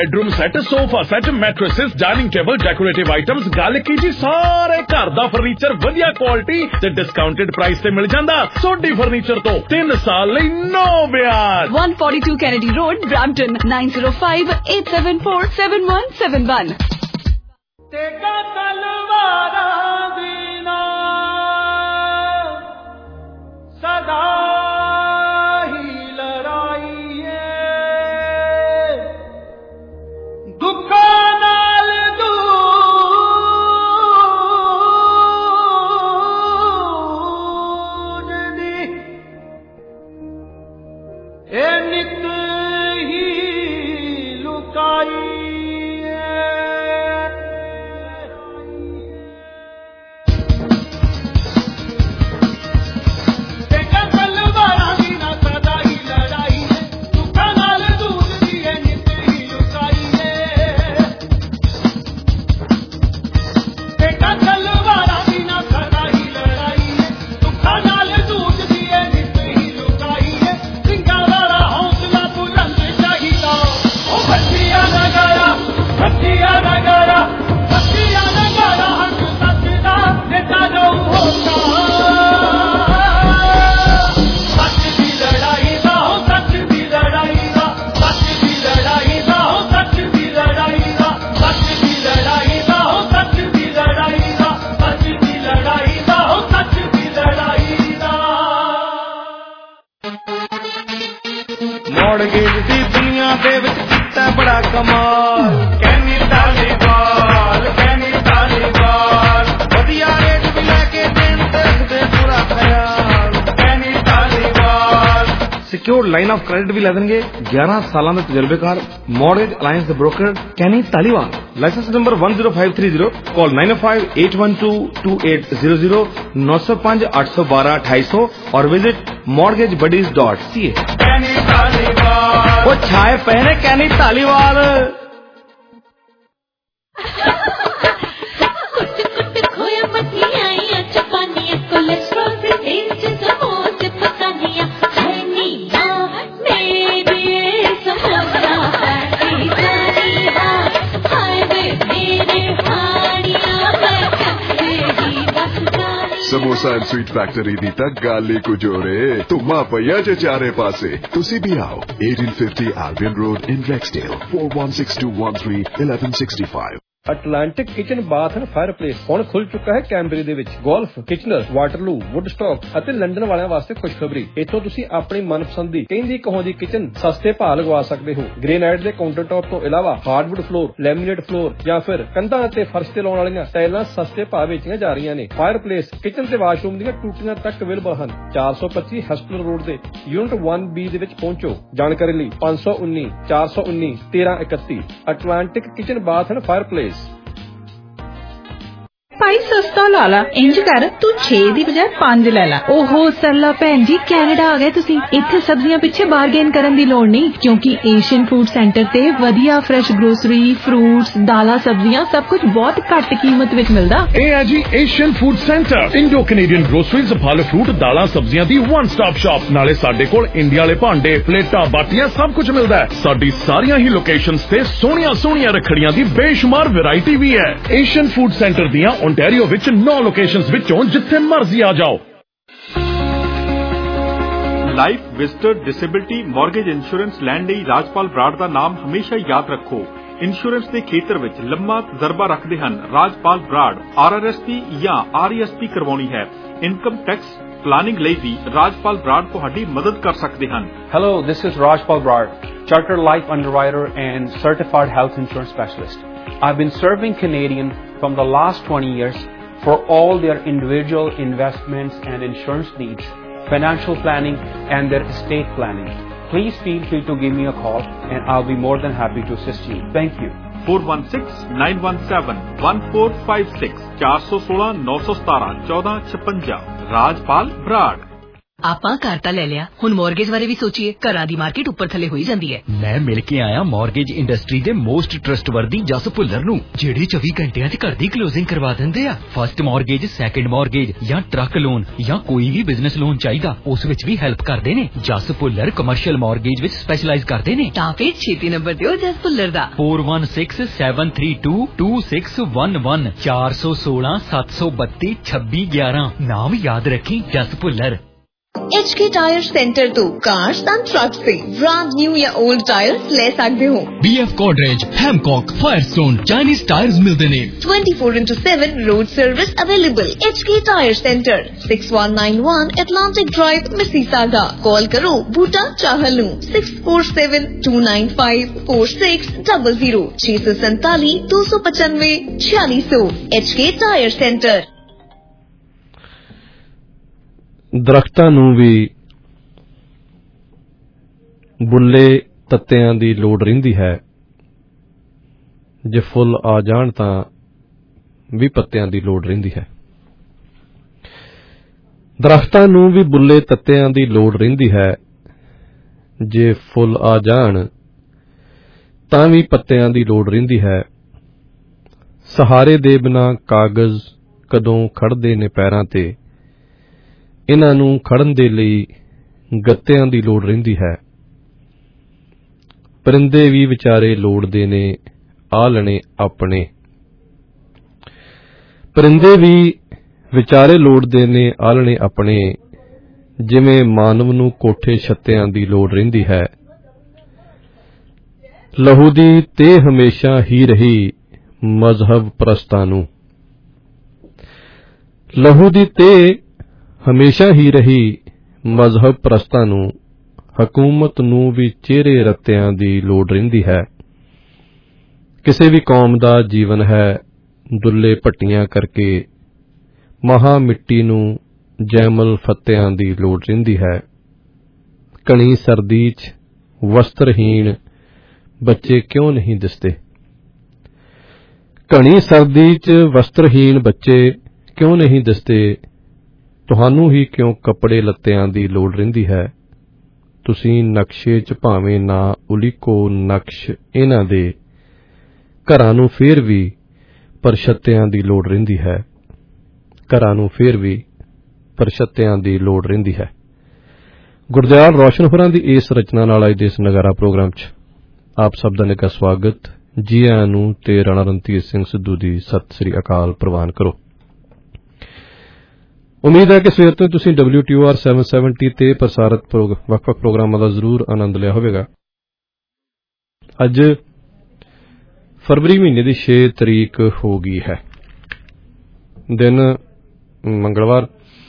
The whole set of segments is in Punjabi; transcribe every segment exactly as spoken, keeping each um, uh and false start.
Bedroom set, sofa set, mattresses, dining table, decorative items, गल की जी सारे घर दा फर्नीचर वधिया क्वालिटी ते डिस्काउंटेड प्राइस ते मिल जांदा। सोडी फर्नीचर तो तीन साल लई नो ब्याज। one forty-two Kennedy Road, Brampton, nine zero five eight seven four seven one seven one। तेगा तलवारां दी ना सदा सिक्योर्ड लाइन ऑफ क्रेडिट भी लै देंगे। ग्यारह साल के तजुर्बेकार मॉर्गेज अलायंस के broker Kenny Taliwal. Licence number one zero five three zero। Call nine oh five eight one two two eight zero zero नौ सौ पांच आठ सौ बारह अठाई सौ और visit mortgage buddies dot C A. वो छाए पहने Kenny Taliwal. Samosa and sweet factory दी तक गाली को जोड़े तुमा पैया जे चारे पासे तुसी भी आओ। eighteen fifty Albion Road in Rexdale four one six two one three eleven sixty-five। Atlantic kitchen bath and fireplace हुण खुल चुका है कैमबरी दे विच। गोल्फ, किचनर, वाटरलू, वुडस्टॉक ਅਤੇ लंडन वालिਆਂ वास्ते खुशखबरी। इत्थों तुसी अपनी मनपसंद दी कहिंदी कहों दी किचन सस्ते भाव लगवा सकते हो। ग्रेनाइट दे काउंटर टॉप तो इलावा हार्डवुड फ्लोर, लैमीनेट फ्लोर या फिर कंधां ते फर्श ते लाउण वालीਆਂ टाइलां सस्ते भाव वेचीਆਂ जा रਹੀਆਂ ने। फायरप्लेस, किचन ते वाशरूम ਦੀਆਂ ਟੂਟੀਆਂ तक अवेलेबल ਹਨ। four twenty हॉस्पिटल रोड ਦੇ यूनिट one B ਦੇ ਵਿੱਚ ਪਹੁੰਚੋ। ਜਾਣਕਾਰੀ ਲਈ five one nine four one nine thirteen thirty-one। Atlantic kitchen bath and fireplace. भाई सस्ता ला ला, इंज कर तू छे दी बजाय पांच ले ला। ओहो सरला भैन जी, कैनेडा आ गए तुसी। इत्थे सब्जियां पिछे बारगेन करन दी लोड़ नहीं, क्योंकि एशियन फूड सेंटर ते वधिया फ्रेश ग्रोसरी, फ्रूट्स, दालां, सब्जियां सब कुछ बहुत घट कीमत विच मिलदा। ए है जी Asian food centre, Indo Canadian groceries, फल फ्रूट, दालां, सब्जियां दी वन स्टॉप शॉप। नाले साडे कोल इंडिया वाले भांडे, प्लेटां, बाटियां सब कुछ मिलदा है। साडी सारियां ही लोकेशंस ते सोहणियां सोहणियां रखड़ियां दी बेशुमार वैरायटी भी है। एशियन फूड सेंटर दियां ओंटारियो विच नौ लोकेशंस विचों जिथे मर्जी आ जाओ। Life, visitor, disability, mortgage insurance लैण लई राजपाल बराड़ दा नाम हमेशा याद रखो। इंश्योरेंस के खेतर विच लंबा तजर्बा रखते हैं Rajpal Brar. R R S P या आर ई एस पी करवानी है, इनकम टैक्स प्लानिंग लई भी राजपाल बराड़ तुहाडी मदद कर सकते हैं। Hello, this is Rajpal Brar, Chartered Life Underwriter and Certified Health Insurance Specialist. I've been serving Canadians from the last twenty years for all their individual investments and insurance needs, financial planning and their estate planning. Please feel free to give me a call and I'll be more than happy to assist you. Thank you. four one six nine one seven one four five six four one six nine one seven one four one six fourteen fifty Rajpal Brar। ਆਪਾਂ ਘਰ ਤਾਂ ਲੈ ਲਿਆ, ਹੁਣ ਮੌਰਗੇਜ ਬਾਰੇ ਵੀ ਸੋਚੀਏ। ਘਰਾਂ ਦੀ ਮਾਰਕੀਟ ਉੱਪਰ ਥੱਲੇ ਹੋਈ ਜਾਂਦੀ ਹੈ। ਮੈਂ ਮਿਲ ਕੇ ਆਇਆ ਮੌਰਗੇਜ ਇੰਡਸਟਰੀ ਦੇ ਮੋਸਟ ਟਰਸਟਵਰਦੀ ਜਸ ਭੁੱਲਰ ਨੂੰ, ਜਿਹੜੇ ਚੌਵੀ ਘੰਟਿਆਂ 'ਚ ਘਰ ਦੀ ਕਲੋਜ਼ਿੰਗ ਕਰਵਾ ਦਿੰਦੇ ਆ। ਫਸਟ ਮੌਰਗੇਜ, ਸੈਕਿੰਡ ਮੌਰਗੇਜ ਜਾਂ ਟਰੱਕ ਲੋਨ ਜਾਂ ਕੋਈ ਵੀ ਬਿਜ਼ਨਸ ਲੋਨ ਚਾਹੀਦਾ, ਉਸ ਵਿੱਚ ਵੀ ਹੈਲਪ ਕਰਦੇ ਨੇ। ਜਸ ਭੁੱਲਰ ਕਮਰਸ਼ੀਅਲ ਮੌਰਗੇਜ ਵਿੱਚ ਸਪੈਸ਼ਲਾਈਜ਼ ਕਰਦੇ ਨੇ। ਤਾਂ ਫਿਰ ਛੇਤੀ ਨੰਬਰ ਦਿਓ ਜਸ ਭੁੱਲਰ ਦਾ, four one six seven three two two six one one ਚਾਰ ਸੌ ਸੋਲਾਂ ਸੱਤ ਸੌ ਬੱਤੀ ਛੱਬੀ ਗਿਆਰਾਂ। ਨਾਮ ਯਾਦ ਰੱਖੀ, ਜਸ Bhullar. H K Tire Center ਤੋਂ cars and trucks ਦੇ brand new ਜਾਂ old tires ਲੈ ਸਕਦੇ ਹੋ। B F Godrej, Hancock, Firestone, Chinese tires ਮਿਲਦੇ ਨੇ। twenty-four into seven road service available। H K Tire Center, six one nine one Atlantic Drive, Mississauga। Call ਕਰੋ ਬੂਟਾ ਚਾਹਲ ਨੂੰ six four seven two nine five four six zero zero ਛੇ ਸੌ ਸੰਤਾਲੀ ਦੋ ਸੌ ਪਚਾਨਵੇਂ ਛਿਆਲੀ ਸੌ। H K Tire Center। ਦਰਖਤਾਂ ਨੂੰ ਵੀ ਬੁੱਲੇ ਤੱਤਿਆਂ ਦੀ ਲੋੜ ਰਹਿੰਦੀ ਹੈ, ਜੇ ਫੁੱਲ ਆ ਜਾਣ ਤਾਂ ਵੀ ਪੱਤਿਆਂ ਦੀ ਲੋੜ ਰਹਿੰਦੀ ਹੈ। ਦਰਖਤਾਂ ਨੂੰ ਵੀ ਬੁੱਲੇ ਤੱਤਿਆਂ ਦੀ ਲੋੜ ਰਹਿੰਦੀ ਹੈ, ਜੇ ਫੁੱਲ ਆ ਜਾਣ ਤਾਂ ਵੀ ਪੱਤਿਆਂ ਦੀ ਲੋੜ ਰਹਿੰਦੀ ਹੈ। ਸਹਾਰੇ ਦੇ ਬਿਨਾਂ ਕਾਗਜ਼ ਕਦੋਂ ਖੜਦੇ ਨੇ ਪੈਰਾਂ ਤੇ, ਇਹਨਾਂ ਨੂੰ ਖੜਨ ਦੇ ਲਈ ਗੱਤਿਆਂ ਦੀ ਲੋੜ ਰਹਿੰਦੀ ਹੈ। ਪਰਿੰਦੇ ਵੀ ਵਿਚਾਰੇ ਲੋੜਦੇ ਨੇ ਆਲਣੇ ਆਪਣੇ, ਪਰਿੰਦੇ ਵੀ ਵਿਚਾਰੇ ਲੋੜਦੇ ਨੇ ਆਲਣੇ ਆਪਣੇ, ਜਿਵੇਂ ਮਾਨਵ ਨੂੰ ਕੋਠੇ ਛੱਤਿਆਂ ਦੀ ਲੋੜ ਰਹਿੰਦੀ ਹੈ। ਲਹੂ ਦੀ ਤੇ ਹਮੇਸ਼ਾ ਹੀ ਰਹੀ ਮਜ਼ਹਬ ਪ੍ਰਸਤਾਂ ਨੂੰ, ਲਹੂ ਦੀ ਤੇ ਹਮੇਸ਼ਾ ਹੀ ਰਹੀ ਮਜ਼ਹਬ ਪ੍ਰਸਤਾਂ ਨੂੰ, ਹਕੂਮਤ ਨੂੰ ਵੀ ਚਿਹਰੇ ਰੱਤਿਆਂ ਦੀ ਲੋੜ ਰਹਿੰਦੀ ਹੈ। ਕਿਸੇ ਵੀ ਕੌਮ ਦਾ ਜੀਵਨ ਹੈ ਦੁੱਲੇ ਭੱਟੀਆਂ ਕਰਕੇ, ਮਹਾ ਮਿੱਟੀ ਨੂੰ ਜੈਮਲ ਫੱਤਿਆਂ ਦੀ ਲੋੜ ਰਹਿੰਦੀ ਹੈ। ਘਣੀ ਸਰਦੀ 'ਚ ਵਸਤਰਹੀਣ ਬੱਚੇ ਕਿਉਂ ਨਹੀਂ ਦਿਸਦੇ, ਘਣੀ ਸਰਦੀ 'ਚ ਵਸਤਰਹੀਣ ਬੱਚੇ ਕਿਉਂ ਨਹੀਂ ਦਿਸਦੇ। ਤੁਹਾਨੂੰ ਹੀ ਕਿਉਂ ਕੱਪੜੇ ਲੱਤਿਆਂ ਦੀ ਲੋੜ ਰਹਿੰਦੀ ਹੈ। ਤੁਸੀਂ ਨਕਸ਼ੇ 'ਚ ਭਾਵੇਂ ਨਾ ਉਲੀਕੋ ਨਕਸ਼ ਇਹਨਾਂ ਦੇ, ਘਰਾਂ ਨੂੰ ਫੇਰ ਵੀ ਪਰਛੱਤਿਆਂ ਦੀ ਲੋੜ ਰਹਿੰਦੀ ਹੈ। ਘਰਾਂ ਨੂੰ ਫੇਰ ਵੀ ਪਰਛੱਤਿਆਂ ਦੀ ਲੋੜ ਰਹਿੰਦੀ ਹੈ। ਗੁਰਦਿਆਲ ਰੋਸ਼ਨ ਹੋਰਾਂ ਦੀ ਇਸ ਰਚਨਾ ਨਾਲ ਅੱਜ ਦੇ ਇਸ ਨਗਾਰਾ ਪ੍ਰੋਗਰਾਮ 'ਚ ਆਪ ਸਭ ਦਾ ਨਿੱਘਾ ਸਵਾਗਤ। ਜੀ ਆਇਆਂ ਨੂੰ ਤੇ ਰਾਣਾ ਰਣਧੀਰ ਸਿੰਘ ਸਿੱਧੂ ਦੀ ਸਤਿ ਸ੍ਰੀ ਅਕਾਲ ਪ੍ਰਵਾਨ ਕਰੋ। ਉਮੀਦ ਹੈ ਕਿ ਸਵੇਰ ਤੋਂ ਤੁਸੀਂ W T O R seven seventy ਤੇ ਪ੍ਰਸਾਰਿਤ ਵੱਖ-ਵੱਖ ਪ੍ਰੋਗਰਾਮਾਂ ਦਾ ਜ਼ਰੂਰ ਆਨੰਦ ਲਿਆ ਹੋਵੇਗਾ। ਅੱਜ ਫਰਵਰੀ ਮਹੀਨੇ ਦੀ ਛੇ ਤਰੀਕ ਹੋ ਗਈ ਹੈ, ਦਿਨ ਮੰਗਲਵਾਰ।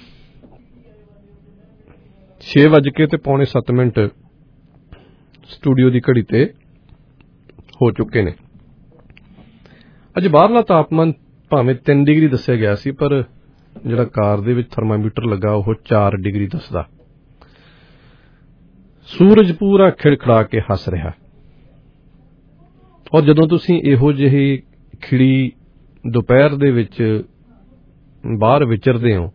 ਛੇ ਵੱਜ ਕੇ ਤੇ ਪੌਣੇ ਸੱਤ ਮਿੰਟ ਸਟੂਡੀਓ ਦੀ ਘੜੀ ਤੇ ਹੋ ਚੁੱਕੇ ਨੇ। ਅੱਜ ਬਾਹਰਲਾ ਤਾਪਮਾਨ ਭਾਵੇਂ ਤਿੰਨ ਡਿਗਰੀ ਦੱਸਿਆ ਗਿਆ ਸੀ, ਪਰ ਜਿਹੜਾ ਕਾਰ ਦੇ ਵਿੱਚ ਥਰਮਾਮੀਟਰ ਲੱਗਾ ਉਹ ਚਾਰ ਡਿਗਰੀ ਦੱਸਦਾ। ਸੂਰਜ ਪੂਰਾ ਖਿੜਖੜਾ ਕੇ ਹੱਸ ਰਿਹਾ, ਔਰ ਜਦੋਂ ਤੁਸੀਂ ਇਹੋ ਜਿਹੀ ਖਿੜੀ ਦੁਪਹਿਰ ਦੇ ਵਿੱਚ ਬਾਹਰ ਵਿਚਰਦੇ ਹੋ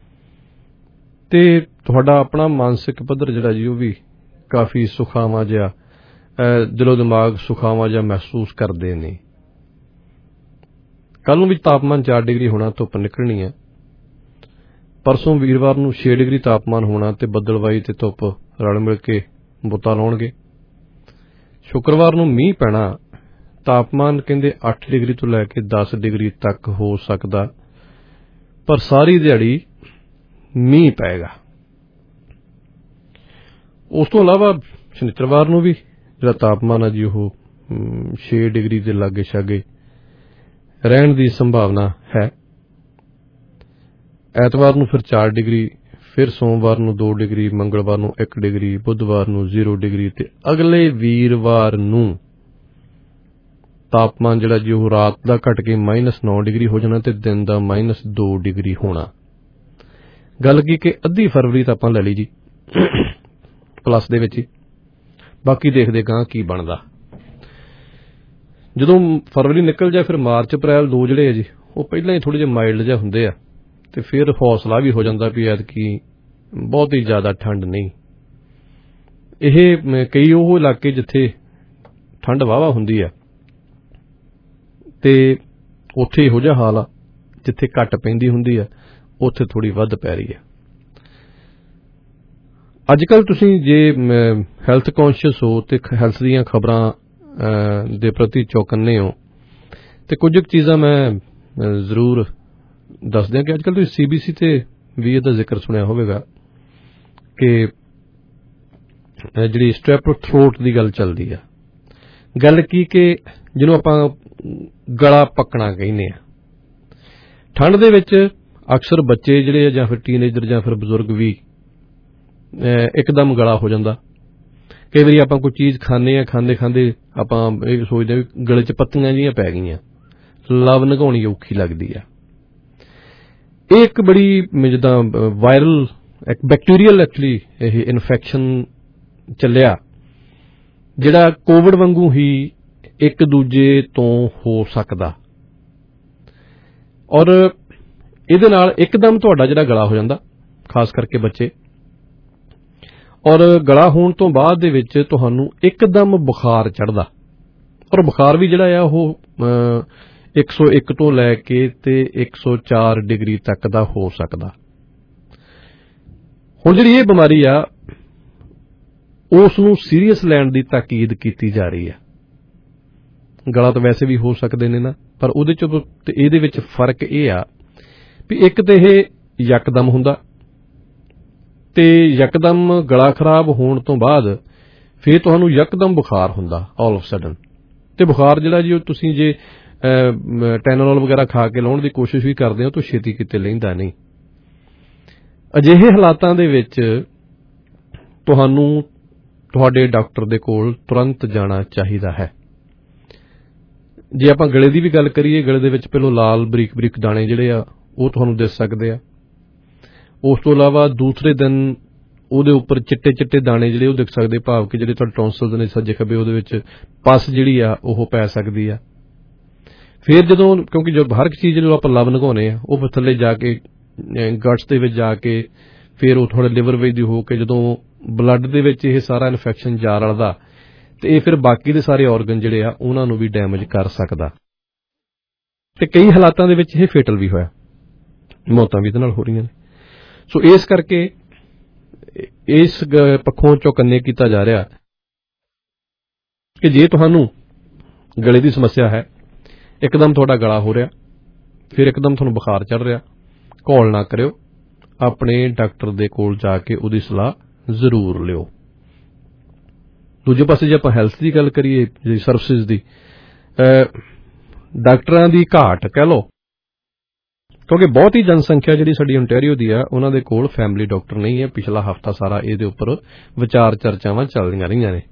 ਤੇ ਤੁਹਾਡਾ ਆਪਣਾ ਮਾਨਸਿਕ ਪੱਧਰ ਜਿਹੜਾ ਜੀ ਉਹ ਵੀ ਕਾਫੀ ਸੁਖਾਵਾਂ ਜਿਹਾ, ਦਿਲੋਂ ਦਿਮਾਗ ਸੁਖਾਵਾਂ ਜਿਹਾ ਮਹਿਸੂਸ ਕਰਦੇ ਨੇ। ਕੱਲ ਨੂੰ ਵੀ ਤਾਪਮਾਨ ਚਾਰ ਡਿਗਰੀ ਹੋਣਾ, ਧੁੱਪ ਨਿਕਲਣੀ ਹੈ। ਪਰਸੋਂ ਵੀਰਵਾਰ ਨੂੰ ਛੇ ਡਿਗਰੀ ਤਾਪਮਾਨ ਹੋਣਾ ਤੇ ਬੱਦਲਵਾਈ ਤੇ ਧੁੱਪ ਰਲ ਮਿਲ ਕੇ ਬੁੱਤਾ ਲਾਉਣਗੇ। ਸ਼ੁੱਕਰਵਾਰ ਨੂੰ ਮੀਂਹ ਪੈਣਾ, ਤਾਪਮਾਨ ਕਹਿੰਦੇ ਅੱਠ ਡਿਗਰੀ ਤੋਂ ਲੈ ਕੇ ਦਸ ਡਿਗਰੀ ਤੱਕ ਹੋ ਸਕਦਾ, ਪਰ ਸਾਰੀ ਦਿਹਾੜੀ ਮੀਂਹ ਪਏਗਾ। ਉਸ ਤੋਂ ਇਲਾਵਾ ਸ਼ਨੀਚਰਵਾਰ ਨੂੰ ਵੀ ਜਿਹੜਾ ਤਾਪਮਾਨ ਹੈ ਜੀ ਉਹ ਛੇ ਡਿਗਰੀ ਦੇ ਲਾਗੇ ਛਾਗੇ ਰਹਿਣ ਦੀ ਸੰਭਾਵਨਾ ਹੈ। ਐਤਵਾਰ ਨੂੰ ਫਿਰ ਚਾਰ ਡਿਗਰੀ, ਫਿਰ ਸੋਮਵਾਰ ਨੂੰ ਦੋ ਡਿਗਰੀ, ਮੰਗਲਵਾਰ ਨੂੰ ਇੱਕ ਡਿਗਰੀ, ਬੁੱਧਵਾਰ ਨੂੰ ਜ਼ੀਰੋ ਡਿਗਰੀ ਤੇ ਅਗਲੇ ਵੀਰਵਾਰ ਨੂੰ ਤਾਪਮਾਨ ਜਿਹੜਾ ਜੀ ਉਹ ਰਾਤ ਦਾ ਘਟ ਕੇ ਮਾਈਨਸ ਨੌ ਡਿਗਰੀ ਹੋ ਜਾਣਾ ਤੇ ਦਿਨ ਦਾ ਮਾਈਨਸ ਦੋ ਡਿਗਰੀ ਹੋਣਾ। ਗੱਲ ਕੀ ਕਿ ਅੱਧੀ ਫਰਵਰੀ ਤਾਂ ਆਪਾਂ ਲੈ ਲਈ ਜੀ ਪਲੱਸ ਦੇ ਵਿੱਚ ਹੀ, ਬਾਕੀ ਦੇਖਦੇ ਗਾਂ ਕੀ ਬਣਦਾ। ਜਦੋਂ ਫਰਵਰੀ ਨਿਕਲ ਜਾਏ ਫਿਰ ਮਾਰਚ ਅਪ੍ਰੈਲ ਦੋ ਜਿਹੜੇ ਆ ਜੀ ਉਹ ਪਹਿਲਾਂ ਹੀ ਥੋੜੇ ਜਿਹੇ ਮਾਈਲਡ ਜਿਹਾ ਹੁੰਦੇ ਆ ਤੇ ਫਿਰ ਹੌਸਲਾ ਵੀ ਹੋ ਜਾਂਦਾ ਵੀ ਐਤਕੀ ਬਹੁਤੀ ਜ਼ਿਆਦਾ ਠੰਡ ਨਹੀਂ। ਇਹ ਕਈ ਉਹ ਇਲਾਕੇ ਜਿੱਥੇ ਠੰਡ ਵਾਹਵਾ ਹੁੰਦੀ ਆ ਤੇ ਉੱਥੇ ਇਹੋ ਜਿਹਾ ਹਾਲ ਆ, ਜਿੱਥੇ ਘੱਟ ਪੈਂਦੀ ਹੁੰਦੀ ਆ ਉੱਥੇ ਥੋੜ੍ਹੀ ਵੱਧ ਪੈ ਰਹੀ ਆ। ਅੱਜ ਕੱਲ੍ਹ ਤੁਸੀਂ ਜੇ ਹੈਲਥ ਕੌਨਸ਼ੀਅਸ ਹੋ ਤੇ ਹੈਲਥ ਦੀਆਂ ਖਬਰਾਂ ਦੇ ਪ੍ਰਤੀ ਚੌਕੰਨੇ ਹੋ ਤੇ ਕੁਝ ਕੁ ਚੀਜ਼ਾਂ ਮੈਂ ਜ਼ਰੂਰ ਦੱਸ ਦਿਆਂ ਕਿ ਅੱਜ ਕੱਲ੍ਹ ਤੁਸੀਂ ਸੀ ਬੀ ਸੀ ਤੇ ਵੀ ਇਹਦਾ ਜ਼ਿਕਰ ਸੁਣਿਆ ਹੋਵੇਗਾ ਕਿ ਜਿਹੜੀ ਸਟ੍ਰੈਪ ਥਰੋਟ ਦੀ ਗੱਲ ਚੱਲਦੀ ਆ। ਗੱਲ ਕੀ ਕਿ ਜਿਹਨੂੰ ਆਪਾਂ ਗਲਾ ਪੱਕਣਾ ਕਹਿੰਦੇ ਆ। ਠੰਡ ਦੇ ਵਿੱਚ ਅਕਸਰ ਬੱਚੇ ਜਿਹੜੇ ਆ ਜਾਂ ਫਿਰ ਟੀਨੇਜਰ ਜਾਂ ਫਿਰ ਬਜ਼ੁਰਗ ਵੀ ਇੱਕਦਮ ਗਲਾ ਹੋ ਜਾਂਦਾ। ਕਈ ਵਾਰੀ ਆਪਾਂ ਕੋਈ ਚੀਜ਼ ਖਾਂਦੇ ਆ, ਖਾਂਦੇ ਖਾਂਦੇ ਆਪਾਂ ਇਹ ਸੋਚਦੇ ਵੀ ਗਲੇ 'ਚ ਪੱਤੀਆਂ ਜਿਹੀਆਂ ਪੈ ਗਈਆਂ, ਲਵ ਨਿਗਾਉਣੀ ਔਖੀ ਲੱਗਦੀ ਆ। ਇਹ ਇੱਕ ਬੜੀ ਜਿੱਦਾਂ ਵਾਇਰਲ ਇੱਕ ਬੈਕਟੀਰੀਅਲ ਐਕਚੁਅਲੀ ਇਹ ਇਨਫੈਕਸ਼ਨ ਚੱਲਿਆ ਜਿਹੜਾ ਕੋਵਿਡ ਵਾਂਗੂ ਹੀ ਇੱਕ ਦੂਜੇ ਤੋਂ ਹੋ ਸਕਦਾ ਔਰ ਇਹਦੇ ਨਾਲ ਇੱਕਦਮ ਤੁਹਾਡਾ ਜਿਹੜਾ ਗਲਾ ਹੋ ਜਾਂਦਾ, ਖਾਸ ਕਰਕੇ ਬੱਚੇ, ਔਰ ਗਲਾ ਹੋਣ ਤੋਂ ਬਾਅਦ ਦੇ ਵਿੱਚ ਤੁਹਾਨੂੰ ਇੱਕਦਮ ਬੁਖਾਰ ਚੜ੍ਹਦਾ ਔਰ ਬੁਖਾਰ ਵੀ ਜਿਹੜਾ ਆ ਉਹ ਇੱਕ ਸੌ ਇੱਕ ਤੋਂ ਲੈ ਕੇ ਤੇ ਇੱਕ ਸੌ ਚਾਰ ਡਿਗਰੀ ਤੱਕ ਦਾ ਹੋ ਸਕਦਾ। ਹੁਣ ਜਿਹੜੀ ਇਹ ਬਿਮਾਰੀ ਆ ਉਸ ਨੂੰ ਸੀਰੀਅਸ ਲੈਣ ਦੀ ਤਾਕੀਦ ਕੀਤੀ ਜਾ ਰਹੀ ਆ। ਗਲਾ ਤਾਂ ਵੈਸੇ ਵੀ ਹੋ ਸਕਦੇ ਨੇ ਨਾ, ਪਰ ਉਹਦੇ ਚ ਤੇ ਇਹਦੇ ਵਿੱਚ ਫਰਕ ਇਹ ਆ ਵੀ ਇੱਕ ਤੇ ਇਹ ਯਕਦਮ ਹੁੰਦਾ ਤੇ ਯਕਦਮ ਗਲਾ ਖਰਾਬ ਹੋਣ ਤੋਂ ਬਾਅਦ ਫਿਰ ਤੁਹਾਨੂੰ ਯਕਦਮ ਬੁਖਾਰ ਹੁੰਦਾ ਆਲ ਆਫ ਸਡਨ। ਤੇ ਬੁਖਾਰ ਜਿਹੜਾ ਜੀ ਉਹ ਤੁਸੀਂ ਜੇ ਟੈਨੋਲ ਵਗੈਰਾ ਖਾ ਕੇ ਲਾਉਣ ਦੀ ਕੋਸ਼ਿਸ਼ ਵੀ ਕਰਦੇ ਹੋ ਤਾਂ ਛੇਤੀ ਕਿਤੇ ਲੈਂਦਾ ਨਹੀਂ। ਅਜਿਹੇ ਹਾਲਾਤਾਂ ਦੇ ਵਿੱਚ ਤੁਹਾਨੂੰ ਤੁਹਾਡੇ ਡਾਕਟਰ ਦੇ ਕੋਲ ਤੁਰੰਤ ਜਾਣਾ ਚਾਹੀਦਾ ਹੈ। ਜੇ ਆਪਾਂ ਗਲੇ ਦੀ ਵੀ ਗੱਲ ਕਰੀਏ, ਗਲੇ ਦੇ ਵਿੱਚ ਪਹਿਲੋਂ ਲਾਲ ਬਰੀਕ ਬਰੀਕ ਦਾਣੇ ਜਿਹੜੇ ਆ ਉਹ ਤੁਹਾਨੂੰ ਦਿਸ ਸਕਦੇ ਆ। ਉਸ ਤੋਂ ਇਲਾਵਾ ਦੂਸਰੇ ਦਿਨ ਉਹਦੇ ਉੱਪਰ ਚਿੱਟੇ ਚਿੱਟੇ ਦਾਣੇ ਜਿਹੜੇ ਉਹ ਦਿਖ ਸਕਦੇ, ਭਾਵ ਕਿ ਜਿਹੜੇ ਤੁਹਾਡੇ ਟੌਂਸਲਸ ਨੇ ਸੱਜੇ ਖੱਬੇ ਉਹਦੇ ਵਿੱਚ ਪਸ ਜਿਹੜੀ ਆ ਉਹ ਪੈ ਸਕਦੀ ਆ। ਫਿਰ ਜਦੋਂ ਕਿਉਂਕਿ ਜੋ ਹਰ ਇੱਕ ਚੀਜ਼ ਜਦੋਂ ਆਪਾਂ ਲਵ ਨਿਗਾਉਂਦੇ ਆ ਉਹ ਫਿਰ ਥੱਲੇ ਜਾ ਕੇ ਗਟਸ ਦੇ ਵਿੱਚ ਜਾ ਕੇ ਫਿਰ ਉਹ ਥੋੜਾ ਲਿਵਰ ਵਿੱਚ ਦੀ ਹੋ ਕੇ ਜਦੋਂ ਬਲੱਡ ਦੇ ਵਿੱਚ ਇਹ ਸਾਰਾ ਇਨਫੈਕਸ਼ਨ ਜਾ ਰਲਦਾ ਤੇ ਇਹ ਫਿਰ ਬਾਕੀ ਦੇ ਸਾਰੇ ਆਰਗਨ ਜਿਹੜੇ ਆ ਉਹਨਾਂ ਨੂੰ ਵੀ ਡੈਮੇਜ ਕਰ ਸਕਦਾ ਤੇ ਕਈ ਹਾਲਾਤਾਂ ਦੇ ਵਿੱਚ ਇਹ ਫੇਟਲ ਵੀ ਹੋਇਆ, ਮੌਤਾਂ ਵੀ ਇਹਦੇ ਨਾਲ ਹੋ ਰਹੀਆਂ ਨੇ। ਸੋ ਇਸ ਕਰਕੇ ਇਸ ਪੱਖੋਂ ਚੌਕੰਨੇ ਕੀਤਾ ਜਾ ਰਿਹਾ ਕਿ ਜੇ ਤੁਹਾਨੂੰ ਗਲੇ ਦੀ ਸਮੱਸਿਆ ਹੈ, ਇੱਕਦਮ ਤੁਹਾਡਾ ਗਲਾ ਹੋ ਰਿਹਾ, ਫਿਰ ਇੱਕਦਮ ਤੁਹਾਨੂੰ ਬੁਖਾਰ ਚੜ੍ਹ ਰਿਹਾ, ਘੋਲ ਨਾ ਕਰਿਓ, ਆਪਣੇ ਡਾਕਟਰ ਦੇ ਕੋਲ ਜਾ ਕੇ ਉਹਦੀ ਸਲਾਹ ਜ਼ਰੂਰ ਲਿਓ। ਦੂਜੇ ਪਾਸੇ ਜੇ ਆਪਾਂ ਹੈਲਥ ਦੀ ਗੱਲ ਕਰੀਏ, ਜਿਹੜੀ ਸਰਵਿਸਿਜ਼ ਦੀ, ਡਾਕਟਰਾਂ ਦੀ ਘਾਟ ਕਹਿ ਲਓ, ਕਿਉਂਕਿ ਬਹੁਤ ਹੀ ਜਨਸੰਖਿਆ ਜਿਹੜੀ ਸਾਡੀ ਓਨਟਾਰੀਓ ਦੀ ਆ ਉਹਨਾਂ ਦੇ ਕੋਲ ਫੈਮਿਲੀ ਡਾਕਟਰ ਨਹੀਂ ਹੈ। ਪਿਛਲਾ ਹਫ਼ਤਾ ਸਾਰਾ ਇਹਦੇ ਉੱਪਰ ਵਿਚਾਰ ਚਰਚਾਵਾਂ ਚੱਲਦੀਆਂ ਰਹੀਆਂ ਨੇ।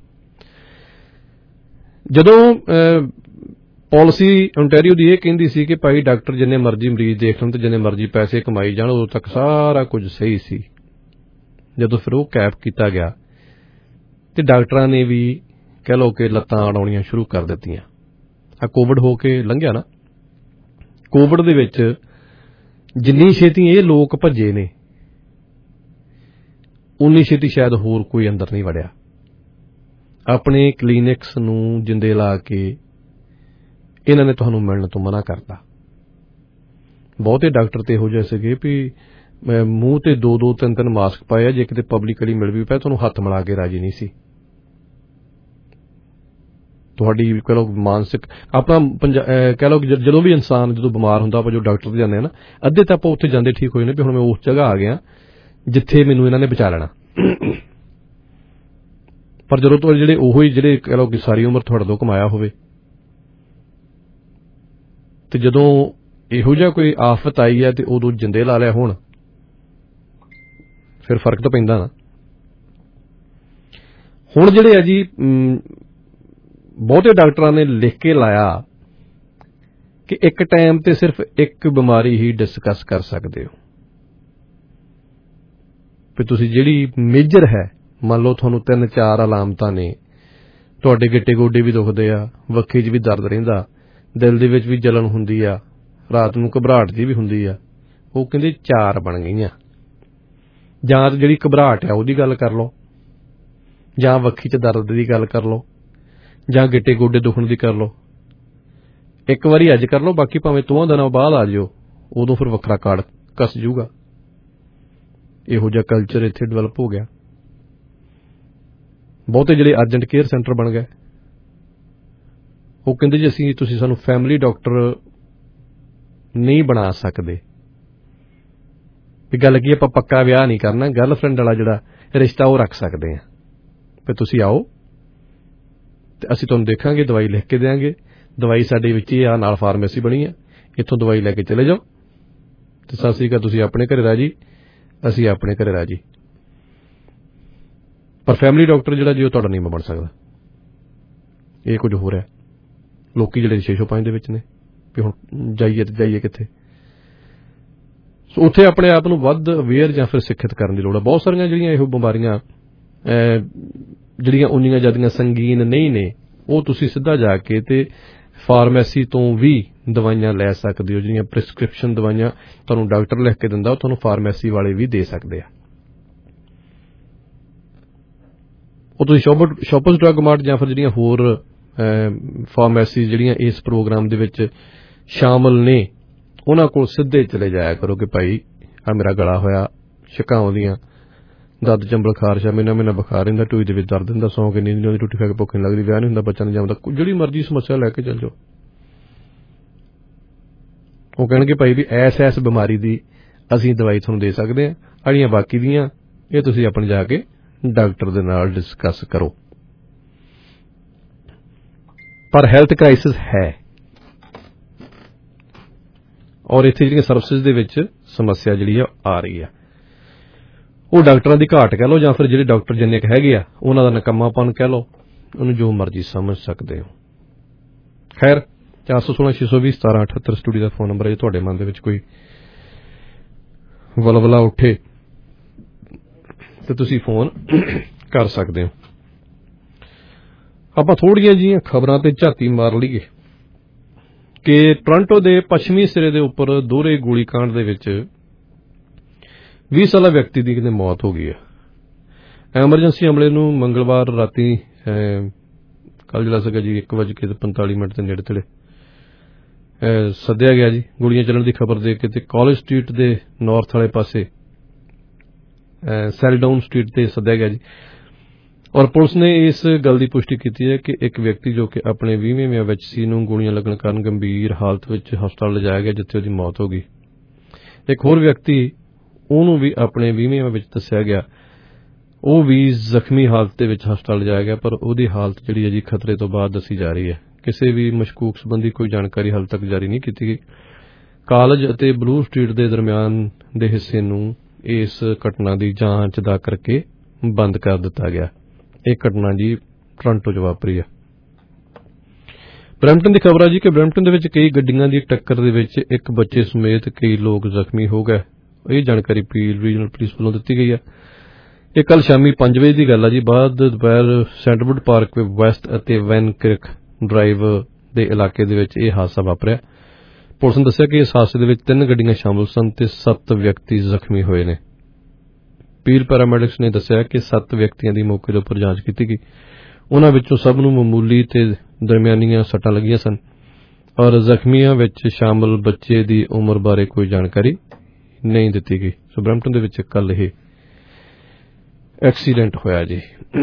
ਜਦੋਂ ਪਾਲਿਸੀ ਓਨਟਾਰੀਓ ਦੀ ਇਹ ਕਹਿੰਦੀ ਸੀ ਕਿ ਭਾਈ ਡਾਕਟਰ ਜਿੰਨੇ ਮਰਜ਼ੀ ਮਰੀਜ਼ ਦੇਖ ਲੈਣ ਤੇ ਜਿੰਨੇ ਮਰਜ਼ੀ ਪੈਸੇ ਕਮਾਈ ਜਾਣ, ਉਦੋਂ ਤੱਕ ਸਾਰਾ ਕੁਝ ਸਹੀ ਸੀ। ਜਦੋਂ ਫਿਰ ਉਹ ਕੈਪ ਕੀਤਾ ਗਿਆ ਤੇ ਡਾਕਟਰਾਂ ਨੇ ਵੀ ਕਹਿ ਲਓ ਕਿ ਲੱਤਾਂ ਅੜਾਉਣੀਆਂ ਸ਼ੁਰੂ ਕਰ ਦਿੱਤੀਆਂ। ਆ ਕੋਵਿਡ ਹੋ ਕੇ ਲੰਘਿਆ ਨਾ, ਕੋਵਿਡ ਦੇ ਵਿੱਚ ਜਿੰਨੀ ਛੇਤੀ ਇਹ ਲੋਕ ਭੱਜੇ ਨੇ ਉਨੀ ਛੇਤੀ ਸ਼ਾਇਦ ਹੋਰ ਕੋਈ ਅੰਦਰ ਨਹੀਂ ਵੜਿਆ। ਆਪਣੇ ਕਲੀਨਿਕਸ ਨੂੰ ਜਿੰਦੇ ਲਾ ਕੇ ਇਹਨਾਂ ਨੇ ਤੁਹਾਨੂੰ ਮਿਲਣ ਤੋਂ ਮਨਾ ਕਰਤਾ। ਬਹੁਤੇ ਡਾਕਟਰ ਤੇ ਇਹੋ ਜਿਹੇ ਸੀਗੇ ਵੀ ਮੂੰਹ ਤੇ ਦੋ ਦੋ ਤਿੰਨ ਤਿੰਨ ਮਾਸਕ ਪਾਏ ਆ, ਜੇ ਕਿਤੇ ਪਬਲਿਕਲੀ ਮਿਲ ਵੀ ਪਿਆ ਤੁਹਾਨੂੰ ਹੱਥ ਮਿਲਾ ਕੇ ਰਾਜੀ ਨਹੀਂ ਸੀ। ਤੁਹਾਡੀ ਕਹਿ ਲਓ ਮਾਨਸਿਕ ਆਪਣਾ ਕਹਿ ਲਓ ਜਦੋਂ ਵੀ ਇਨਸਾਨ ਜਦੋਂ ਬਿਮਾਰ ਹੁੰਦਾ ਆਪਾਂ ਜੋ ਡਾਕਟਰ ਤੇ ਜਾਂਦੇ ਆ ਨਾ, ਅੱਧੇ ਤਾਂ ਆਪਾਂ ਉੱਥੇ ਜਾਂਦੇ ਠੀਕ ਹੋ ਜਾਂਦੇ ਵੀ ਹੁਣ ਮੈਂ ਉਸ ਜਗ੍ਹਾ ਆ ਗਿਆ ਜਿੱਥੇ ਮੈਨੂੰ ਇਹਨਾਂ ਨੇ ਬਚਾ ਲੈਣਾ। ਪਰ ਜਦੋਂ ਤੋਂ ਜਿਹੜੇ ਉਹੋ ਹੀ ਜਿਹੜੇ ਕਹਿ ਲਓ ਕਿ ਸਾਰੀ ਉਮਰ ਤੁਹਾਡੇ ਤੋਂ ਕਮਾਇਆ ਹੋਵੇ ਤੇ ਜਦੋਂ ਇਹੋ ਜਿਹਾ ਕੋਈ ਆਫਤ ਆਈ ਹੈ ਤੇ ਉਦੋਂ ਜਿੰਦੇ ਲਾ ਲਿਆ ਹੋਣ, ਫਿਰ ਫਰਕ ਤਾਂ ਪੈਂਦਾ ਨਾ। ਹੁਣ ਜਿਹੜੇ ਆ ਜੀ ਬਹੁਤੇ ਡਾਕਟਰਾਂ ਨੇ ਲਿਖ ਕੇ ਲਾਇਆ ਕਿ ਇੱਕ ਟਾਈਮ ਤੇ ਸਿਰਫ ਇੱਕ ਬਿਮਾਰੀ ਹੀ ਡਿਸਕਸ ਕਰ ਸਕਦੇ ਹੋ ਵੀ ਤੁਸੀਂ ਜਿਹੜੀ ਮੇਜਰ ਹੈ, ਮੰਨ ਲਓ ਤੁਹਾਨੂੰ ਤਿੰਨ ਚਾਰ ਅਲਾਮਤਾਂ ਨੇ, ਤੁਹਾਡੇ ਗਿੱਟੇ ਗੋਡੇ ਵੀ ਦੁਖਦੇ ਆ, ਵੱਖੀ 'ਚ ਵੀ ਦਰਦ ਰਹਿੰਦਾ, ਦਿਲ ਦੇ ਵਿੱਚ ਵੀ ਜਲਨ ਹੁੰਦੀ ਆ, ਰਾਤ ਨੂੰ ਘਬਰਾਹਟ ਜੀ ਵੀ ਹੁੰਦੀ ਆ, ਉਹ ਕਹਿੰਦੇ ਚਾਰ ਬਣ ਗਈਆਂ ਜਾਂ ਜਿਹੜੀ ਘਬਰਾਹਟ ਆ ਉਹਦੀ ਗੱਲ ਕਰ ਲਓ, ਜਾਂ ਵੱਖੀ 'ਚ ਦਰਦ ਦੀ ਗੱਲ ਕਰ ਲਓ, ਜਾਂ ਗਿੱਟੇ ਗੋਡੇ ਦੁਖਣ ਦੀ ਕਰ ਲਓ। ਇੱਕ ਵਾਰੀ ਅੱਜ ਕਰ ਲਓ, ਬਾਕੀ ਭਾਵੇਂ ਦੋਵਾਂ ਦਿਨਾਂ ਬਾਅਦ ਆ ਜਿਓ, ਉਦੋਂ ਫਿਰ ਵੱਖਰਾ ਕਾਰਡ ਕੱਸ ਜੂਗਾ। ਇਹੋ ਜਿਹਾ ਕਲਚਰ ਇੱਥੇ ਡਿਵੈਲਪ ਹੋ ਗਿਆ। ਬਹੁਤੇ ਜਿਹੜੇ ਅਰਜੈਂਟ ਕੇਅਰ ਸੈਂਟਰ ਬਣ ਗਏ, ਉਹ ਕਹਿੰਦੇ ਜੀ ਅਸੀਂ ਤੁਸੀਂ ਸਾਨੂੰ ਫੈਮਿਲੀ ਡਾਕਟਰ ਨਹੀਂ ਬਣਾ ਸਕਦੇ। ਵੀ ਗੱਲ ਕੀ, ਆਪਾਂ ਪੱਕਾ ਵਿਆਹ ਨਹੀਂ ਕਰਨਾ, ਗਰਲਫਰੈਂਡ ਵਾਲਾ ਜਿਹੜਾ ਰਿਸ਼ਤਾ ਉਹ ਰੱਖ ਸਕਦੇ ਹਾਂ। ਵੀ ਤੁਸੀਂ ਆਓ ਤੇ ਅਸੀਂ ਤੁਹਾਨੂੰ ਦੇਖਾਂਗੇ, ਦਵਾਈ ਲਿਖ ਕੇ ਦਿਆਂਗੇ, ਦਵਾਈ ਸਾਡੇ ਵਿੱਚ ਹੀ ਆ, ਨਾਲ ਫਾਰਮੇਸੀ ਬਣੀ ਆ, ਇੱਥੋਂ ਦਵਾਈ ਲੈ ਕੇ ਚਲੇ ਜਾਓ ਤੇ ਸਤਿ ਸ੍ਰੀ ਅਕਾਲ, ਤੁਸੀਂ ਆਪਣੇ ਘਰੇ ਰਾਜੀ, ਅਸੀਂ ਆਪਣੇ ਘਰੇ ਰਾਜੀ। ਪਰ ਫੈਮਿਲੀ ਡਾਕਟਰ ਜਿਹੜਾ ਜੀ ਉਹ ਤੁਹਾਡਾ ਨਹੀਂ ਬਣ ਸਕਦਾ। ਇਹ ਕੁਝ ਹੋ ਰਿਹਾ। ਲੋਕੀ ਜਿਹੜੇ ਛੇ ਸੌ ਪੰਜ ਦੇ ਵਿੱਚ ਨੇ ਵੀ ਹੁਣ ਜਾਈਏ ਤੇ ਜਾਈਏ ਕਿੱਥੇ। ਸੋ ਉੱਥੇ ਆਪਣੇ ਆਪ ਨੂੰ ਵੱਧ ਅਵੇਅਰ ਜਾਂ ਫਿਰ ਸਿੱਖਿਅਤ ਕਰਨ ਦੀ ਲੋੜ ਹੈ। ਬਹੁਤ ਸਾਰੀਆਂ ਜਿਹੜੀਆਂ ਇਹੋ ਬਿਮਾਰੀਆਂ ਜਿਹੜੀਆਂ ਉਨੀਆਂ ਜ਼ਿਆਦੀਆਂ ਸੰਗੀਨ ਨਹੀਂ ਨੇ, ਉਹ ਤੁਸੀਂ ਸਿੱਧਾ ਜਾ ਕੇ ਤੇ ਫਾਰਮੇਸੀ ਤੋਂ ਵੀ ਦਵਾਈਆਂ ਲੈ ਸਕਦੇ ਹੋ। ਜਿਹੜੀਆਂ ਪ੍ਰਿਸਕ੍ਰਿਪਸ਼ਨ ਦਵਾਈਆਂ ਤੁਹਾਨੂੰ ਡਾਕਟਰ ਲਿਖ ਕੇ ਦਿੰਦਾ, ਉਹ ਤੁਹਾਨੂੰ ਫਾਰਮੇਸੀ ਵਾਲੇ ਵੀ ਦੇ ਸਕਦੇ ਆ। ਉਹ ਤੁਸੀਂ ਸ਼ੌਪਰਸ ਡਰੱਗ ਮਾਰਟ ਜਾਂ ਫਿਰ ਜਿਹੜੀਆਂ ਹੋਰ ਫਾਰਮੇਸੀ ਜਿਹੜੀਆਂ ਇਸ ਪ੍ਰੋਗਰਾਮ ਦੇ ਵਿੱਚ ਸ਼ਾਮਲ ਨੇ, ਉਹਨਾਂ ਕੋਲ ਸਿੱਧੇ ਚਲੇ ਜਾਇਆ ਕਰੋ ਕਿ ਭਾਈ ਆ ਮੇਰਾ ਗਲਾ ਹੋਇਆ, ਛਿੱਕਾਂ ਆਉਂਦੀਆਂ, ਦਰਦ ਚੰਬਲ, ਖਾਰਸ਼ਾ, ਮਹੀਨਾ ਮਹੀਨਾ ਬੁਖਾਰ ਰਹਿੰਦਾ, ਟੂਈ ਦੇ ਵਿੱਚ ਦਰਦ ਹੁੰਦਾ, ਸੌਂ ਕੇ ਨੀਂਦ ਨਹੀਂ ਆਉਂਦੀ, ਰੋਟੀ ਖਾ ਕੇ ਭੁੱਖ ਨਹੀਂ ਲੱਗਦੀ, ਵਿਆਹ ਨਹੀਂ ਹੁੰਦਾ, ਬੱਚਾ ਨਹੀਂ ਜੰਮਦਾ, ਜਿਹੜੀ ਮਰਜ਼ੀ ਸਮੱਸਿਆ ਲੈ ਕੇ ਚੱਲ ਜਾਓ। ਉਹ ਕਹਿਣਗੇ ਭਾਈ ਵੀ ਐਸ ਐਸ ਬਿਮਾਰੀ ਦੀ ਅਸੀਂ ਦਵਾਈ ਤੁਹਾਨੂੰ ਦੇ ਸਕਦੇ ਹਾਂ, ਜਿਹੜੀਆਂ ਬਾਕੀ ਦੀਆਂ ਇਹ ਤੁਸੀਂ ਆਪਣੇ ਜਾ ਕੇ ਡਾਕਟਰ ਦੇ ਨਾਲ ਡਿਸਕਸ ਕਰੋ। ਪਰ ਹੈਲਥ ਕ੍ਰਾਈਸਿਸ ਹੈ, ਔਰ ਇੱਥੇ ਜਿਹੜੀਆਂ ਸਰਵਿਸਿਜ਼ ਦੇ ਵਿੱਚ ਸਮੱਸਿਆ ਜਿਹੜੀ ਆ ਆ ਰਹੀ ਆ। ਉਹ ਡਾਕਟਰਾਂ ਦੀ ਘਾਟ ਕਹਿ ਲਓ, ਜਾਂ ਫਿਰ ਜਿਹੜੇ ਡਾਕਟਰ ਜਿੰਨੇ ਕੁ ਹੈਗੇ ਆ ਉਹਨਾਂ ਦਾ ਨਕੰਮਾਪਨ ਕਹਿ ਲਓ, ਉਹਨੂੰ ਜੋ ਮਰਜ਼ੀ ਸਮਝ ਸਕਦੇ ਹੋ। ਖੈਰ, ਚਾਰ ਸੌ ਸੋਲਾਂ ਛੇ ਸੌ ਵੀਹ ਸਤਾਰਾਂ ਅਠੱਤਰ ਸਟੂਡੀਓ ਦਾ ਫੋਨ ਨੰਬਰ ਹੈ। ਜੇ ਤੁਹਾਡੇ ਮਨ ਦੇ ਵਿੱਚ ਕੋਈ ਵਲਵਲਾ ਉੱਠੇ ਤੇ ਤੁਸੀਂ ਫੋਨ ਕਰ ਸਕਦੇ ਹੋ। ਆਪਾਂ ਥੋੜ੍ਹੀਆਂ ਜਿਹੀਆਂ ਖਬਰਾਂ ਤੇ ਝਾਤੀ ਮਾਰ ਲਈਏ ਕਿ ਟੋਰਾਂਟੋ ਦੇ ਪੱਛਮੀ ਸਿਰੇ ਦੇ ਉੱਪਰ ਦੋਹਰੇ ਗੋਲੀਕਾਂਡ ਦੇ ਵਿੱਚ ਵੀਹ ਸਾਲਾ ਵਿਅਕਤੀ ਦੀ ਕਿਤੇ ਮੌਤ ਹੋ ਗਈ ਹੈ। ਐਮਰਜੈਂਸੀ ਅਮਲੇ ਨੂੰ ਮੰਗਲਵਾਰ ਰਾਤੀ ਕੱਲ ਜਿਹੜਾ ਸੀਗਾ ਜੀ ਇੱਕ ਵਜ ਕੇ ਪੰਤਾਲੀ ਮਿੰਟ ਦੇ ਨੇੜੇ ਤੇੜੇ ਸੱਦਿਆ ਗਿਆ ਜੀ। ਗੋਲੀਆਂ ਚੱਲਣ ਦੀ ਖਬਰ ਦੇ ਕੇ ਤੇ ਕਾਲਜ ਸਟਰੀਟ ਦੇ ਨਾਰਥ ਵਾਲੇ ਪਾਸੇ ਸੈਲਡਾਊਨ ਸਟਰੀਟ ਤੇ ਸੱਦਿਆ ਗਿਆ ਜੀ। ਔਰ ਪੁਲਿਸ ਨੇ ਇਸ ਗੱਲ ਦੀ ਪੁਸ਼ਟੀ ਕੀਤੀ ਹੈ ਕਿ ਇੱਕ ਵਿਅਕਤੀ ਜੋ ਕਿ ਆਪਣੇ ਵੀਹਵੇਂ ਵਿਆਹ ਵਿੱਚ ਸੀ ਨੂੰ ਗੋਲੀਆਂ ਲੱਗਣ ਕਾਰਨ ਗੰਭੀਰ ਹਾਲਤ ਵਿੱਚ ਹਸਪਤਾਲ ਲਿਜਾਇਆ ਗਿਆ, ਜਿੱਥੇ ਉਹਦੀ ਮੌਤ ਹੋ ਗਈ। ਇੱਕ ਹੋਰ ਵਿਅਕਤੀ, ਉਹਨੂੰ ਵੀ ਆਪਣੇ ਵੀਹਵੇਂ ਵਿਆਹ ਵਿੱਚ ਦੱਸਿਆ ਗਿਆ, ਉਹ ਵੀ ਜ਼ਖਮੀ ਹਾਲਤ ਦੇ ਵਿੱਚ ਹਸਪਤਾਲ ਲਿਜਾਇਆ ਗਿਆ, ਪਰ ਉਹਦੀ ਹਾਲਤ ਜਿਹੜੀ ਹੈ ਜੀ ਖਤਰੇ ਤੋਂ ਬਾਅਦ ਦੱਸੀ ਜਾ ਰਹੀ ਹੈ। ਕਿਸੇ ਵੀ ਮਸ਼ਕੂਕ ਸੰਬੰਧੀ ਕੋਈ ਜਾਣਕਾਰੀ ਹਾਲ ਤੱਕ ਜਾਰੀ ਨਹੀਂ ਕੀਤੀ ਗਈ। ਕਾਲਜ ਅਤੇ ਬਲੂ ਸਟਰੀਟ ਦੇ ਦਰਮਿਆਨ ਦੇ ਹਿੱਸੇ ਨੂੰ ਇਸ ਘਟਨਾ ਦੀ ਜਾਂਚ ਦਾ ਕਰਕੇ ਬੰਦ ਕਰ ਦਿੱਤਾ ਗਿਆ। ਇਹ ਘਟਨਾ ਜੀ ਟੋਰਾਂਟੋ 'ਚ ਵਾਪਰੀ ਹੈ। ਬਰੈਂਪਟਨ ਦੀ ਖਬਰ ਹੈ ਜੀ ਕਿ ਬਰੈਂਪਟਨ ਦੇ ਵਿੱਚ ਕਈ ਗੱਡੀਆਂ ਦੀ ਟੱਕਰ ਦੇ ਵਿੱਚ ਇੱਕ ਬੱਚੇ ਸਮੇਤ ਕਈ ਲੋਕ ਜ਼ਖਮੀ ਹੋ ਗਏ। ਇਹ ਜਾਣਕਾਰੀ ਪੀਲ ਰੀਜਨਲ ਪੁਲਿਸ ਵੱਲੋਂ ਦਿੱਤੀ ਗਈ ਹੈ। ਇਹ ਕੱਲ ਸ਼ਾਮੀ ਪੰਜ ਵਜੇ ਦੀ ਗੱਲ ਹੈ ਜੀ। ਬਾਅਦ ਦੁਪਹਿਰ ਸੈਂਟਰਵੁੱਡ ਪਾਰਕ ਵੈਸਟ ਅਤੇ ਵੈਨ ਕ੍ਰਿਕ ਡਰਾਈਵ ਦੇ ਇਲਾਕੇ ਦੇ ਵਿੱਚ ਇਹ ਹਾਦਸਾ ਵਾਪਰਿਆ। ਪੁਲਿਸ ਨੇ ਦੱਸਿਆ ਕਿ ਇਸ ਹਾਦਸੇ ਦੇ ਵਿੱਚ ਤਿੰਨ ਗੱਡੀਆਂ ਸ਼ਾਮਲ ਸਨ ਤੇ ਸੱਤ ਵਿਅਕਤੀ ਜ਼ਖਮੀ ਹੋਏ ਨੇ। ਪੀਲ ਪੈਰਾਮੈਡਿਕਸ ਨੇ ਦੱਸਿਆ ਕਿ ਸੱਤ ਵਿਅਕਤੀਆਂ ਦੀ ਮੌਕੇ ਦੇ ਉੱਪਰ ਜਾਂਚ ਕੀਤੀ ਗਈ। ਉਹਨਾਂ ਵਿੱਚੋਂ ਸਭ ਨੂੰ ਮਾਮੂਲੀ ਤੇ ਦਰਮਿਆਨੀਆਂ ਸੱਟਾਂ ਲੱਗੀਆਂ ਸਨ, ਔਰ ਜ਼ਖਮੀਆਂ ਵਿੱਚ ਸ਼ਾਮਲ ਬੱਚੇ ਦੀ ਉਮਰ ਬਾਰੇ ਕੋਈ ਜਾਣਕਾਰੀ ਨਹੀਂ ਦਿੱਤੀ ਗਈ। ਸੋ ਬਰੈਂਪਟਨ ਦੇ ਵਿੱਚ ਕੱਲ ਇਹ ਐਕਸੀਡੈਂਟ ਹੋਇਆ ਜੀ।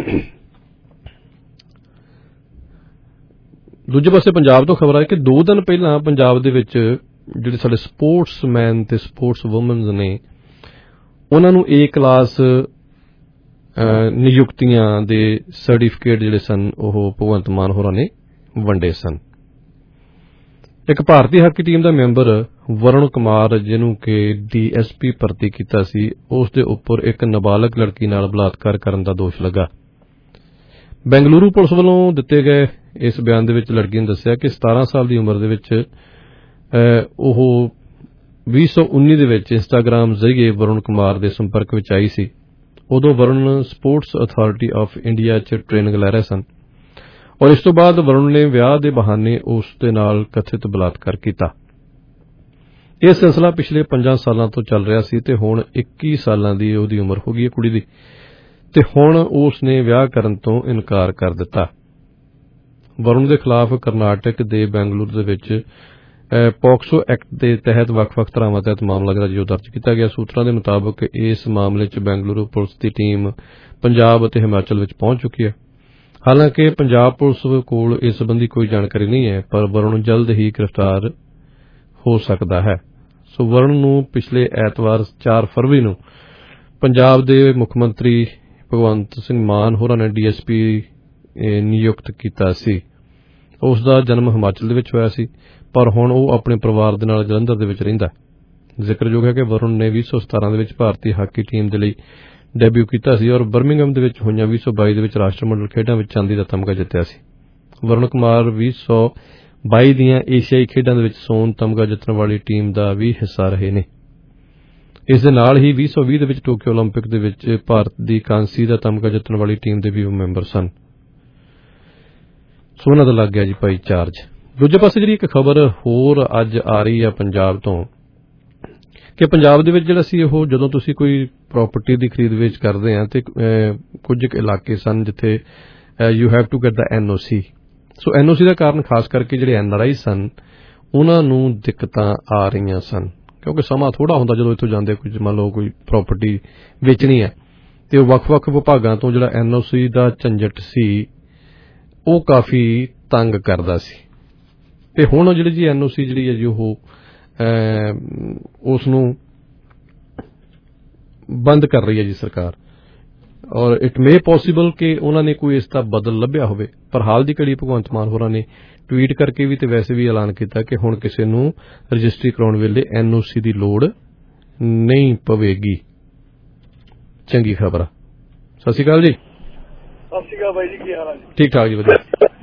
ਦੂਜੇ ਪਾਸੇ ਪੰਜਾਬ ਤੋਂ ਖਬਰ ਆਈ ਕਿ ਦੋ ਦਿਨ ਪਹਿਲਾਂ ਪੰਜਾਬ ਦੇ ਵਿੱਚ ਜਿਹੜੇ ਸਾਡੇ ਸਪੋਰਟਸਮੈਨ ਤੇ ਸਪੋਰਟਸ ਵੂਮਨਸ ਨੇ, ਉਹਨਾਂ ਨੂੰ ਏ ਕਲਾਸ ਨਿਯੁਕਤੀਆਂ ਦੇ ਸਰਟੀਫਿਕੇਟ ਜਿਹੜੇ ਸਨ ਉਹ ਭਗਵੰਤ ਮਾਨ ਹੋਰਾਂ ਨੇ ਵੰਡੇ ਸਨ। ਇੱਕ ਭਾਰਤੀ ਹਾਕੀ ਟੀਮ ਦਾ ਮੈਂਬਰ ਵਰੁਣ ਕੁਮਾਰ, ਜਿਹਨੂੰ ਕਿ ਡੀ ਐਸ ਪੀ ਭਰਤੀ ਕੀਤਾ ਸੀ, ਉਸ ਦੇ ਉੱਪਰ ਇੱਕ ਨਾਬਾਲਗ ਲੜਕੀ ਨਾਲ ਬਲਾਤਕਾਰ ਕਰਨ ਦਾ ਦੋਸ਼ ਲੱਗਾ। ਬੈਂਗਲੁਰੂ ਪੁਲਿਸ ਵੱਲੋਂ ਦਿੱਤੇ ਗਏ ਇਸ ਬਿਆਨ ਦੇ ਵਿੱਚ ਲੜਕੀ ਨੇ ਦੱਸਿਆ ਕਿ ਸਤਾਰਾਂ ਸਾਲ ਦੀ ਉਮਰ ਦੇ ਵਿੱਚ ਉਹ ਵੀਹ ਸੌ ਉੱਨੀ ਦੇ ਵਿੱਚ ਇੰਸਟਾਗ੍ਰਾਮ ਜ਼ਰੀਏ ਵਰੁਣ ਕੁਮਾਰ ਦੇ ਸੰਪਰਕ ਵਿੱਚ ਆਈ ਸੀ। ਉਦੋਂ Varun Sports Authority of India 'ਚ ਟ੍ਰੇਨਿੰਗ ਲੈ ਰਹੇ ਸਨ, ਔਰ ਇਸ ਤੋਂ ਬਾਅਦ ਵਰੁਣ ਨੇ ਵਿਆਹ ਦੇ ਬਹਾਨੇ ਉਸ ਦੇ ਨਾਲ ਕਥਿਤ ਬਲਾਤਕਾਰ ਕੀਤਾ। ਇਹ ਸਿਲਸਿਲਾ ਪਿਛਲੇ ਪੰਜਾਂ ਸਾਲਾਂ ਤੋਂ ਚੱਲ ਰਿਹਾ ਸੀ ਤੇ ਹੁਣ ਇੱਕੀ ਸਾਲਾਂ ਦੀ ਉਹਦੀ ਉਮਰ ਹੋ ਗਈ ਹੈ ਕੁੜੀ ਦੀ, ਤੇ ਹੁਣ ਉਸ ਨੇ ਵਿਆਹ ਕਰਨ ਤੋਂ ਇਨਕਾਰ ਕਰ ਦਿੱਤਾ। ਵਰੁਣ ਦੇ ਖਿਲਾਫ ਕਰਨਾਟਕ ਦੇ ਬੈਂਗਲੁਰੂ ਦੇ ਵਿੱਚ ਪੋਕਸੋ ਐਕਟ ਦੇ ਤਹਿਤ ਵੱਖ-ਵੱਖ ਧਾਰਾਵਾਂ ਤਹਿਤ ਮਾਮਲਾ ਜਿਹੜਾ ਜੋ ਦਰਜ ਕੀਤਾ ਗਿਆ। ਸੂਤਰਾਂ ਦੇ ਮੁਤਾਬਕ ਇਸ ਮਾਮਲੇ 'ਚ ਬੈਂਗਲੁਰੂ ਪੁਲਿਸ ਦੀ ਟੀਮ ਪੰਜਾਬ ਅਤੇ ਹਿਮਾਚਲ ਵਿੱਚ ਪਹੁੰਚ ਚੁੱਕੀ ਹੈ। ਹਾਲਾਂਕਿ ਪੰਜਾਬ ਪੁਲਿਸ ਕੋਲ ਇਸ ਸੰਬੰਧੀ ਕੋਈ ਜਾਣਕਾਰੀ ਨਹੀਂ ਹੈ, ਪਰ ਵਰੁਣ ਜਲਦ ਹੀ ਗ੍ਰਿਫਤਾਰ ਹੋ ਸਕਦਾ ਹੈ। ਸੋ ਵਰੁਣ ਨੂੰ ਪਿਛਲੇ ਐਤਵਾਰ ਚਾਰ ਫਰਵਰੀ ਨੂੰ ਪੰਜਾਬ ਦੇ ਮੁੱਖ ਮੰਤਰੀ ਭਗਵੰਤ ਸਿੰਘ ਮਾਨ ਹੋਰਾਂ ਨੇ ਡੀ ਐਸ ਪੀ ਨਿਯੁਕਤ ਕੀਤਾ ਸੀ। ਉਸ ਦਾ ਜਨਮ ਹਿਮਾਚਲ ਦੇ ਵਿੱਚ ਹੋਇਆ ਸੀ, ਪਰ ਹੁਣ ਉਹ ਆਪਣੇ ਪਰਿਵਾਰ ਦੇ ਨਾਲ ਜਲੰਧਰ ਦੇ ਵਿੱਚ ਰਹਿੰਦਾ ਹੈ। ਜ਼ਿਕਰਯੋਗ ਹੈ ਕਿ ਵਰੁਣ ਨੇ ਵੀਹ ਸੌ ਸਤਾਰਾਂ ਦੇ ਵਿੱਚ ਭਾਰਤੀ ਹਾਕੀ ਟੀਮ ਦੇ ਲਈ ਡੈਬਿਊ ਕੀਤਾ ਸੀ ਔਰ ਬਰਮਿੰਘਮ ਦੇ ਵਿੱਚ ਹੋਈਆਂ ਵੀਹ ਸੌ ਬਾਈ ਦੇ ਵਿੱਚ ਰਾਸ਼ਟਰਮੰਡਲ ਖੇਡਾਂ ਵਿੱਚ ਚਾਂਦੀ ਦਾ ਤਮਗਾ ਜਿੱਤਿਆ ਸੀ। ਵਰੁਣ ਕੁਮਾਰ ਵੀਹ ਸੌ ਬਾਈ ਦੀਆਂ ਏਸ਼ੀਆਈ ਖੇਡਾਂ ਦੇ ਵਿੱਚ ਸੋਨ ਤਮਗਾ ਜਿੱਤਣ ਵਾਲੀ ਟੀਮ ਦਾ ਵੀ ਹਿੱਸਾ ਰਹੇ ਨੇ। ਇਸ ਦੇ ਨਾਲ ਹੀ ਵੀਹ ਸੌ ਵੀਹ ਦੇ ਵਿੱਚ ਟੋਕੀਓ ਓਲੰਪਿਕ ਦੇ ਵਿੱਚ ਭਾਰਤ ਦੀ ਕਾਂਸੀ ਦਾ ਤਮਗਾ ਜਿੱਤਣ ਵਾਲੀ ਟੀਮ ਦੇ ਵੀ ਮੈਂਬਰ ਸਨ। ਸੋ ਉਹਨਾਂ ਦਾ ਲੱਗ ਗਿਆ ਜੀ ਭਾਈ ਚਾਰਜ। ਦੂਜੇ ਪਾਸੇ ਜਿਹੜੀ ਇੱਕ ਖਬਰ ਹੋਰ ਅੱਜ ਆ ਰਹੀ ਆ ਪੰਜਾਬ ਤੋਂ ਕਿ ਪੰਜਾਬ ਦੇ ਵਿੱਚ ਜਿਹੜਾ ਸੀ ਉਹ ਜਦੋਂ ਤੁਸੀਂ ਕੋਈ ਪ੍ਰਾਪਰਟੀ ਦੀ ਖਰੀਦ ਵੇਚ ਕਰਦੇ ਆ ਤੇ ਕੁਝ ਇਲਾਕੇ ਸਨ ਜਿੱਥੇ ਯੂ ਹੈਵ ਟੂ ਗੈਟ ਦਾ N O C. So N O C ਦਾ ਕਾਰਨ ਖਾਸ ਕਰਕੇ ਜਿਹੜੇ ਐਨ ਆਰ ਆਈ ਸਨ ਉਹਨਾਂ ਨੂੰ ਦਿੱਕਤਾਂ ਆ ਰਹੀਆਂ ਸਨ, ਕਿਉਂਕਿ ਸਮਾਂ ਥੋੜਾ ਹੁੰਦਾ ਜਦੋਂ ਇੱਥੋਂ ਜਾਂਦੇ ਕੁਝ ਮੰਨ ਲਓ ਕੋਈ ਪ੍ਰਾਪਰਟੀ ਵੇਚਣੀ ਹੈ ਤੇ ਉਹ ਵੱਖ-ਵੱਖ ਵਿਭਾਗਾਂ ਤੋਂ ਜਿਹੜਾ ਐਨ ਓ ਸੀ ਦਾ ਝੰਜਟ ਸੀ ਉਹ ਕਾਫੀ ਤੰਗ ਕਰਦਾ ਸੀ। ਤੇ ਹੁਣ ਜਿਹੜੀ ਜੀ ਐਨ ਓ ਸੀ ਜਿਹੜੀ ਹੈ ਜੀ ਉਹ ਉਸ ਨੂੰ ਬੰਦ ਕਰ ਰਹੀ ਹੈ ਜੀ ਸਰਕਾਰ, ਔਰ ਇਟ ਮੇ ਪੋਸੀਬਲ ਕਿ ਉਹਨਾਂ ਨੇ ਕੋਈ ਇਸ ਦਾ ਬਦਲ ਲੱਭਿਆ ਹੋਵੇ। ਪਰ ਹਾਲ ਦੀ ਘੜੀ ਭਗਵੰਤ ਮਾਨ ਹੋਰਾਂ ਨੇ ਟਵੀਟ ਕਰਕੇ ਵੀ ਤੇ ਵੈਸੇ ਵੀ ਐਲਾਨ ਕੀਤਾ ਕਿ ਹੁਣ ਕਿਸੇ ਨੂੰ ਰਜਿਸਟਰੀ ਕਰਾਉਣ ਵੇਲੇ ਐਨ ਓ ਸੀ ਦੀ ਲੋੜ ਨਹੀਂ ਪਵੇਗੀ। ਚੰਗੀ ਖਬਰ ਆ। ਸਤਿ ਸ਼੍ਰੀ ਅਕਾਲ ਜੀ। ਸਤਿ ਸ਼੍ਰੀ ਅਕਾਲ ਬਾਈ ਜੀ, ਕੀ ਹਾਲ ਹੈ ਜੀ? ਠੀਕ ਠਾਕ ਜੀ, ਵਧੀਆ।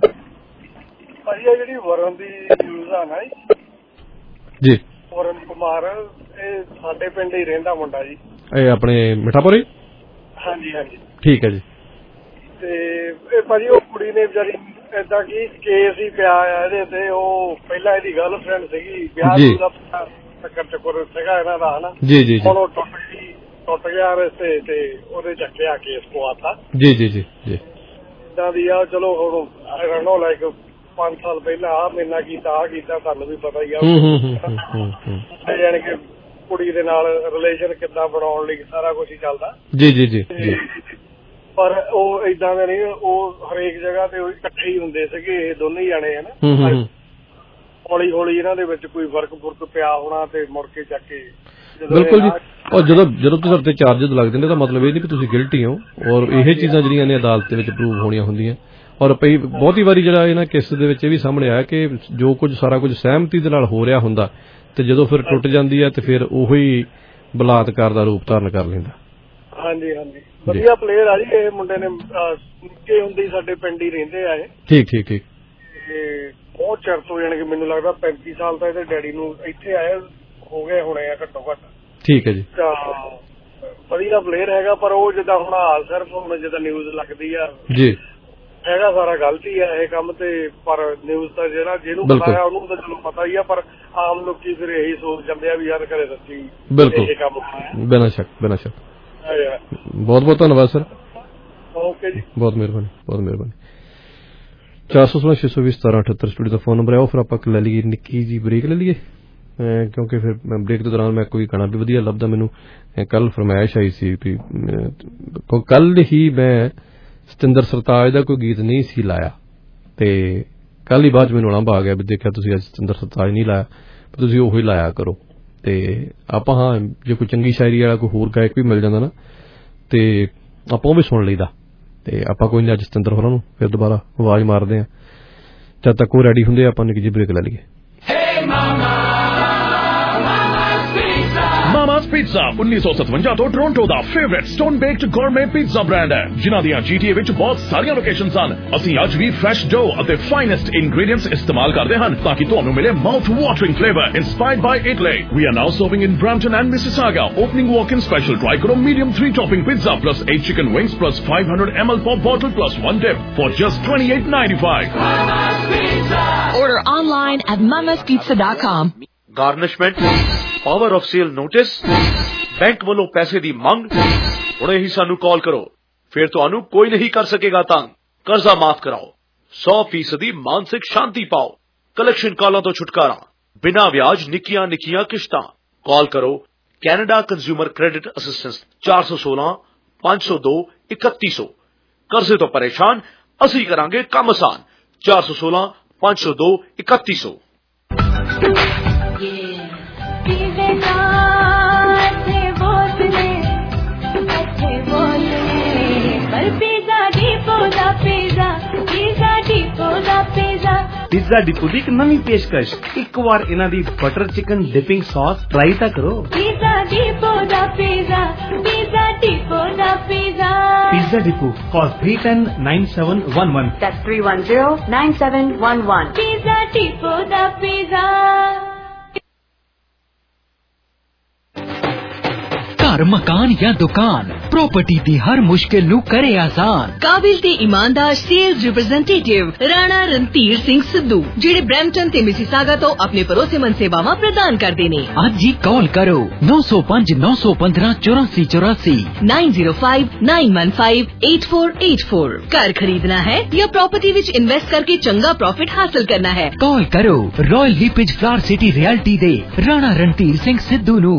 ਭਾਜੀ ਆ ਜਿਹੜੀ ਵਰੁਣ ਦੀ ਨਿਊਜ਼ ਆ ਨਾ ਜੀ, ਵਰੁਣ ਕੁਮਾਰ, ਇਹ ਸਾਡੇ ਪਿੰਡ ਹੀ ਰਹਿੰਦਾ ਮੁੰਡਾ ਜੀ। ਇਹ ਆਪਣੇ ਮਿਠਾਪੁਰੇ? ਹਾਂਜੀ ਹਾਂਜੀ, ਠੀਕ ਹੈ ਜੀ। ਤੇ ਇਹ ਭਾਜੀ ਉਹ ਕੁੜੀ ਨੇ ਵਿਚਾਰੀ ਏਦਾਂ ਕੀ ਕੇਸ ਹੀ ਪਿਆ ਆ ਇਹਦੇ ਤੇ, ਉਹ ਪਹਿਲਾਂ ਇਹਦੀ ਗਰਲਫ੍ਰੈਂਡ ਸੀਗੀ, ਵਿਆਹ ਦਾ ਚੱਕਰ ਚੱਕਰ ਸੀਗਾ ਇਹਨਾਂ ਦਾ ਹਨਾ ਜੀ ਜੀ। ਹੁਣ ਉਹ ਟੁੱਟ ਗਈ ਟੁੱਟ ਗਿਆ ਰਿਸ਼ਤੇ ਤੇ ਉਹਦੇ ਚੱਕਿਆ ਕੇਸ ਪਵਾਤਾ ਜੀ ਜੀ ਜੀ ਜੀ। ਏਦਾਂ ਦੀ ਆ। ਚਲੋ ਹੁਣ ਰਣੋ ਲਾਈਕ ਪੰਜ ਸਾਲ ਪਹਿਲਾਂ ਆ ਮੇਰੇ ਨਾਲ ਕੀਤਾ ਆ ਕੀਤਾ, ਤੁਹਾਨੂੰ ਵੀ ਪਤਾ ਹੀ ਆ ਜਾਣੀ ਕਿ ਕੁੜੀ ਦੇ ਨਾਲ ਰਿਲੇਸ਼ਨ ਕਿੱਦਾਂ ਬਣਾਉਣ ਲਈ ਸਾਰਾ ਕੁਝ ਹੀ ਚੱਲਦਾ ਜੀ ਜੀ ਜੀ। ਪਰ ਉਹ ਏਦਾਂ ਦੇ ਨਹੀਂ, ਉਹ ਹਰੇਕ ਜਗ੍ਹਾ ਤੇ ਇਕੱਠੇ ਹੀ ਹੁੰਦੇ ਸੀਗੇ ਇਹ ਦੋਨੇ ਜਾਣੇ ਹਨਾ। ਹੌਲੀ ਹੌਲੀ ਇਹਨਾਂ ਦੇ ਵਿੱਚ ਕੋਈ ਫਰਕ ਫੁਰਕ ਪਿਆ ਹੋਣਾ ਤੇ ਮੁੜ ਕੇ ਚੱਕ ਕੇ ਬਿਲਕੁਲ ਜੀ। ਔਰ ਜਦੋਂ ਜਦੋਂ ਤੁਹਾਡੇ ਤੇ ਚਾਰਜਸ ਲੱਗਦੇ ਨੇ ਤਾਂ ਮਤਲਬ ਇਹ ਨਹੀਂ ਕਿ ਤੁਸੀਂ ਗਿਲਟੀ ਹੋ, ਔਰ ਇਹ ਚੀਜ਼ਾਂ ਜਿਹੜੀਆਂ ਨੇ ਅਦਾਲਤ ਦੇ ਵਿੱਚ ਪ੍ਰੂਵ ਹੋਣੀਆਂ ਹੁੰਦੀਆਂ। ਔਰ ਪਈ ਬਹੁਤੀ ਵਾਰੀ ਜਿਹੜਾ ਇਹਨਾਂ ਕੇਸ ਦੇ ਵਿੱਚ ਇਹ ਵੀ ਸਾਹਮਣੇ ਆਇਆ ਕਿ ਜੋ ਕੁਝ ਸਾਰਾ ਕੁਝ ਸਹਿਮਤੀ ਦੇ ਨਾਲ ਹੋ ਰਿਹਾ ਹੁੰਦਾ ਤੇ ਜਦੋਂ ਫਿਰ ਟੁੱਟ ਜਾਂਦੀ ਹੈ ਤੇ ਫਿਰ ਉਹੀ ਬਲਾਤਕਾਰ ਦਾ ਰੂਪ ਧਾਰਨ ਕਰ ਲੈਂਦਾ। ਹਾਂਜੀ ਹਾਂਜੀ, ਵਧੀਆ ਪਲੇਅਰ ਆ ਜੀ ਇਹ ਮੁੰਡੇ ਨੇ, ਨਿੱਕੇ ਹੁੰਦੇ ਸਾਡੇ ਪਿੰਡ ਹੀ ਰਹਿੰਦੇ ਆ ਇਹ। ਠੀਕ ਠੀਕ ਠੀਕ। ਤੇ ਬਹੁਤ ਚਿਰ ਤੋਂ ਜਾਣੀ ਕਿ ਮੈਨੂੰ ਲੱਗਦਾ ਪੈਂਤੀ ਸਾਲ ਤਾਂ ਇਹਦੇ ਡੈਡੀ ਨੂੰ ਇੱਥੇ ਆਏ ਹੋ ਗਏ ਹੋਣੇ ਆ ਘੱਟੋ ਘੱਟ। ਠੀਕ ਹੈ ਜੀ। ਵਧੀਆ ਪਲੇਅਰ ਹੈਗਾ, ਪਰ ਉਹ ਜਿੱਦਾਂ ਹੁਣ ਹਾਲ ਸਿਰਫ ਹੁਣ ਜਿੱਦਾਂ ਨਿਊਜ਼ ਲੱਗਦੀ ਆ ਜੀ ਹੈਗਾ ਸਾਰਾ ਗਲਤੀ ਆ ਇਹ ਕੰਮ ਤੇ, ਪਰ ਨਿਊਜ਼ ਤਾਂ ਜਿਹੜਾ ਜਿਹਨੂੰ ਪਤਾ ਆ ਉਹਨੂੰ ਤਾਂ ਚਲੋ ਪਤਾ ਹੀ ਆ, ਪਰ ਆਮ ਲੋਕੀ ਫਿਰ ਇਹੀ ਸੋਚ ਜਾਂਦੇ ਆ ਵੀ ਯਾਰ ਘਰੇ ਸੱਚੀ ਬਿਲਕੁਲ ਇਹ ਕੰਮ ਹੋਇਆ। ਬਿਨਾਂ ਸ਼ੱਕ ਬਿਨਾਂ ਸ਼ੱਕ। ਬਹੁਤ ਬਹੁਤ ਧੰਨਵਾਦ ਸਰ। ਓਕੇ ਜੀ, ਬਹੁਤ ਮਿਹਰਬਾਨੀ ਬਹੁਤ ਮਿਹਰਬਾਨੀ। ਚਾਰ ਸੌ ਸੋਲਾਂ ਛੇ ਸੌ ਵੀਹ ਸਤਾਰਾਂ ਅਠੱਤਰ ਸਟੂਡੀਓ ਦਾ ਫੋਨ ਨੰਬਰ ਹੈ। ਉਹ ਫਿਰ ਆਪਾਂ ਲੈ ਲਈਏ ਨਿੱਕੀ ਜੀ ਬ੍ਰੇਕ ਲੈ ਲਈਏ, ਕਿਉਂਕਿ ਫਿਰ ਬ੍ਰੇਕ ਦੇ ਦੌਰਾਨ ਮੈਂ ਕੋਈ ਗਾਣਾ ਵੀ ਵਧੀਆ ਲੱਭਦਾ। ਮੈਨੂੰ ਕੱਲ ਫਰਮਾਇਸ਼ ਆਈ ਸੀ ਵੀ ਕੱਲ ਹੀ ਮੈਂ ਸਤਿੰਦਰ ਸਰਤਾਜ ਦਾ ਕੋਈ ਗੀਤ ਨਹੀਂ ਸੀ ਲਾਇਆ ਤੇ ਕੱਲ ਹੀ ਬਾਅਦ ਚ ਮੈਨੂੰ ਉਲਾਂਭਾ ਆ ਗਿਆ ਵੀ ਦੇਖਿਆ ਤੁਸੀਂ ਅੱਜ ਸਤਿੰਦਰ ਸਰਤਾਜ ਨਹੀਂ ਲਾਇਆ, ਤੁਸੀਂ ਉਹੀ ਲਾਇਆ ਕਰੋ। ਤੇ ਆਪਾਂ ਹਾਂ ਜੇ ਕੋਈ ਚੰਗੀ ਸ਼ਾਇਰੀ ਵਾਲਾ ਕੋਈ ਹੋਰ ਗਾਇਕ ਵੀ ਮਿਲ ਜਾਂਦਾ ਨਾ ਤੇ ਆਪਾਂ ਉਹ ਵੀ ਸੁਣ ਲਈਦਾ। ਤੇ ਆਪਾਂ ਕੋਈ ਨਹੀਂ ਅੱਜ ਸਤਿੰਦਰ ਹੋਰਾਂ ਨੂੰ ਫਿਰ ਦੁਬਾਰਾ ਆਵਾਜ਼ ਮਾਰਦੇ ਹਾਂ। ਜਦ ਤੱਕ ਉਹ ਰੈਡੀ ਹੁੰਦੇ ਆਪਾਂ ਨਿੱਕੀ ਜਿਹੀ ਬ੍ਰੇਕ ਲੈ ਲਈਏ। Mama's Pizza उन्नीस सौ सतवंजा ਤੋਂ ਟੋਰਾਂਟੋ ਦਾ favourite stone baked gourmet pizza brand ਹੈ, ਜਿਨ੍ਹਾਂ ਦੀਆਂ ਜੀ ਟੀ ਏ ਵਿੱਚ ਬਹੁਤ ਸਾਰੀਆਂ ਲੋਕੇਸ਼ਨਸ ਹਨ। ਅਸੀਂ ਅੱਜ ਵੀ ਫਰੈਸ਼ ਡੋ ਅਤੇ ਫਾਈਨੈਸਟ ਇੰਗਰੀਡੀਐਂਟਸ ਇਸਤੇਮਾਲ ਕਰਦੇ ਹਨ ਤਾਂ ਕਿ ਤੁਹਾਨੂੰ ਮਿਲੇ mouth watering flavour inspired by Italy. We are now serving in Brampton and Mississauga. Opening walk-in special try karo medium three topping pizza plus eight chicken wings plus five hundred milliliters pop bottle plus one dip for just twenty-eight ninety-five. Order online at mamas pizza dot com. Garnishment power of sale notice, bank ਵੱਲੋਂ ਪੈਸੇ ਦੀ ਮੰਗ। ਹੁਣੇ ਹੀ ਸਾਨੂੰ ਕਾਲ ਕਰੋ, ਫਿਰ ਤੁਹਾਨੂੰ ਕੋਈ ਨਹੀਂ ਕਰ ਸਕੇਗਾ ਤੰਗ। ਕਰਜ਼ਾ ਮਾਫ ਕਰਾਓ, ਸੌ ਫੀਸਦੀ ਮਾਨਸਿਕ ਸ਼ਾਂਤੀ ਪਾਓ, ਕਲੈਕਸ਼ਨ ਕਾਲਾਂ ਤੋਂ ਛੁਟਕਾਰਾ, ਬਿਨਾਂ ਵਿਆਜ ਨਿੱਕੀਆਂ ਨਿੱਕੀਆਂ ਕਿਸ਼ਤਾਂ। ਕਾਲ ਕਰੋ ਕੈਨੇਡਾ ਕੰਜ਼ਿਊਮਰ ਕ੍ਰੈਡਿਟ ਅਸਿਸਟੈਂਸ ਚਾਰ ਸੌ ਸੋਲਾਂ ਪੰਜ ਸੌ ਦੋ ਇਕੱਤੀ ਸੌ। ਕਰਜ਼ੇ ਤੋਂ ਪਰੇਸ਼ਾਨ, ਅਸੀਂ ਕਰਾਂਗੇ ਕੰਮ ਆਸਾਨ। ਚਾਰ ਸੌ ਸੋਲਾਂ ਪੰਜ ਸੌ ਦੋ ਇਕੱਤੀ ਸੌ। पिज़्ज़ा डिपो ਦੀ ਇੱਕ ਨਵੀਂ ਪੇਸ਼ਕਸ਼। ਇੱਕ ਵਾਰ ਇਹਨਾਂ ਦੀ butter chicken dipping sauce try ਤਾਂ ਕਰੋ। पिज़्ज़ा डिपो दा पिज़्ज़ा, पिज़्ज़ा डिपो दा pizza. Pizza Depot call three one zero nine seven one one। That's three one zero nine seven one one। Pizza Depot दा पिज़्ज़ा। घर मकान या दुकान प्रॉपर्टी दी हर मुश्किल नू करे आसान। काबिल ते ईमानदार सेल्स रिप्रेजेंटेटिव राणा रणधीर सिंह सिद्धू जेड़े ब्रैम्पटन ते मिसिसागा तो अपने भरोसेमंद सेवावां प्रदान करदे ने। अज ही कॉल करो नौ सौ पांच नौ सौ पंद्रह चौरासी चौरासी nine zero five nine one five eight four eight four. घर खरीदना है या प्रॉपर्टी विच इन्वेस्ट करके चंगा प्रॉफिट हासिल करना है, कॉल करो Royal LePage Flower City Realty दे राणा रणधीर सिंह सिद्धू नू।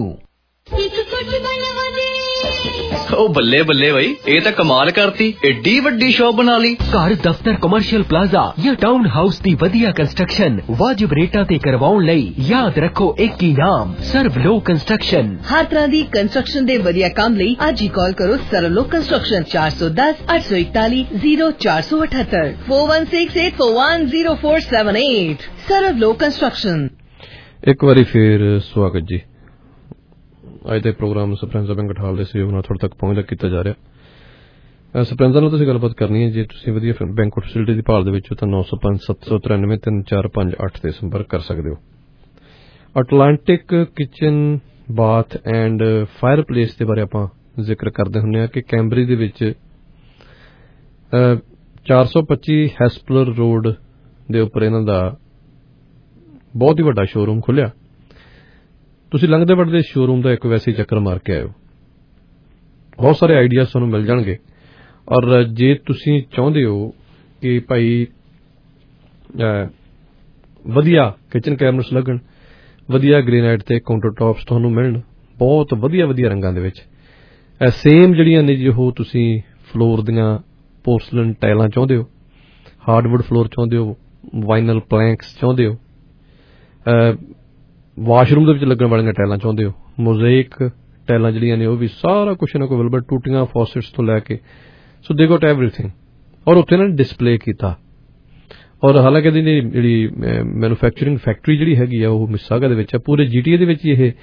ओ बल्ले बल्ले भाई, ये तो कमाल करती, एडी वड्डी शॉप बना ली। घर दफ्तर कमर्शियल प्लाजा या टाउन हाउस दी वधिया कंस्ट्रक्शन वाजिब रेटा ते करवाउण लई याद रखो एक ही नाम सर्वलो कंस्ट्रक्शन। हर तरह दी कंस्ट्रक्शन दे वधिया काम लई आज ही कॉल करो सर्वलो कंस्ट्रक्शन चार सौ दस आठ सौ इकतालीस जीरो चार सौ अठहत्तर four one six eight four one zero four seven eight. सर्वलो कंस्ट्रक्शन। एक बारी फिर स्वागत जी। ਅੱਜ ਦੇ ਪ੍ਰੋਗਰਾਮ ਸਪਰੈਂਜ਼ਾ ਬੈਂਕਟ ਹਾਲ ਦੇ ਸਹਿਯੋਗ ਨਾਲ ਤੁਹਾਡੇ ਤੱਕ ਪਹੁੰਚਦਾ ਕੀਤਾ ਜਾ ਰਿਹਾ। ਸਪਰੈਂਜ਼ਾ ਨਾਲ ਤੁਸੀਂ ਗੱਲਬਾਤ ਕਰਨੀ ਹੈ ਜੇ ਤੁਸੀਂ ਵਧੀਆ ਬੈਂਕਟ ਫੈਸਿਲਿਟੀ ਦੀ ਭਾਲ ਦੇ ਵਿੱਚ ਤਾਂ ਨੌ ਸੌ ਪੰਜ ਸੱਤ ਸੌ ਤਰਾਨਵੇਂ ਤਿੰਨ ਚਾਰ ਪੰਜ ਅੱਠ ਤੇ ਸੰਪਰਕ ਕਰ ਸਕਦੇ ਹੋ। Atlantic kitchen bath and fire place ਦੇ ਬਾਰੇ ਆਪਾਂ ਜ਼ਿਕਰ ਕਰਦੇ ਹੁੰਦੇ ਹਾਂ ਕਿ ਕੈਂਬਰੀ ਦੇ ਵਿੱਚ ਚਾਰ ਸੌ ਪੱਚੀ ਹੈਸਪਲਰ ਰੋਡ ਦੇ ਉੱਪਰ ਇਹਨਾਂ ਦਾ ਬਹੁਤ ਹੀ ਵੱਡਾ ਸ਼ੋਰੂਮ ਖੁੱਲਿਆ। ਤੁਸੀਂ ਲੰਘਦੇ ਵੜਦੇ ਸ਼ੋਰੂਮ ਦਾ ਇੱਕ ਵੈਸੇ ਚੱਕਰ ਮਾਰ ਕੇ ਆਇਓ, ਬਹੁਤ ਸਾਰੇ ਆਈਡੀਆਜ਼ ਤੁਹਾਨੂੰ ਮਿਲ ਜਾਣਗੇ। ਔਰ ਜੇ ਤੁਸੀਂ ਚਾਹੁੰਦੇ ਹੋ ਕਿ ਭਾਈ ਵਧੀਆ ਕਿਚਨ ਕੈਬਨਟਸ ਲੱਗਣ, ਵਧੀਆ ਗ੍ਰੇਨਾਈਟ ਤੇ ਕਾਊਂਟਰ ਟੌਪਸ ਤੁਹਾਨੂੰ ਮਿਲਣ ਬਹੁਤ ਵਧੀਆ ਵਧੀਆ ਰੰਗਾਂ ਦੇ ਵਿੱਚ, ਸੇਮ ਜਿਹੜੀਆਂ ਨੇ ਜੀ ਉਹ ਤੁਸੀਂ ਫਲੋਰ ਦੀਆਂ ਪੋਰਸਲਨ ਟਾਈਲਾਂ ਚਾਹੁੰਦੇ ਹੋ, ਹਾਰਡਵੁੱਡ ਫਲੋਰ ਚਾਹੁੰਦੇ ਹੋ, ਵਾਈਨਲ ਪਲੈਂਕਸ ਚਾਹੁੰਦੇ ਹੋ, ਵਾਸ਼ਰੂਮ ਦੇ ਵਿੱਚ ਲੱਗਣ ਵਾਲੀਆਂ ਟਾਈਲਾਂ ਚਾਹੁੰਦੇ ਹੋ, ਮੋਜ਼ੇਕ ਟਾਈਲਾਂ ਜਿਹੜੀਆਂ ਨੇ ਉਹ ਵੀ ਸਾਰਾ ਕੁਛ ਇਹਨਾਂ ਕੋਲ ਅਵੇਲੇਬਲ, ਟੂਟੀਆਂ ਫੌਸਟਸ ਤੋਂ ਲੈ ਕੇ ਸੋ ਦੇ ਗੋਟ ਐਵਰੀਥਿੰਗ। ਔਰ ਉੱਥੇ ਇਹਨਾਂ ਨੇ ਡਿਸਪਲੇ ਕੀਤਾ। ਔਰ ਹਾਲਾਂਕਿ ਇਹਦੀ ਜਿਹੜੀ ਮੈਨੂਫੈਕਚਰਿੰਗ ਫੈਕਟਰੀ ਜਿਹੜੀ ਹੈਗੀ ਆ ਉਹ ਮਿਸਿਸਾਗਾ ਦੇ ਵਿੱਚ ਆ, ਪੂਰੇ ਜੀਟੀਏ ਦੇ ਵਿੱਚ ਇਹ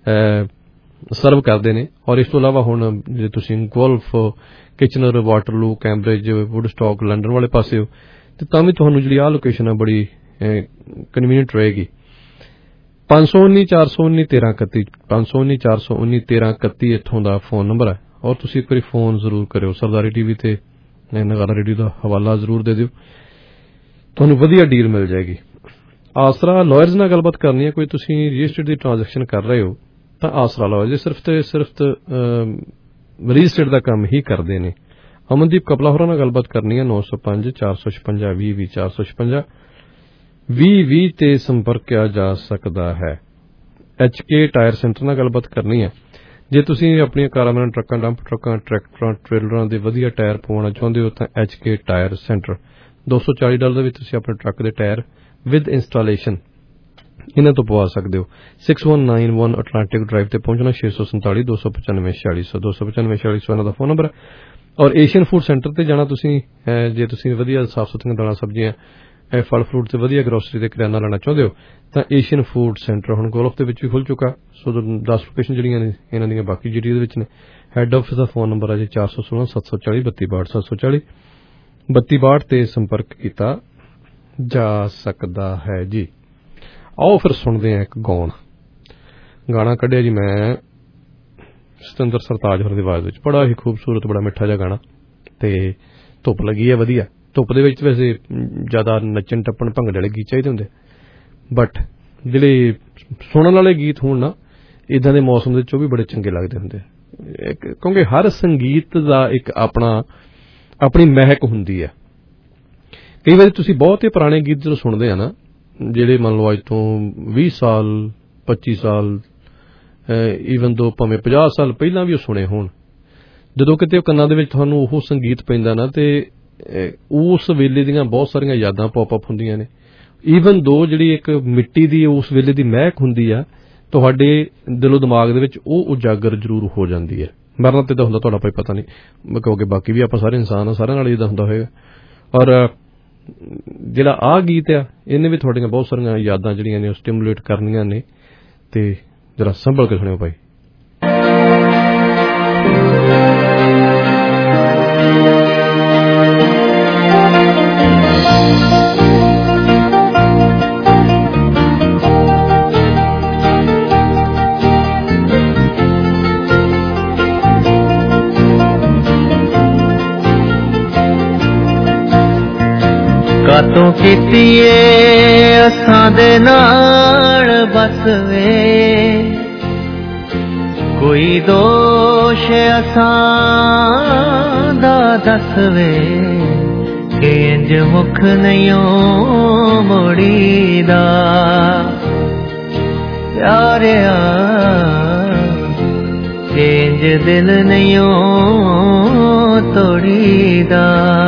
ਸਰਵ ਕਰਦੇ ਨੇ। ਔਰ ਇਸ ਤੋਂ ਇਲਾਵਾ ਹੁਣ ਜੇ ਤੁਸੀਂ Guelph, Kitchener, Waterloo, Cambridge, Woodstock, London ਵਾਲੇ ਪਾਸੇ ਹੋ ਤੇ ਤਾਂ ਵੀ ਤੁਹਾਨੂੰ ਜਿਹੜੀ ਆਹ ਲੋਕੇਸ਼ਨ ਆ ਬੜੀ ਕਨਵੀਨੀਅੰਟ ਰਹੇਗੀ। ਪੰਜ ਸੌ ਉੱਨੀ ਚਾਰ ਸੌ ਉੱਨੀ ਤੇਰਾਂ ਇਕੱਤੀ ਪੰਜ ਸੌ ਉੱਨੀ ਚਾਰ ਸੌ ਉੱਨੀ ਤੇਰਾਂ ਇਕੱਤੀ ਇੱਥੋਂ ਦਾ ਫੋਨ ਨੰਬਰ ਹੈ। ਔਰ ਤੁਸੀਂ ਇੱਕ ਵਾਰੀ ਫੋਨ ਜ਼ਰੂਰ ਕਰਿਓ। ਸਰਦਾਰੀ ਟੀਵੀ ਤੇ ਨਗਾਰਾ ਰੇਡੀਓ ਦਾ ਹਵਾਲਾ ਜ਼ਰੂਰ ਦੇ ਦਿਓ, ਤੁਹਾਨੂੰ ਵਧੀਆ ਡੀਲ ਮਿਲ ਜਾਏਗੀ। ਆਸਰਾ ਲਾਇਰਜ਼ ਨਾਲ ਗੱਲਬਾਤ ਕਰਨੀ ਹੈ। ਕੋਈ ਤੁਸੀਂ ਰੀਅਲ ਏਸਟੇਟ ਦੀ ਟ੍ਰਾਂਜੈਕਸ਼ਨ ਕਰ ਰਹੇ ਹੋ ਤਾਂ ਆਸਰਾ ਲਾਇਰਜ਼ ਸਿਰਫ ਤੇ ਸਿਰਫ ਰੀਅਲ ਏਸਟੇਟ ਦਾ ਕੰਮ ਹੀ ਕਰਦੇ ਨੇ। ਅਮਨਦੀਪ ਕਪਲਾ ਹੋਰਾਂ ਨਾਲ ਗੱਲਬਾਤ ਕਰਨੀ ਹੈ। ਨੌ ਸੌ ਪੰਜ ਚਾਰ ਸੌ ਛਪੰਜਾ ਵੀਹ ਵੀਹ ਚਾਰ ਸੌ ਛਪੰਜਾ ਵੀਹ ਵੀਹ ਤੇ ਸੰਪਰਕ ਕਿਆ ਜਾ ਸਕਦਾ ਹੈ। ਐਚ ਕੇ ਟਾਇਰ ਸੈਂਟਰ ਨਾਲ ਗੱਲਬਾਤ ਕਰਨੀ ਹੈ। ਜੇ ਤੁਸੀਂ ਆਪਣੀਆਂ ਕਾਰਾਂ ਨਾਲ ਟਰੱਕਾਂ, ਡੰਪ ਟਰੱਕਾਂ, ਟਰੈਕਟਰਾਂ, ਟ੍ਰੇਲਰਾਂ ਦੇ ਵਧੀਆ ਟਾਇਰ ਪਵਾਉਣਾ ਚਾਹੁੰਦੇ ਹੋ ਤਾਂ ਐਚ ਕੇ ਟਾਇਰ ਸੈਂਟਰ ਦੋ ਸੌ ਚਾਲੀ ਡਾਲਰ ਦੇ ਵਿੱਚ ਤੁਸੀਂ ਆਪਣੇ ਟਰੱਕ ਦੇ ਟਾਇਰ ਵਿਦ ਇੰਸਟਾਲੇਸ਼ਨ ਇਹਨਾਂ ਤੋਂ ਪਵਾ ਸਕਦੇ ਹੋ। Six one nine one Atlantic Drive ਤੇ ਪਹੁੰਚਣਾ, ਛੇ ਸੌ ਸੰਤਾਲੀ ਦੋ ਸੌ ਪਚਾਨਵੇਂ ਛਿਆਲੀ ਸੌ ਦੋ ਸੌ ਪਚਾਨਵੇਂ ਛਿਆਲੀ ਸੌ ਇਹਨਾਂ ਦਾ ਫੋਨ ਨੰਬਰ ਹੈ। ਔਰ ਏਸ਼ੀਅਨ ਫੂਡ ਸੈਂਟਰ ਤੇ ਜਾਣਾ ਤੁਸੀਂ ਜੇ ਤੁਸੀਂ ਵਧੀਆ ਸਾਫ਼ ਸੁਥਰੀਆਂ ਦਾਲਾਂ, ਸਬਜ਼ੀਆਂ, ਫਲ ਫਰੂਟ ਤੇ ਵਧੀਆ ਗਰੋਸਰੀ ਤੇ ਕਰਿਆਨਾ ਲੈਣਾ ਚਾਹੁੰਦੇ ਹੋ ਤਾਂ ਏਸ਼ੀਅਨ ਫੂਡ ਸੈਂਟਰ ਹੁਣ ਗੋਲਫ ਦੇ ਵਿੱਚ ਵੀ ਖੁੱਲ ਚੁੱਕਾ। ਸੋ ਦਸ ਲੋਕੇਸ਼ਨ ਜਿਹੜੀਆਂ ਨੇ ਇਹਨਾਂ ਦੀਆਂ ਬਾਕੀ ਜੀਟੀ ਦੇ ਵਿੱਚ ਨੇ। ਹੈੱਡ ਆਫਿਸ ਦਾ ਫੋਨ ਨੰਬਰ ਹੈ ਜੀ ਚਾਰ ਸੌ ਸੋਲਾਂ ਸੱਤ ਸੌ ਚਾਲੀ ਬੱਤੀ ਬਾਹਠ ਸੱਤ ਸੌ ਚਾਲੀ ਬੱਤੀ ਬਾਹਠ ਤੇ ਸੰਪਰਕ ਕੀਤਾ ਜਾ ਸਕਦਾ ਹੈ ਜੀ। ਆਓ ਫਿਰ ਸੁਣਦੇ ਹਾਂ ਇੱਕ ਗਾਉਣ ਗਾਣਾ ਕੱਢਿਆ ਜੀ ਮੈਂ ਸਤਿੰਦਰ ਸਰਤਾਜ ਹੋਰਾਂ ਦੀ ਆਵਾਜ਼ ਵਿੱਚ, ਬੜਾ ਹੀ ਖੂਬਸੂਰਤ, ਬੜਾ ਮਿੱਠਾ ਜਿਹਾ ਗਾਣਾ। ਤੇ ਧੁੱਪ ਲੱਗੀ ਹੈ ਵਧੀਆ। ਧੁੱਪ ਦੇ ਵਿੱਚ ਵੈਸੇ ਜ਼ਿਆਦਾ ਨੱਚਣ ਟੱਪਣ ਭੰਗੜੇ ਵਾਲੇ ਗੀਤ ਚਾਹੀਦੇ ਹੁੰਦੇ, ਬਟ ਜਿਹੜੇ ਸੁਣਨ ਵਾਲੇ ਗੀਤ ਹੋਣ ਨਾ इदां दे मौसम दे विच भी बड़े चंगे लगदे हुंदे, क्योंकि हर संगीत दा एक अपना अपनी महक हुंदी है। कई बार तुसीं बहुत ही पुराने गीत जो सुनदे आ ना, जिहड़े मान लो अज तो बीस साल पच्ची साल ईवन दो भावें पचास साल पहलां भी सुने होण, जदों किते कन्नां दे विच तुहानूं ओह संगीत पैंदा ना ते उस वेले दीयां बहुत सारियां यादां पॉप अप हुंदियां ने। ईवन दो जिहड़ी एक मिट्टी दी उस वेले दी महक हुंदी आ, तुहाडे दिलो दिमाग दे विच ओह उजागर जरूर हो जांदी है। मरना ते तां हुंदा तुहाडा भाई पता नहीं, क्योंकि बाकी भी आपां सारे इंसान आ, सारिआं नाल इदां हुंदा होएगा। और जिहड़ा आ गीत आ इहने भी तुहाडीआं बहुत सारियां यादां जिहड़ियां ने स्टिमुलेट करनियां ने, ते जरा संभल के सुणिओ भाई। कातों कीतीए असां दे नाल बस वे, कोई दोष असां दा दस वे, कि इंज मुख नहीं मोड़ीदा प्यारिया, कि इंज दिल नहीं तोड़ीदा।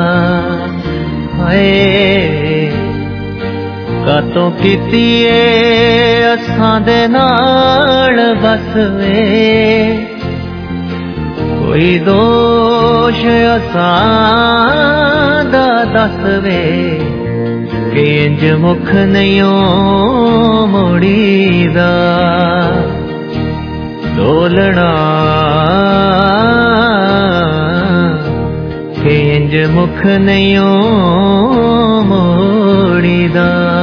कातों कीतीए असां दे नाल बस वे, कोई दोष असां दा दस वे, कि इंज मुख नहीं मोड़ीदा डोलना, कि इंज मुख नहीं मोड़ीदा।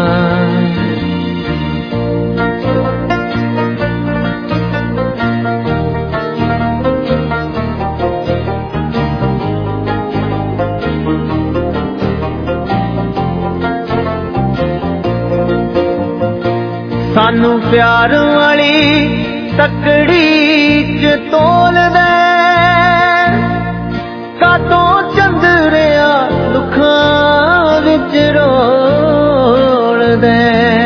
सानू प्यार वाली तकड़ी च तोल दे, कातों चंदरिया दुखां विच रोल दे।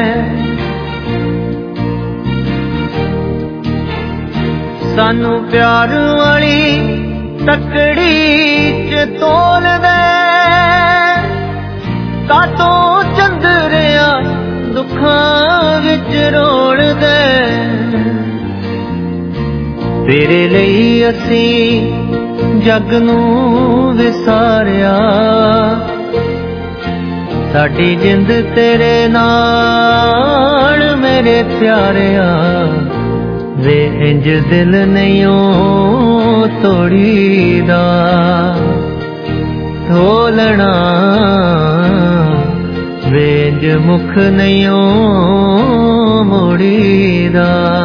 सानू प्यार वाली तकड़ी च तोल दे, कातों चंदरिया दुखां विच रोल दे। तेरे लई असीं जग नूं विसारिया, साडी जिंद तेरे नाल मेरे प्यारिया, वे इंज दिल नहीं तोड़ीदा ढोलना, वे इंज मुख नहीं मोड़ीदा।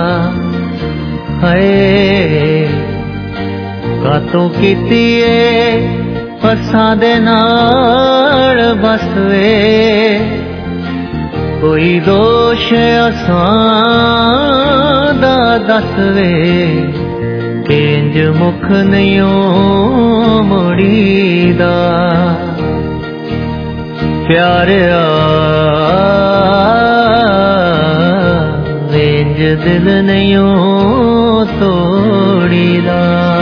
हाय कातों कीतीए असां दे नाल बस वे, कोई दोष असां दा दस वे, कि इंज मुख नहीं मोड़ीदा प्यारिया, वे इंज दिल नहीं तोड़ीदा।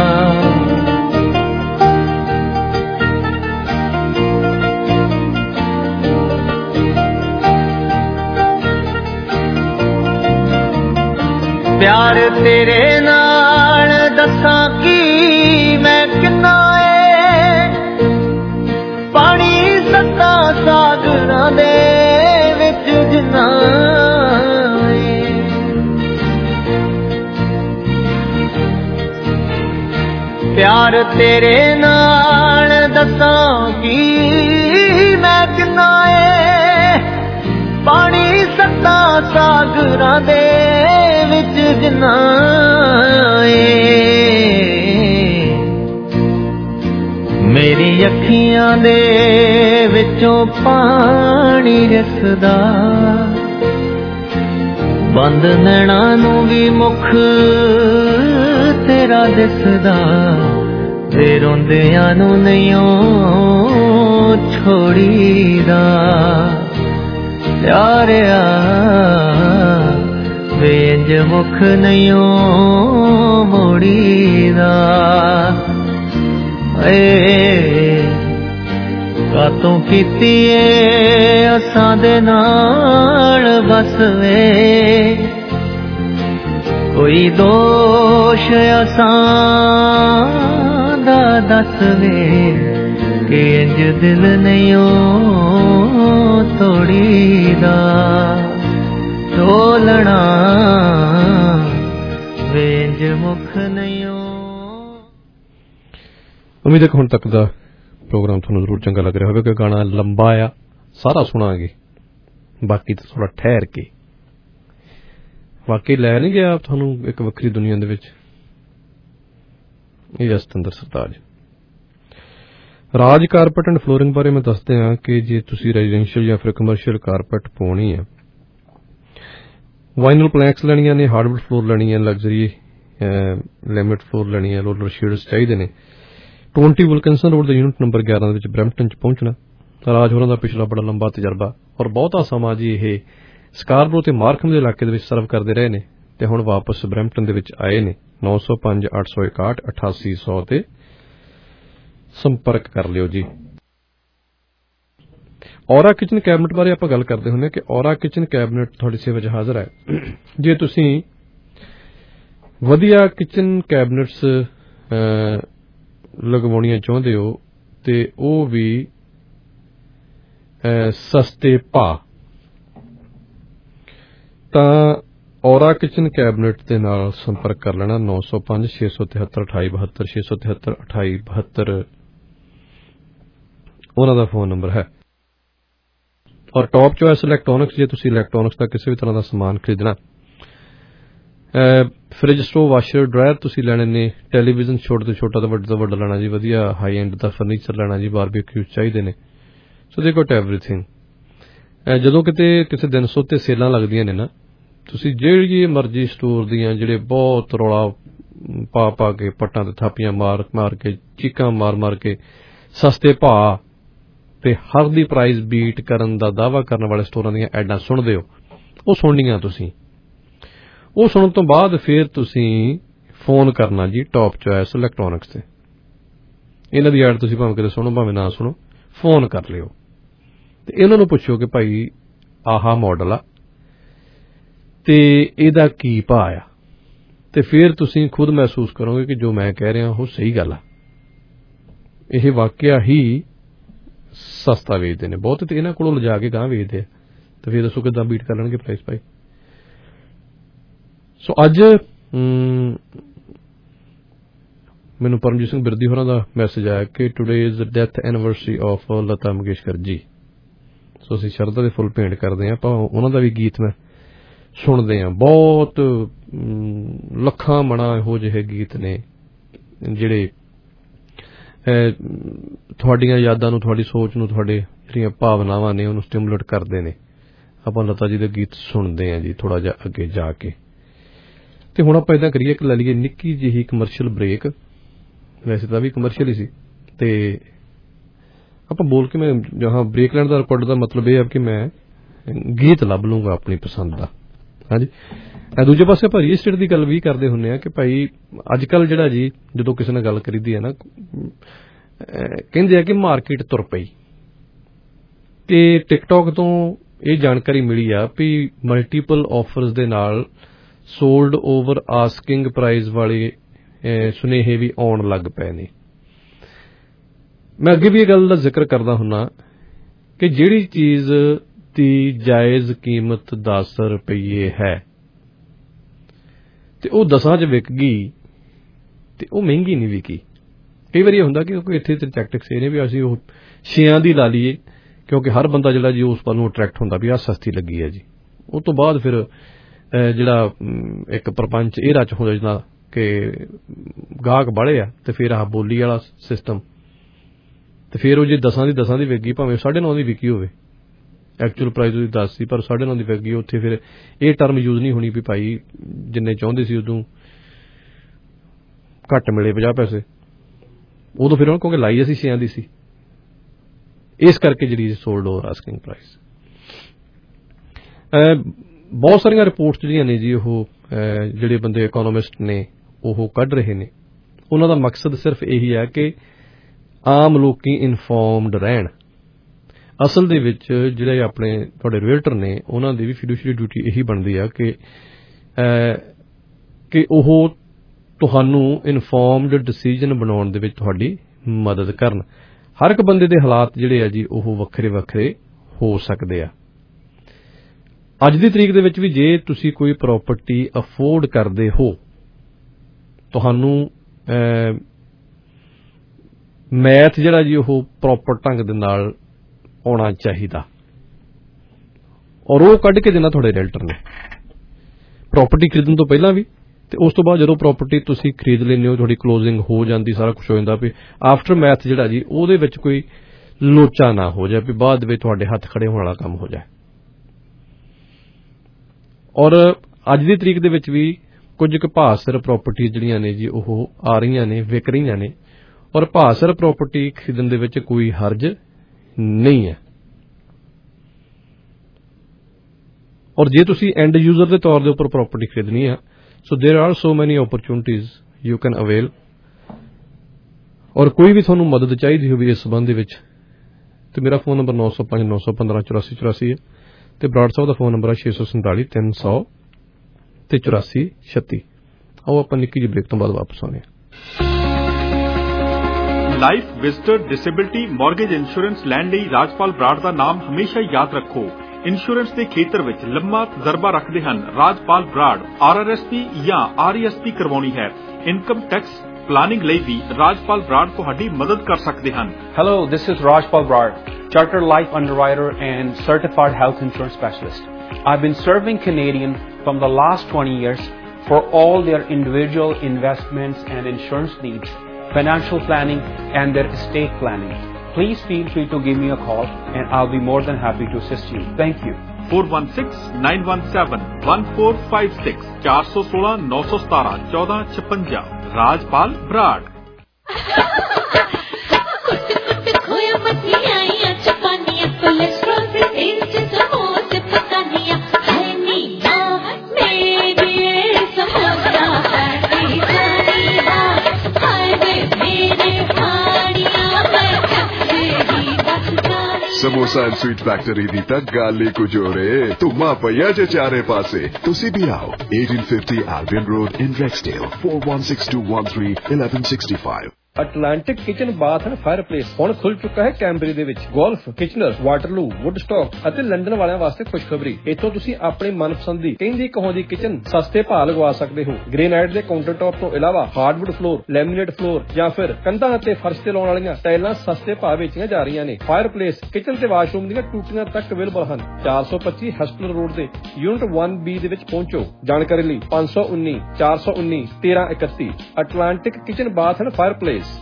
प्यार तेरे नाल दसां की मैं किन्ना ए, पानी सत्ता सागरां दे विच जिन्ना ए। प्यार तेरे नाल दसां की मैं किन्ना ए, पानी सत्ता सागरां दे विच जिन्ना ए। मेरी अखियां दे विचों पानी रिसदा, ਬੰਦ ਨੈਣਾਂ ਨੂੰ ਵੀ ਮੁਖ ਤੇਰਾ ਦਿਸਦਾ ਤੇ ਰੋਂਦਿਆਂ ਨੂੰ ਨਹੀਂ ਛੋੜੀਦਾ ਪਿਆਰਿਆ ਵੇ ਇੰਜ ਮੁਖ ਨਹੀਂ ਮੋੜੀਦਾ ਏ ਕਾਤੋਂ ਕੀਤੀ ਏ ਅਸਾਂ ਦੇ ਨਾਲ ਬਸ ਵੇ ਕੋਈ ਦੋਸ਼ ਅਸਾਂ ਦਾ ਦੱਸ ਵੇ ਕਿ ਇੰਜ ਦਿਲ ਨਹੀਂ ਤੋੜੀਦਾ ਢੋਲਣਾ ਵੇ ਇੰਜ ਮੁਖ ਨਹੀਂ। ਉਮੀਦ ਹੈ ਹੁਣ ਤੱਕ ਦਾ ਪ੍ਰੋਗਰਾਮ ਤੁਹਾਨੂੰ ਜ਼ਰੂਰ ਚੰਗਾ ਲੱਗ ਰਿਹਾ ਹੋਵੇਗਾ। ਗਾਣਾ ਲੰਬਾ ਆ, ਸਾਰਾ ਸੁਣਾਂਗੇ, ਬਾਕੀ ਤਾਂ ਥੋੜਾ ਠਹਿਰ ਕੇ। ਵਾਕਈ ਲੈ ਨਹੀਂ ਗਿਆ ਤੁਹਾਨੂੰ ਇੱਕ ਵੱਖਰੀ ਦੁਨੀਆ ਦੇ ਵਿੱਚ। ਇਹ Jastinder Sartaj. Raj carpet and flooring ਬਾਰੇ ਮੈਂ ਦੱਸਦੇ ਹਾਂ ਕਿ ਜੇ ਤੁਸੀਂ ਰੈਜ਼ੀਡੈਂਸ਼ੀਅਲ ਜਾਂ ਫਿਰ ਕਮਰਸ਼ੀਅਲ ਕਾਰਪੈਟ ਪਾਉਣੀ ਹੈ, ਵਾਈਨਲ ਪਲੈਂਕਸ ਲੈਣੀਆਂ ਨੇ, ਹਾਰਡਵੁੱਡ ਫਲੋਰ ਲੈਣੀ ਹੈ, ਲਗਜ਼ਰੀ ਲੈਮਿਟ ਫਲੋਰ ਲੈਣੀ ਹੈ, ਰੋਲਰ ਸ਼ੀਟਸ ਚਾਹੀਦੇ ਨੇ, ਟਵੰਟੀ ਵਿਲਕਿੰਸਨ ਰੋਡ ਦੇ ਯੂਨਿਟ ਨੰਬਰ ਗਿਆਰਾਂ ਦੇ ਵਿੱਚ ਬਰੈਂਪਟਨ ਚ ਪਹੁੰਚਣਾ। ਰਾਜ ਹੋਰਾਂ ਦਾ ਪਿਛਲਾ ਬੜਾ ਲੰਬਾ ਤਜਰਬਾ ਔਰ ਬਹੁਤਾ ਸਮਾਂ ਜੀ ਇਹ ਸਕਾਰਬਰੋ ਤੇ ਮਾਰਖਮ ਦੇ ਇਲਾਕੇ ਦੇ ਵਿੱਚ ਸਰਵ ਕਰਦੇ ਰਹੇ ਨੇ ਤੇ ਹੁਣ ਵਾਪਸ ਬਰੈਂਪਟਨ ਦੇ ਵਿੱਚ ਆਏ ਨੇ। ਨੌ ਸੌ ਪੰਜ ਅੱਠ ਸੌ ਇਕਾਹਠ ਅਠਾਸੀ ਸੌ ਤੇ ਸੰਪਰਕ ਕਰ ਲਿਓ ਜੀ। ਔਰਾ ਕਿਚਨ ਕੈਬਨਿਟ ਬਾਰੇ ਆਪਾਂ ਗੱਲ ਕਰਦੇ ਹੁੰਦੇ ਕਿ ਔਰਾ ਕਿਚਨ ਕੈਬਨਿਟ ਤੁਹਾਡੀ ਸੇਵਾ 'ਚ ਹਾਜ਼ਰ ਹੈ। ਜੇ ਤੁਸੀਂ ਵਧੀਆ ਕਿਚਨ ਕੈਬਨਿਟਸ ਲਗਵਾਉਣੀਆਂ ਚਾਹੁੰਦੇ ਹੋ ਤੇ ਉਹ ਵੀ ਸਸਤੇ ਭਾਅ, ਤਾਂ ਔਰਾ ਕਿਚਨ ਕੈਬਨਿਟ ਦੇ ਨਾਲ ਸੰਪਰਕ ਕਰ ਲੈਣਾ। ਨੌ ਸੌ ਪੰਜ ਛੇ ਸੌ ਤਿਹੱਤਰ ਅਠਾਈ ਬਹੱਤਰ ਛੇ ਸੌ ਤਿਹੱਤਰ ਅਠਾਈ ਬਹੱਤਰ ਉਹਨਾਂ ਦਾ ਫੋਨ ਨੰਬਰ ਹੈ। ਔਰ ਟੌਪ ਚੋਇਸ ਇਲੈਕਟ੍ਰੋਨਿਕਸ, ਜੇ ਤੁਸੀਂ ਇਲੈਕਟ੍ਰੋਨਿਕਸ ਦਾ ਕਿਸੇ ਵੀ ਤਰ੍ਹਾਂ ਦਾ ਸਮਾਨ ਖਰੀਦਣਾ, ਫਰਿਜ, ਸਟੋਵ, ਵਾਸ਼ਰ, ਡਰਾਇਰ ਤੁਸੀਂ ਲੈਣੇ ਨੇ, ਟੈਲੀਵਿਜ਼ਨ ਛੋਟੇ ਤੋਂ ਛੋਟਾ ਤੋਂ ਵੱਡਾ ਤੋਂ ਵੱਡਾ ਲੈਣਾ ਜੀ, ਵਧੀਆ ਹਾਈ ਐਂਡ ਦਾ ਫਰਨੀਚਰ ਲੈਣਾ ਜੀ, ਬਾਰਬੀਕਿਊ ਚਾਹੀਦੇ ਨੇ। ਸੋ ਦੇ ਗੋਟ ਐਵਰੀਥਿੰਗ। ਜਦੋਂ ਕਿਤੇ ਕਿਸੇ ਦਿਨ ਸੁੱਤੇ ਸੇਲਾਂ ਲੱਗਦੀਆਂ ਨੇ ਨਾ, ਤੁਸੀਂ ਜਿਹੜੀ ਮਰਜ਼ੀ ਸਟੋਰ ਦੀਆਂ ਜਿਹੜੇ ਬਹੁਤ ਰੌਲਾ ਪਾ ਪਾ ਕੇ ਪੱਟਾਂ ਤੇ ਥਾਪੀਆਂ ਮਾਰ ਮਾਰ ਕੇ ਚੀਕਾਂ ਮਾਰ ਮਾਰ ਕੇ ਸਸਤੇ ਭਾਅ ਤੇ ਹਰ ਦੀ ਪ੍ਰਾਈਸ ਬੀਟ ਕਰਨ ਦਾ ਦਾਅਵਾ ਕਰਨ ਵਾਲੇ ਸਟੋਰਾਂ ਦੀਆਂ ਐਡਾਂ ਸੁਣਦੇ ਹੋ, ਉਹ ਸੁਣਨੀਆਂ ਤੁਸੀਂ। ਉਹ ਸੁਣਨ ਤੋਂ ਬਾਅਦ ਫਿਰ ਤੁਸੀਂ ਫੋਨ ਕਰਨਾ ਜੀ ਟੌਪ ਚੋਇਸ ਇਲੈਕਟ੍ਰੋਨਿਕਸ ਤੇ। ਇਹਨਾਂ ਦੀ ਐਡ ਤੁਸੀਂ ਭਾਵੇਂ ਕਿਤੇ ਸੁਣੋ ਭਾਵੇਂ ਨਾ ਸੁਣੋ, ਫੋਨ ਕਰ ਲਿਓ ਤੇ ਇਹਨਾਂ ਨੂੰ ਪੁੱਛੋ ਕਿ ਭਾਈ ਆਹਾ ਮਾਡਲ ਆ ਤੇ ਇਹਦਾ ਕੀ ਭਾਅ ਆ, ਤੇ ਫਿਰ ਤੁਸੀਂ ਖੁਦ ਮਹਿਸੂਸ ਕਰੋਗੇ ਕਿ ਜੋ ਮੈਂ ਕਹਿ ਰਿਹਾ ਉਹ ਸਹੀ ਗੱਲ ਆ। ਇਹ ਵਾਕਿਆ ਹੀ ਸਸਤਾ ਵੇਚਦੇ ਨੇ ਬਹੁਤ, ਤੇ ਇਹਨਾਂ ਕੋਲੋਂ ਲਿਜਾ ਕੇ ਗਾਂ ਵੇਚਦੇ ਆ, ਤੇ ਫਿਰ ਦੱਸੋ ਕਿੱਦਾਂ ਬੀਟ ਕਰ ਲੈਣਗੇ ਪ੍ਰਾਈਸ ਭਾਈ। ਸੋ ਅੱਜ ਮੈਨੂੰ ਪਰਮਜੀਤ ਸਿੰਘ ਬਿਰਦੀ ਹੋਰਾਂ ਦਾ ਮੈਸੇਜ ਆਇਆ ਕਿ today is death anniversary of Lata Mangeshkar ji. So ਅਸੀਂ ਸ਼ਰਧਾ ਦੇ ਫੁੱਲ ਭੇਂਟ ਕਰਦੇ ਹਾਂ। ਆਪਾਂ ਉਹਨਾਂ ਦਾ ਵੀ ਗੀਤ ਮੈਂ ਸੁਣਦੇ ਹਾਂ। ਬਹੁਤ ਲੱਖਾਂ ਮਣਾ ਇਹੋ ਜਿਹੇ ਗੀਤ ਨੇ ਜਿਹੜੇ ਤੁਹਾਡੀਆਂ ਯਾਦਾਂ ਨੂੰ, ਤੁਹਾਡੀ ਸੋਚ ਨੂੰ, ਤੁਹਾਡੇ ਜਿਹੜੀਆਂ ਭਾਵਨਾਵਾਂ ਨੇ ਉਹਨੂੰ ਸਟਿਮੂਲੇਟ ਕਰਦੇ ਨੇ। ਆਪਾਂ ਲਤਾ ਜੀ ਦੇ ਗੀਤ ਸੁਣਦੇ ਹਾਂ ਜੀ ਥੋੜਾ ਜਿਹਾ ਅੱਗੇ ਜਾ ਕੇ। ਤੇ ਹੁਣ ਆਪਾਂ ਏਦਾਂ ਕਰੀਏ ਕਿ ਲੈ ਲਈਏ ਨਿੱਕੀ ਜਿਹੀ ਕਮਰਸ਼ੀਅਲ ਬ੍ਰੇਕ। ਵੈਸੇ ਤਾਂ ਵੀ ਕਮਰਸ਼ੀਅਲ ਹੀ ਸੀ, ਤੇ ਆਪਾਂ ਬੋਲ ਕੇ ਮੈਂ ਜਹਾਂ ਬ੍ਰੇਕ ਲੈਣ ਦਾ ਰਿਕਾਰਡ ਦਾ ਮਤਲਬ ਇਹ ਹੈ ਕਿ ਮੈਂ ਗੀਤ ਲੱਭ ਲੂੰਗਾ ਆਪਣੀ ਪਸੰਦ ਦਾ। ਹਾਂਜੀ, ਦੂਜੇ ਪਾਸੇ ਆਪਾਂ ਰੀਅਲ estate ਦੀ ਗੱਲ ਵੀ ਕਰਦੇ ਹੁੰਦੇ ਹਾਂ ਕਿ ਭਾਈ ਅੱਜ ਕੱਲ੍ਹ ਜਿਹੜਾ ਜੀ ਜਦੋਂ ਕਿਸੇ ਨਾਲ ਗੱਲ ਕਰੀਦੀ ਹੈ ਨਾ, ਕਹਿੰਦੇ ਆ ਕਿ ਮਾਰਕੀਟ ਤੁਰ ਪਈ। ਤੇ ਟਿਕਟੋਕ ਤੋਂ ਇਹ ਜਾਣਕਾਰੀ ਮਿਲੀ ਆ ਵੀ ਮਲਟੀਪਲ ਆਫਰਸ ਦੇ ਨਾਲ ਸੋਲਡ ਓਵਰ ਆਸਕਿੰਗ ਪ੍ਰਾਈਸ ਵਾਲੇ ਸੁਨੇਹੇ ਵੀ ਆਉਣ ਲੱਗ ਪਏ ਨੇ। ਮੈਂ ਅੱਗੇ ਵੀ ਇਹ ਗੱਲ ਦਾ ਜ਼ਿਕਰ ਕਰਦਾ ਹੁੰਨਾ ਕਿ ਜਿਹੜੀ ਚੀਜ਼ ਦੀ ਜਾਇਜ਼ ਕੀਮਤ ਦਸ ਰੁਪਈਏ ਹੈ ਤੇ ਉਹ ਦਸਾਂ ਚ ਵਿਕ ਗਈ ਤੇ ਉਹ ਮਹਿੰਗੀ ਨਹੀਂ ਵਿਕੀ। ਕਈ ਵਾਰੀ ਇਹ ਹੁੰਦਾ ਕਿ ਕੋਈ ਇੱਥੇ ਤੇ ਟੈਕਟਿਕਸ ਇਹ ਨੇ ਵੀ ਅਸੀਂ ਉਹ ਛੇਆਂ ਦੀ ਲਾ ਲਈਏ, ਕਿਉਂਕਿ ਹਰ ਬੰਦਾ ਜਿਹੜਾ ਜੀ ਉਸ ਵੱਲ ਨੂੰ ਅਟਰੈਕਟ ਹੁੰਦਾ ਵੀ ਆਹ ਸਸਤੀ ਲੱਗੀ ਹੈ ਜੀ। ਉਹ ਤੋਂ ਬਾਅਦ ਫਿਰ ਜਿਹੜਾ ਇੱਕ ਪ੍ਰਪੰਚ ਇਹ ਰਚ ਹੋ ਜਾਂਦਾ ਕਿ ਗਾਹਕ ਬਾਹਲੇ ਆ ਤੇ ਫਿਰ ਆਹ ਬੋਲੀ ਵਾਲਾ ਸਿਸਟਮ, ਤੇ ਫਿਰ ਉਹ ਜੇ ਦਸਾਂ ਦੀ ਦਸਾਂ ਦੀ ਵਿਕੀ ਭਾਵੇਂ ਸਾਢੇ ਨੌ ਦੀ ਵਿਕੀ ਹੋਵੇ ਐਕਚੁਅਲ ਪ੍ਰਾਈਸ ਉਹਦੀ ਦਸ ਸੀ ਪਰ ਸਾਢੇ ਨੌ ਦੀ ਵਿਕ ਗਈ। ਉੱਥੇ ਫਿਰ ਇਹ ਟਰਮ ਯੂਜ਼ ਨਹੀਂ ਹੋਣੀ ਵੀ ਭਾਈ ਜਿੰਨੇ ਚਾਹੁੰਦੇ ਸੀ ਉਦੋਂ ਘੱਟ ਮਿਲੇ ਪੰਜਾਹ ਪੈਸੇ, ਉਦੋਂ ਫਿਰ ਕਿਉਂਕਿ ਲਾਈ ਅਸੀਂ ਛੇਆਂ ਦੀ ਸੀ, ਇਸ ਕਰਕੇ ਜਿਹੜੀ ਸੋਲਡ ਓਵਰ ਆਸਕਿੰਗ ਪ੍ਰਾਈਸ। ਬਹੁਤ ਸਾਰੀਆਂ ਰਿਪੋਰਟਸ ਜਿਹੜੀਆਂ ਨੇ ਜੀ ਉਹ ਜਿਹੜੇ ਬੰਦੇ ਇਕੋਨੋਮਿਸਟ ਨੇ ਉਹ ਕੱਢ ਰਹੇ ਨੇ, ਉਹਨਾਂ ਦਾ ਮਕਸਦ ਸਿਰਫ ਇਹੀ ਹੈ ਕਿ ਆਮ ਲੋਕੀ ਇਨਫੋਰਮਡ ਰਹਿਣ। ਅਸਲ ਦੇ ਵਿੱਚ ਜਿਹੜੇ ਆਪਣੇ ਤੁਹਾਡੇ ਰੀਅਲਟਰ ਨੇ ਉਹਨਾਂ ਦੀ ਵੀ ਫਿਡੂਸ਼ਰੀ ਡਿਊਟੀ ਇਹੀ ਬਣਦੀ ਆ ਕਿ ਕਿ ਉਹ ਤੁਹਾਨੂੰ ਇਨਫੋਰਮਡ ਡਿਸੀਜਨ ਬਣਾਉਣ ਦੇ ਵਿੱਚ ਤੁਹਾਡੀ ਮਦਦ ਕਰਨ। ਹਰ ਇੱਕ ਬੰਦੇ ਦੇ ਹਾਲਾਤ ਜਿਹੜੇ ਆ ਜੀ ਉਹ ਵੱਖਰੇ ਵੱਖਰੇ ਹੋ ਸਕਦੇ ਆ। ਅੱਜ ਦੀ ਤਰੀਕ ਦੇ ਵਿੱਚ ਵੀ ਜੇ ਤੁਸੀਂ ਕੋਈ ਪ੍ਰਾਪਰਟੀ ਅਫੋਰਡ ਕਰਦੇ ਹੋ, ਤੁਹਾਨੂੰ ਮੈਥ ਜਿਹੜਾ ਜੀ ਉਹ ਪ੍ਰੋਪਰ ਢੰਗ ਦੇ ਨਾਲ ਆਉਣਾ ਚਾਹੀਦਾ, ਔਰ ਉਹ ਕੱਢ ਕੇ ਦੇਣਾ ਤੁਹਾਡੇ ਰੀਅਲਟਰ ਨੇ ਪ੍ਰਾਪਰਟੀ ਖਰੀਦਣ ਤੋਂ ਪਹਿਲਾਂ ਵੀ, ਤੇ ਉਸ ਤੋਂ ਬਾਅਦ ਜਦੋਂ ਪ੍ਰਾਪਰਟੀ ਤੁਸੀਂ ਖਰੀਦ ਲੈਂਦੇ ਹੋ, ਤੁਹਾਡੀ ਕਲੋਜ਼ਿੰਗ ਹੋ ਜਾਂਦੀ, ਸਾਰਾ ਕੁਛ ਹੋ ਜਾਂਦਾ, ਵੀ ਆਫਟਰ ਮੈਥ ਜਿਹੜਾ ਜੀ ਉਹਦੇ ਵਿੱਚ ਕੋਈ ਲੋਚਾ ਨਾ ਹੋ ਜਾਏ, ਵੀ ਬਾਅਦ ਵਿੱਚ ਤੁਹਾਡੇ ਹੱਥ ਖੜੇ ਹੋਣ ਵਾਲਾ ਕੰਮ ਹੋ ਜਾਏ। ਔਰ ਅੱਜ ਦੀ ਤਰੀਕ ਦੇ ਵਿੱਚ ਵੀ ਕੁਝ ਕੁ ਭਾਅ-ਸਿਰ ਪ੍ਰਾਪਰਟੀ ਜਿਹੜੀਆਂ ਨੇ ਜੀ ਉਹ ਆ ਰਹੀਆਂ ਨੇ, ਵਿਕ ਰਹੀਆਂ ਨੇ, ਔਰ ਭਾਅ-ਸਿਰ ਪ੍ਰਾਪਰਟੀ ਖਰੀਦਣ ਦੇ ਵਿੱਚ ਕੋਈ ਹਰਜ ਨਹੀਂ ਹੈ। ਔਰ ਜੇ ਤੁਸੀਂ ਐਂਡ ਯੂਜ਼ਰ ਦੇ ਤੌਰ ਦੇ ਉੱਪਰ ਪ੍ਰਾਪਰਟੀ ਖਰੀਦਣੀ ਆ, ਸੋ ਦੇਰ ਆਰ ਸੋ ਮੈਨੀ ਓਪਰਚੁਨਿਟੀਜ਼ ਯੂ ਕੈਨ ਅਵੇਲ। ਔਰ ਕੋਈ ਵੀ ਤੁਹਾਨੂੰ ਮਦਦ ਚਾਹੀਦੀ ਹੋਵੇ ਇਸ ਸੰਬੰਧ ਦੇ ਵਿੱਚ, ਤੇ ਮੇਰਾ ਫੋਨ ਨੰਬਰ ਨੌ ਸੌ ਪੰਜ ਨੌ ਸੌ ਪੰਦਰਾਂ ਚੁਰਾਸੀ ਚੁਰਾਸੀ ਹੈ, ਤੇ ਬਰਾੜ ਸਾਹਿਬ ਦਾ ਫੋਨ ਨੰਬਰ ਹੈ ਛੇ ਸੌ ਸੰਤਾਲੀ ਤਿੰਨ ਸੌ ਤੇ ਚੁਰਾਸੀ ਛੱਤੀ। ਆਓ ਆਪਾਂ ਨਿੱਕੀ ਜਿਹੀ ਬ੍ਰੇਕ ਤੋਂ ਬਾਅਦ ਵਾਪਸ ਆਉਂਦੇ ਹਾਂ। Life, visitor, disability, mortgage insurance ਲੈਣ ਲਈ ਰਾਜਪਾਲ ਬਰਾੜ ਦਾ ਨਾਮ ਹਮੇਸ਼ਾ ਯਾਦ ਰੱਖੋ। ਇੰਸ਼ੋਰੈਂਸ ਦੇ ਖੇਤਰ ਵਿੱਚ ਲੰਮਾ ਤਜਰਬਾ ਰੱਖਦੇ ਹਨ Rajpal Brar. R R S P ਜਾਂ ਆਰ ਈ ਐਸ ਪੀ ਕਰਵਾਉਣੀ ਹੈ, ਇਨਕਮ ਟੈਕਸ ਪਲਾਨਿੰਗ ਲਈ ਵੀ ਰਾਜਪਾਲ ਬਰਾੜ ਤੁਹਾਡੀ ਮਦਦ ਕਰ ਸਕਦੇ ਹਨ। Hello, this is Rajpal Brad, Chartered Life Underwriter and Certified Health Insurance Specialist. I've been serving Canadian from the last twenty years for all their individual investments and insurance needs, financial planning and their estate planning. Please feel free to give me a call and I'll be more than happy to assist you. Thank you. four one six nine one seven one four five six four one six nine one seven one four five six Rajpal Brar. Samosa and sweet factory ਦੀ ਤਾਂ ਗੱਲ ਹੀ ਕੁਝ ਹੋ ਰੇ, ਧੁੰਮਾ ਪਈਆ ਜੇ ਚਾਰੇ ਪਾਸੇ। ਤੁਸੀਂ ਵੀ ਆਓ eighteen fifty Albion Road in Rexdale four one six two one three one one six five। Atlantic kitchen bath and fire place ਹੁਣ ਖੁੱਲ ਚੁੱਕਾ ਹੈ ਕੈਂਬਰੀ ਦੇ ਵਿੱਚ। ਗੋਲਫ, ਕਿਚਨਰ, ਵਾਟਰਲੂ, ਵੁੱਡਸਟਾਕ ਅਤੇ ਲੰਡਨ ਵਾਲਿਆਂ ਵਾਸਤੇ ਖੁਸ਼ਖਬਰੀ। ਇੱਥੋਂ ਤੁਸੀਂ ਆਪਣੇ ਮਨਪਸੰਦ ਦੀ ਕਹਿੰਦੀ ਕਹੋਂ ਦੀ ਕਿਚਨ ਸਸਤੇ ਭਾਅ ਲਗਵਾ ਸਕਦੇ ਹੋ। ਗ੍ਰੇਨਾਈਟ ਦੇ ਕਾਊਂਟਰ ਟੌਪ ਤੋਂ ਇਲਾਵਾ ਹਾਰਡਵੁੱਡ ਫਲੋਰ, ਲੈਮੀਨੇਟ ਫਲੋਰ ਜਾਂ ਫਿਰ ਕੰਧਾਂ ਅਤੇ ਫਰਸ਼ ਤੇ ਲਾਉਣ ਵਾਲੀਆਂ ਟਾਈਲਾਂ ਸਸਤੇ ਭਾਅ ਵੇਚੀਆਂ ਜਾ ਰਹੀਆਂ ਨੇ। ਫਾਇਰ ਪਲੇਸ ਕਿਚਨ ਤੇ ਵਾਸ਼ਰੂਮ ਦੀਆਂ ਟੂਟੀਆਂ ਤੱਕ ਅਵੇਲੇਬਲ ਹਨ। ਚਾਰ ਸੌ ਪੱਚੀ ਹਸਪੀਟਲ ਰੋਡ ਦੇ ਯੂਨਿਟ one B ਦੇ ਵਿੱਚ ਪਹੁੰਚੋ। ਜਾਣਕਾਰੀ ਲਈ ਪੰਜ ਸੌ ਉੱਨੀ ਚਾਰ ਸੌ ਉੱਨੀ ਤੇਰਾਂ ਇਕੱਤੀ। Atlantic kitchen bath and fire place.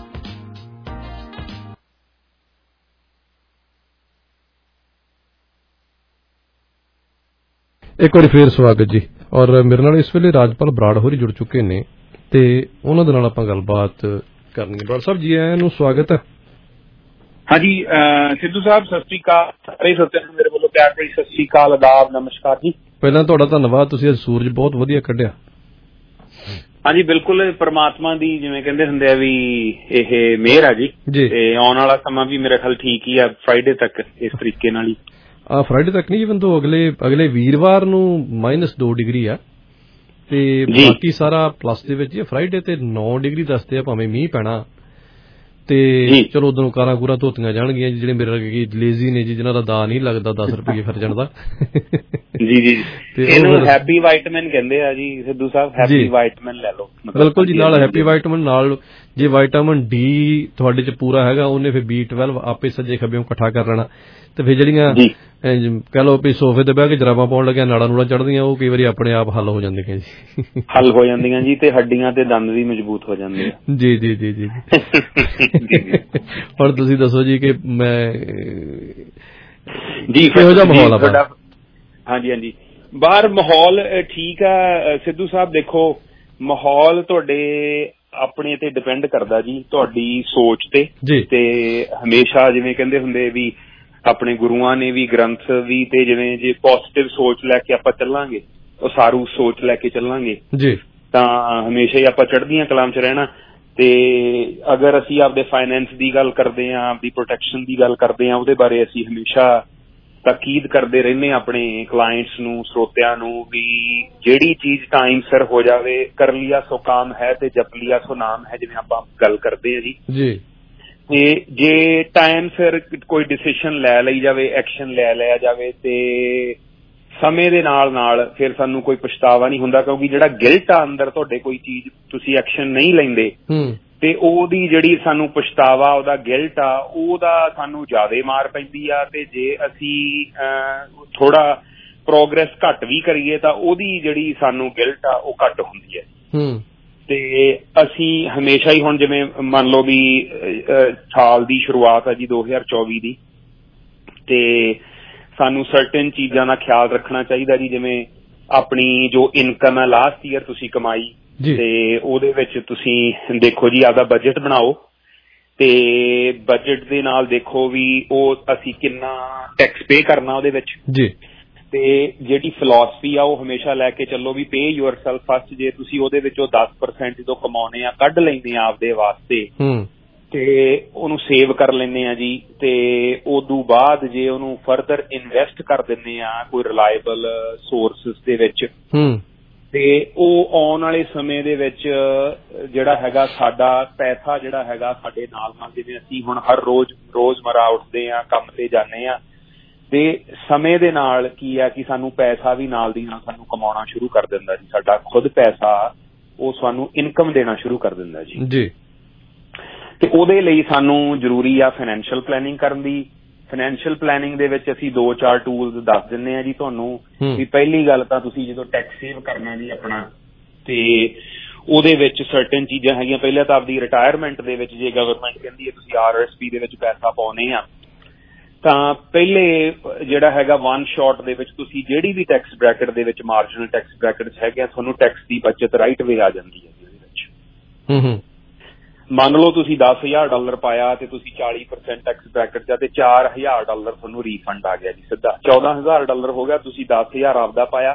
ਇੱਕ ਵਾਰੀ ਫੇਰ ਸਵਾਗਤ ਜੀ। ਔਰ ਮੇਰੇ ਨਾਲ ਇਸ ਵੇਲੇ ਰਾਜਪਾਲ ਬਰਾੜ ਹੋਰੀ ਜੁੜ ਚੁੱਕੇ ਨੇ ਤੇ ਉਹਨਾਂ ਦੇ ਨਾਲ ਆਪਾਂ ਗੱਲਬਾਤ ਕਰਨੀ ਹੈ। ਬਰਾੜ ਸਾਹਿਬ ਜੀ ਆਇਆਂ ਨੂੰ ਸਵਾਗਤ ਹੈ। ਹਾਂਜੀ ਸਿੱਧੂ ਸਾਹਿਬ ਸਤਿ ਸ੍ਰੀ ਅਕਾਲ। ਸਾਰੇ ਸੱਜਣ ਮੇਰੇ ਵੱਲੋਂ ਪਿਆਰ ਭਰੀ ਸਤਿ ਸ੍ਰੀ ਅਕਾਲ, ਆਦਾਬ, ਨਮਸਕਾਰ ਜੀ। ਪਹਿਲਾਂ ਤੁਹਾਡਾ ਧੰਨਵਾਦ, ਤੁਸੀਂ ਅੱਜ ਸੂਰਜ ਬਹੁਤ ਵਧੀਆ ਕੱਢਿਆ। ਹਾਂਜੀ ਬਿਲਕੁਲ, ਪਰਮਾਤਮਾ ਦੀ ਜਿਵੇਂ ਕਹਿੰਦੇ ਹੁੰਦੇ ਆ ਵੀ ਇਹ ਮਿਹਰ ਆ ਜੀ, ਤੇ ਆਉਣ ਵਾਲਾ ਸਮਾਂ ਵੀ ਮੇਰਾ ਖਿਆਲ ਠੀਕ ਹੀ ਆ ਫਰਾਈਡੇ ਤੱਕ ਇਸ ਤਰੀਕੇ ਨਾਲ ਹੀ। ਆ ਫਰਾਈਡੇ ਤੱਕ ਨਹੀਂ, ਇਵਨ ਤੋਂ ਅਗਲੇ ਅਗਲੇ ਵੀਰਵਾਰ ਨੂੰ ਮਾਈਨਸ ਦੋ ਡਿਗਰੀ ਆ ਤੇ ਬਾਕੀ ਸਾਰਾ ਪਲੱਸ ਦੇ ਵਿੱਚ। ਫਰਾਈਡੇ ਤੇ ਨੌ ਡਿਗਰੀ ਦੱਸਦੇ ਆ, ਭਾਵੇਂ ਮੀਂਹ ਪੈਣਾ। ਤੇ ਚਲੋ ਉਦੋਂ ਕਾਰਾਂ ਕੂਰਾਂ ਧੋਤੀਆਂ ਜਾਣਗੀਆਂ ਜਿਹੜੇ ਮੇਰੇ ਵਰਗੇ ਲੇਜ਼ੀ ਨੇ ਜੀ, ਜਿਹਨਾਂ ਦਾ ਦਾ ਨਹੀਂ ਲੱਗਦਾ ਦਸ ਰੁਪਏ ਫਿਰ ਜਾਣ ਦਾ। ਜੀ ਜੀ, ਇਹਨੂੰ ਹੈਪੀ ਵਾਈਟਮਿਨ ਕਹਿੰਦੇ ਆ ਜੀ ਸਿੱਧੂ ਸਾਹਿਬ, ਹੈਪੀ ਵਾਈਟਮਿਨ ਲੈ ਲਓ। ਬਿਲਕੁਲ ਜੀ, ਨਾਲ ਹੈਪੀ ਵਾਈਟਮਿਨ ਨਾਲ ਜੇ ਵਾਈਟਾਮਿਨ ਡੀ ਤੁਹਾਡੇ ਚ ਪੂਰਾ ਹੈਗਾ, ਉਹਨੇ ਫਿਰ ਬੀ ਟਵੈਲਵ ਆਪੇ ਸੱਜੇ ਖੱਬਿਓਂ ਇਕੱਠਾ ਕਰ ਲੈਣਾ। ਤੇ ਫਿਰ ਜਿਹੜੀਆਂ ਕਹਿ ਲਓ ਵੀ ਸੋਫੇ ਤੇ ਬਹਿ ਕੇ ਜਰਾਬਾਂ ਪਾਉਣ ਲੱਗਿਆ ਨਾੜਾ ਨੂੜਾ ਚੜ੍ਹਦੀਆਂ, ਉਹ ਕਈ ਵਾਰੀ ਆਪਣੇ ਆਪ ਹੱਲ ਹੋ ਜਾਂਦੀਆਂ ਜੀ। ਹੱਲ ਹੋ ਜਾਂਦੀਆਂ ਜੀ, ਤੇ ਹੱਡੀਆਂ ਤੇ ਦੰਦ ਵੀ ਮਜ਼ਬੂਤ ਹੋ ਜਾਂਦੇ ਆ। ਜੀ ਜੀ ਜੀ ਜੀ। ਹੁਣ ਤੁਸੀਂ ਦੱਸੋ ਜੀ ਕਿ ਮੈਂ ਜੀ ਕਿਹੋ ਜਿਹਾ ਮਾਹੌਲ ਆ ਤੁਹਾਡਾ? ਹਾਂਜੀ ਹਾਂਜੀ ਬਾਹਰ ਮਾਹੌਲ ਠੀਕ ਆ ਸਿੱਧੂ ਸਾਹਿਬ। ਦੇਖੋ ਮਾਹੌਲ ਤੁਹਾਡੇ ਆਪਣੇ ਤੇ ਡਿਪੈਂਡ ਕਰਦਾ ਜੀ, ਤੁਹਾਡੀ ਸੋਚ ਤੇ। ਤੇ ਹਮੇਸ਼ਾ ਜਿਵੇਂ ਕਹਿੰਦੇ ਹੁੰਦੇ ਵੀ ਆਪਣੇ ਗੁਰੂਆਂ ਨੇ ਵੀ ਗ੍ਰੰਥ ਵੀ, ਤੇ ਜਿਵੇਂ ਜੇ ਪੋਜ਼ਿਟਿਵ ਸੋਚ ਲੈ ਕੇ ਆਪਾਂ ਚੱਲਾਂਗੇ, ਉਸਾਰੂ ਸੋਚ ਲੈ ਕੇ ਚੱਲਾਂਗੇ ਜੀ, ਤਾਂ ਹਮੇਸ਼ਾ ਹੀ ਆਪਾਂ ਚੜ੍ਹਦੀਆਂ ਕਲਾਂ 'ਚ ਰਹਿਣਾ। ਤੇ ਅਗਰ ਅਸੀਂ ਆਪਦੇ ਫਾਈਨੈਂਸ ਦੀ ਗੱਲ ਕਰਦੇ ਹਾਂ, ਆਪਦੀ ਪ੍ਰੋਟੈਕਸ਼ਨ ਦੀ ਗੱਲ ਕਰਦੇ ਹਾਂ, ਉਹਦੇ ਬਾਰੇ ਅਸੀਂ ਹਮੇਸ਼ਾ ਤਾਕੀਦ ਕਰਦੇ ਰਹਿੰਦੇ ਹਾਂ ਆਪਣੇ ਕਲਾਇੰਟਸ ਨੂੰ, ਸਰੋਤਿਆਂ ਨੂੰ, ਵੀ ਜਿਹੜੀ ਚੀਜ਼ ਟਾਈਮ ਸਿਰ ਹੋ ਜਾਵੇ, ਕਰ ਲਿਆ ਸੋ ਕਾਮ ਹੈ ਤੇ ਜਪ ਲਿਆ ਸੋ ਨਾਮ ਹੈ, ਜਿਵੇਂ ਆਪਾਂ ਗੱਲ ਕਰਦੇ ਹਾਂ ਜੀ ਜੀ। ਤੇ ਜੇ ਟਾਈਮ ਸਿਰ ਕੋਈ ਡਿਸੀਸ਼ਨ ਲੈ ਲਈ ਜਾਵੇ, ਐਕਸ਼ਨ ਲੈ ਲਿਆ ਜਾਵੇ, ਤੇ ਸਮੇਂ ਦੇ ਨਾਲ ਨਾਲ ਫਿਰ ਸਾਨੂੰ ਕੋਈ ਪਛਤਾਵਾ ਨਹੀਂ ਹੁੰਦਾ, ਕਿਉਂਕਿ ਜਿਹੜਾ ਗਿਲਟ ਆ ਅੰਦਰ ਤੁਹਾਡੇ, ਕੋਈ ਚੀਜ਼ ਤੁਸੀਂ ਐਕਸ਼ਨ ਨਹੀਂ ਲੈਂਦੇ ਤੇ ਉਹਦੀ ਜਿਹੜੀ ਸਾਨੂੰ ਪਛਤਾਵਾ, ਉਹਦਾ ਗਿਲਟ ਆ, ਉਹਦਾ ਸਾਨੂੰ ਜ਼ਿਆਦਾ ਮਾਰ ਪੈਂਦੀ ਆ। ਤੇ ਜੇ ਅਸੀਂ ਥੋੜਾ ਪ੍ਰੋਗਰੈਸ ਘੱਟ ਵੀ ਕਰੀਏ ਤਾਂ ਉਹਦੀ ਜਿਹੜੀ ਸਾਨੂੰ ਗਿਲਟ ਆ ਉਹ ਘੱਟ ਹੁੰਦੀ ਹੈ। ਤੇ ਅਸੀਂ ਹਮੇਸ਼ਾ ਹੀ ਹੁਣ ਜਿਵੇਂ ਮੰਨ ਲਓ ਵੀ ਸਾਲ ਦੀ ਸ਼ੁਰੂਆਤ ਆ ਜੀ ਦੋ ਹਜ਼ਾਰ ਚੌਵੀ ਦੀ, ਤੇ ਸਾਨੂੰ ਸਰਟਨ ਚੀਜ਼ਾਂ ਦਾ ਖਿਆਲ ਰੱਖਣਾ ਚਾਹੀਦਾ ਜੀ। ਜਿਵੇਂ ਆਪਣੀ ਜੋ ਇਨਕਮ ਹੈ ਲਾਸਟ ਈਅਰ ਤੁਸੀਂ ਕਮਾਈ, ਤੇ ਉਹਦੇ ਵਿੱਚ ਤੁਸੀਂ ਦੇਖੋ ਜੀ ਆਪਦਾ ਬਜਟ ਬਣਾਓ, ਤੇ ਬਜਟ ਦੇ ਨਾਲ ਦੇਖੋ ਵੀ ਉਹ ਅਸੀਂ ਕਿੰਨਾ ਟੈਕਸ ਪੇ ਕਰਨਾ ਉਹਦੇ ਵਿੱਚ ਜੀ। ਤੇ ਜਿਹੜੀ ਫਿਲਾਸਫੀ ਆ ਉਹ ਹਮੇਸ਼ਾ ਲੈ ਕੇ ਚੱਲੋ ਵੀ ਪੇ ਯੂਅਰ ਸੈਲਫ ਫਸਟ। ਜੇ ਤੁਸੀਂ ਉਹਦੇ ਵਿੱਚੋਂ ਦਸ ਪਰਸੈਂਟ ਜਦੋਂ ਕਮਾਉਣੇ ਆ ਕੱਢ ਲੈਂਦੇ ਆ ਆਪਦੇ ਵਾਸਤੇ, ਤੇ ਉਹਨੂੰ ਸੇਵ ਕਰ ਲੈਂਦੇ ਆ ਜੀ, ਤੇ ਉਦੋਂ ਬਾਅਦ ਜੇ ਉਹਨੂੰ ਫਰਦਰ ਇਨਵੈਸਟ ਕਰ ਦਿੰਦੇ ਆ ਕੋਈ ਰਿਲਾਇਬਲ ਸੋਰਸਿਸ ਦੇ ਵਿੱਚ, ਤੇ ਉਹ ਆਉਣ ਵਾਲੇ ਸਮੇਂ ਦੇ ਵਿੱਚ ਜਿਹੜਾ ਹੈਗਾ ਸਾਡਾ ਪੈਸਾ ਜਿਹੜਾ ਹੈਗਾ ਸਾਡੇ ਨਾਲ ਨਾਲ, ਜਿਵੇਂ ਅਸੀਂ ਹੁਣ ਹਰ ਰੋਜ਼ ਰੋਜ਼ਮਰਾ ਉੱਠਦੇ ਆ, ਕੰਮ ਤੇ ਜਾਂਦੇ ਆ, ਤੇ ਸਮੇਂ ਦੇ ਨਾਲ ਕੀ ਆ ਕਿ ਸਾਨੂੰ ਪੈਸਾ ਵੀ ਨਾਲ ਦੀ ਨਾਲ ਸਾਨੂੰ ਕਮਾਉਣਾ ਸ਼ੁਰੂ ਕਰ ਦਿੰਦਾ ਜੀ। ਸਾਡਾ ਖੁਦ ਪੈਸਾ ਉਹ ਸਾਨੂੰ ਇਨਕਮ ਦੇਣਾ ਸ਼ੁਰੂ ਕਰ ਦਿੰਦਾ ਜੀ ਜੀ। ਤੇ ਉਹਦੇ ਲਈ ਸਾਨੂੰ ਜ਼ਰੂਰੀ ਆ ਫਾਈਨੈਂਸ਼ੀਅਲ ਪਲੈਨਿੰਗ ਕਰਨ ਦੀ। ਫਾਈਨੈਂਸ਼ੀਅਲ ਪਲੈਨਿੰਗ ਦੇ ਵਿੱਚ ਅਸੀਂ ਦੋ ਚਾਰ ਟੂਲਸ ਦੱਸ ਦਿੰਦੇ ਆ ਜੀ ਤੁਹਾਨੂੰ। ਵੀ ਪਹਿਲੀ ਗੱਲ ਤਾਂ ਤੁਸੀਂ ਜਦੋਂ ਟੈਕਸ ਸੇਵ ਕਰਨਾ ਜੀ ਆਪਣਾ, ਤੇ ਉਹਦੇ ਵਿੱਚ ਸਰਟਨ ਚੀਜ਼ਾਂ ਹੈਗੀਆਂ। ਪਹਿਲਾਂ ਤਾਂ ਆਪਦੀ ਰਿਟਾਇਰਮੈਂਟ ਦੇ ਵਿੱਚ ਜੇ ਗਵਰਨਮੈਂਟ ਕਹਿੰਦੀ ਹੈ ਤੁਸੀਂ ਆਰ ਐਸ ਪੀ ਦੇ ਵਿੱਚ ਪੈਸਾ ਪਾਉਣੇ ਆ, ਤਾਂ ਪਹਿਲੇ ਜਿਹੜਾ ਹੈਗਾ ਵਨ ਸ਼ਾਟ ਦੇ ਵਿੱਚ ਤੁਸੀਂ ਜਿਹੜੀ ਵੀ ਟੈਕਸ ਬ੍ਰੈਕਟ ਦੇ ਵਿੱਚ ਮਾਰਜਨਲ ਟੈਕਸ ਬ੍ਰੈਕਟ ਹੈਗੇ, ਤੁਹਾਨੂੰ ਟੈਕਸ ਦੀ ਬਚਤ ਰਾਈਟ ਵੇ ਆ ਜਾਂਦੀ ਹੈ ਜੀ ਉਹਦੇ ਵਿੱਚ। ਮੰਨ ਲਓ ਤੁਸੀਂ ਦਸ ਹਜ਼ਾਰ ਡਾਲਰ ਪਾਇਆ ਤੇ ਤੁਸੀਂ ਚਾਲੀ ਪਰਸੈਂਟ ਟੈਕਸ ਬ੍ਰੈਕਟ ਚ, ਤੇ ਚਾਰ ਹਜ਼ਾਰ ਡਾਲਰ ਤੁਹਾਨੂੰ ਰੀਫੰਡ ਆ ਗਿਆ ਜੀ ਸਿੱਧਾ। ਚੌਦਾਂ ਹਜ਼ਾਰ ਡਾਲਰ ਹੋ ਗਿਆ, ਤੁਸੀਂ ਦਸ ਹਜ਼ਾਰ ਆਪਦਾ ਪਾਇਆ,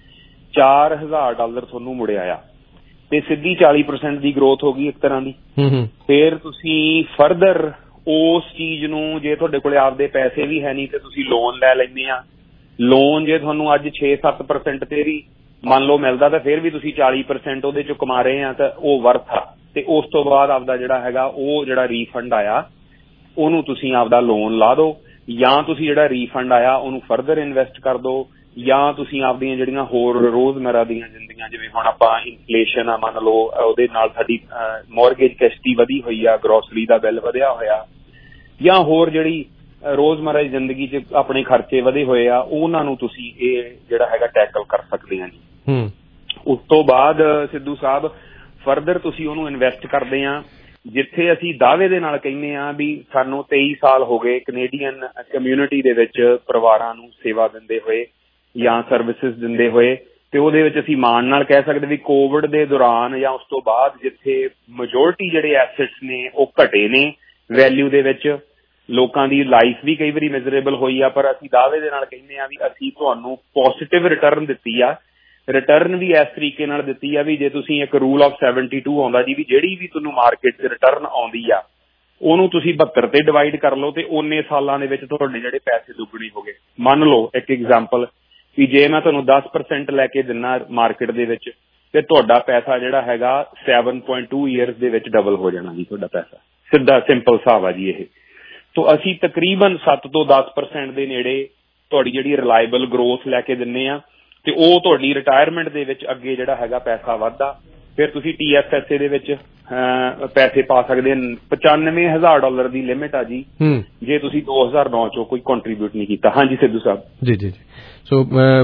ਚਾਰ ਹਜ਼ਾਰ ਡਾਲਰ ਤੁਹਾਨੂੰ ਮੁੜਿਆ ਆ, ਤੇ ਸਿੱਧੀ ਚਾਲੀ ਪਰਸੈਂਟ ਦੀ ਗਰੋਥ ਹੋ ਗਈ ਇੱਕ ਤਰ੍ਹਾਂ ਦੀ। ਫਿਰ ਤੁਸੀਂ ਫਰਦਰ ਉਸ ਚੀਜ਼ ਨੂੰ, ਜੇ ਤੁਹਾਡੇ ਕੋਲ ਆਪਦੇ ਪੈਸੇ ਵੀ ਹੈ ਨਹੀਂ ਤੇ ਤੁਸੀਂ ਲੋਨ ਲੈ ਲੈਂਦੇ ਆ। ਲੋਨ ਜੇ ਤੁਹਾਨੂੰ ਅੱਜ ਛੇ ਸੱਤ ਪਰਸੈਂਟ ਤੇ ਵੀ ਮੰਨ ਲਓ ਮਿਲਦਾ, ਤਾਂ ਫਿਰ ਵੀ ਤੁਸੀਂ ਚਾਲੀ ਪਰਸੈਂਟ ਉਹਦੇ ਚੋਂ ਕਮਾ ਰਹੇ ਆ, ਤਾਂ ਉਹ ਵਰਥ ਆ। ਤੇ ਉਸ ਤੋਂ ਬਾਅਦ ਆਪਦਾ ਜਿਹੜਾ ਹੈਗਾ ਉਹ ਜਿਹੜਾ ਰੀਫੰਡ ਆਇਆ ਉਹਨੂੰ ਤੁਸੀਂ ਆਪਦਾ ਲੋਨ ਲਾ ਦਿਓ, ਜਾਂ ਤੁਸੀਂ ਜਿਹੜਾ ਰੀਫੰਡ ਆਇਆ ਉਹਨੂੰ ਫਰਦਰ ਇਨਵੈਸਟ ਕਰ ਦਿਓ, ਜਾਂ ਤੁਸੀਂ ਆਪਦੀਆਂ ਜਿਹੜੀਆਂ ਹੋਰ ਰੋਜ਼ਮਰਾ ਦੀਆਂ ਜ਼ਿੰਦਗੀਆਂ, ਜਿਵੇਂ ਹੁਣ ਆਪਾਂ ਇਨਫਲੇਸ਼ਨ ਆ ਮੰਨ ਲਓ, ਉਹਦੇ ਨਾਲ ਸਾਡੀ ਮੌਰਗੇਜ ਕਿਸ਼ਤੀ ਵਧੀ ਹੋਈ ਆ, ਗਰੋਸਰੀ ਦਾ ਬਿੱਲ ਵਧਿਆ ਹੋਇਆ, ਜਾਂ ਹੋਰ ਜਿਹੜੀ ਰੋਜ਼ਮਰਾ ਦੀ ਜ਼ਿੰਦਗੀ 'ਚ ਆਪਣੇ ਖਰਚੇ ਵਧੇ ਹੋਏ ਆ, ਉਹਨਾਂ ਨੂੰ ਤੁਸੀਂ ਇਹ ਜਿਹੜਾ ਹੈਗਾ ਟੈਕਲ ਕਰ ਸਕਦੇ ਆ ਜੀ। ਉਸ ਤੋਂ ਬਾਅਦ ਸਿੱਧੂ ਸਾਹਿਬ ਫਰਦਰ ਤੁਸੀਂ ਉਹਨੂੰ ਇਨਵੈਸਟ ਕਰਦੇ ਆ, ਜਿੱਥੇ ਅਸੀਂ ਦਾਅਵੇ ਦੇ ਨਾਲ ਕਹਿੰਦੇ ਆ ਵੀ ਸਾਨੂੰ ਤੇਈ ਸਾਲ ਹੋ ਗਏ ਕੈਨੇਡੀਅਨ ਕਮਿਊਨਿਟੀ ਦੇ ਵਿੱਚ ਪਰਿਵਾਰਾਂ ਨੂੰ ਸੇਵਾ ਦਿੰਦੇ ਹੋਏ ਜਾਂ ਸਰਵਿਸਿਜ਼ ਦਿੰਦੇ ਹੋਏ, ਤੇ ਉਹਦੇ ਵਿੱਚ ਅਸੀਂ ਮਾਣ ਨਾਲ ਕਹਿ ਸਕਦੇ ਵੀ ਕੋਵਿਡ ਦੇ ਦੌਰਾਨ ਜਾਂ ਉਸ ਤੋਂ ਬਾਅਦ ਜਿੱਥੇ ਮੈਜੋਰਿਟੀ ਜਿਹੜੇ ਐਸੈਟਸ ਨੇ ਉਹ ਘਟੇ ਨੇ ਵੈਲਿਊ ਦੇ ਵਿੱਚ, ਲੋਕਾਂ ਦੀ ਲਾਈਫ ਵੀ ਕਈ ਵਾਰੀ ਮਿਜ਼ਰੇਬਲ ਹੋਈ ਆ, ਪਰ ਅਸੀਂ ਦਾਅਵੇ ਦੇ ਨਾਲ ਕਹਿੰਦੇ ਆ ਵੀ ਅਸੀਂ ਤੁਹਾਨੂੰ ਪੋਜ਼ਿਟਿਵ ਰਿਟਰਨ ਦਿੱਤੀ ਆ। ਰਿਟਰਨ ਵੀ ਇਸ ਤਰੀਕੇ ਨਾਲ ਦਿੱਤੀ ਆ ਵੀ ਜੇ ਤੁਸੀਂ ਇੱਕ ਰੂਲ ਆਫ ਸੈਵਨਟੀ ਟੂ ਆਉਂਦਾ ਜੀ, ਵੀ ਜਿਹੜੀ ਵੀ ਤੁਹਾਨੂੰ ਮਾਰਕੀਟ 'ਚ ਰਿਟਰਨ ਆਉਂਦੀ ਆ ਉਹਨੂੰ ਤੁਸੀਂ ਬਹੱਤਰ ਤੇ ਡਿਵਾਈਡ ਕਰ ਲਓ, ਤੇ ਉਨੇ ਸਾਲਾਂ ਦੇ ਵਿੱਚ ਤੁਹਾਡੇ ਜਿਹੜੇ ਪੈਸੇ ਦੁੱਗਣੇ ਹੋ ਗਏ। ਮੰਨ ਲਓ ਇੱਕ ਐਗਜ਼ਾਮਪਲ ਵੀ ਜੇ ਮੈਂ ਤੁਹਾਨੂੰ ਦਸ ਪਰਸੈਂਟ ਲੈ ਕੇ ਦਿੰਨਾ ਮਾਰਕੀਟ ਦੇ ਵਿੱਚ, ਤੇ ਤੁਹਾਡਾ ਪੈਸਾ ਜਿਹੜਾ ਹੈਗਾ ਸੈਵਨ ਪੁਆਇੰਟ ਟੂ ਈਅਰਸ ਦੇ ਵਿੱਚ ਡਬਲ ਹੋ ਜਾਣਾ ਜੀ ਤੁਹਾਡਾ ਪੈਸਾ। ਸਿੱਧਾ ਸਿੰਪਲ ਹਿਸਾਬ ਆ ਜੀ ਇਹ। ਤੋਂ ਅਸੀਂ ਤਕਰੀਬਨ ਸੱਤ ਤੋਂ ਦਸ ਪਰਸੈਂਟ ਦੇ ਨੇੜੇ ਤੁਹਾਡੀ ਜਿਹੜੀ ਰਿਲਾਇਬਲ ਗਰੋਥ ਲੈ ਕੇ ਦਿੰਨੇ ਆ, ਤੇ ਉਹ ਤੁਹਾਡੀ ਰਿਟਾਇਰਮੈਂਟ ਦੇ ਵਿੱਚ ਅੱਗੇ ਜਿਹੜਾ ਹੈਗਾ ਪੈਸਾ ਵੱਧਦਾ। ਫਿਰ ਤੁਸੀਂ ਟੀ ਐਸ ਐਸ ਏ ਦੇ ਵਿੱਚ ਪੈਸੇ ਪਾ ਸਕਦੇ ਹੋ। ਪਚਾਨਵੇਂ ਹਜ਼ਾਰ ਡਾਲਰ ਦੀ ਲਿਮਿਟ ਆ ਜੀ ਜੇ ਤੁਸੀਂ ਦੋ ਹਜ਼ਾਰ ਨੌ ਚੋਂ ਕੋਈ ਕੰਟਰੀਬਿਊਟ ਨਹੀਂ ਕੀਤਾ। ਹਾਂਜੀ ਸਿੱਧੂ ਸਾਹਿਬ। ਜੀ ਜੀ ਜੀ ਸੋ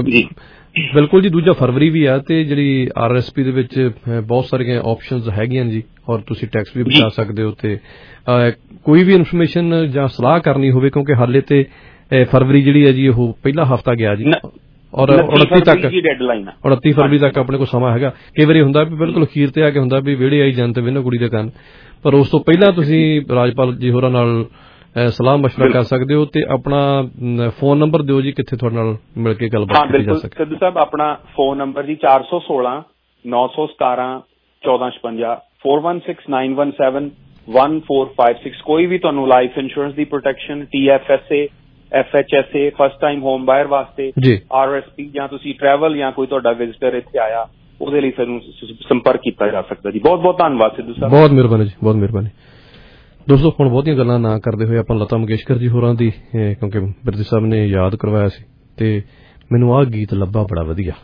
ਬਿਲਕੁਲ ਜੀ। ਦੂਜਾ ਫਰਵਰੀ ਵੀ ਆ, ਤੇ ਜਿਹੜੀ ਆਰ ਐਸ ਪੀ ਦੇ ਵਿੱਚ ਬਹੁਤ ਸਾਰੀਆਂ ਆਪਸ਼ਨਸ ਹੈਗੀਆਂ ਜੀ, ਔਰ ਤੁਸੀਂ ਟੈਕਸ ਵੀ ਬਚਾ ਸਕਦੇ ਹੋ। ਤੇ ਕੋਈ ਵੀ ਇਨਫੋਰਮੇਸ਼ਨ ਜਾਂ ਸਲਾਹ ਕਰਨੀ ਹੋਵੇ, ਕਿਉਂਕਿ ਹਾਲੇ ਤੇ फरवरी जी है जी वो पहला हफ्ता गया जी और उनती तक उनती फरवरी तक अपने को समा है। कई बार होंगे भी बिल्कुल अखीर ते आके होंगे भी विहड़े आई जान ते विन्नो कुड़ी दे कान, पर उस तो पहला तुसीं राजपाल जी होरां नाल सलाह मशवरा कर सकते हो। ते अपना फोन नंबर दिओ जी, कित्थे तुहाडे नाल मिल के गलबात कीती जा सके। सिद्धू साहब अपना फोन नंबर जी चार सौ सोलह नौ सौ सतारह चौदह छपंजा four one six nine one seven one four five six. कोई भी तुहानू लाइफ इंश्योरेंस दी protection, T F S A, F H S A, first time home buyer वास्ते, आर एस पी या तुसी ट्रैवल या कोई तुहाडा विजिटर इत्थे आया ਉਹਦੇ ਲਈ ਸਾਨੂੰ ਸੰਪਰਕ ਕੀਤਾ ਜਾ ਸਕਦਾ ਜੀ। ਬਹੁਤ ਬਹੁਤ ਧੰਨਵਾਦ ਸਿੱਧੂ ਸਾਹਿਬ, ਬਹੁਤ ਮਿਹਰਬਾਨੀ ਜੀ, ਬਹੁਤ ਮਿਹਰਬਾਨੀ। ਦੋਸਤੋ ਹੁਣ ਬਹੁਤੀਆਂ ਗੱਲਾਂ ਨਾ ਕਰਦੇ ਹੋਏ ਆਪਾਂ ਲਤਾ ਮੰਗੇਸ਼ਕਰ ਜੀ ਹੋਰਾਂ ਦੀ, ਕਿਉਂਕਿ ਬਿਰਦੀ ਸਾਹਿਬ ਨੇ ਯਾਦ ਕਰਵਾਇਆ ਸੀ ਤੇ ਮੈਨੂੰ ਆਹ ਗੀਤ ਲੱਭਾ ਬੜਾ ਵਧੀਆ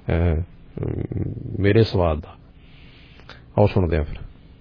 ਮੇਰੇ ਸਵਾਦ ਦਾ, ਆਓ ਸੁਣਦੇ ਹਾਂ ਫਿਰ।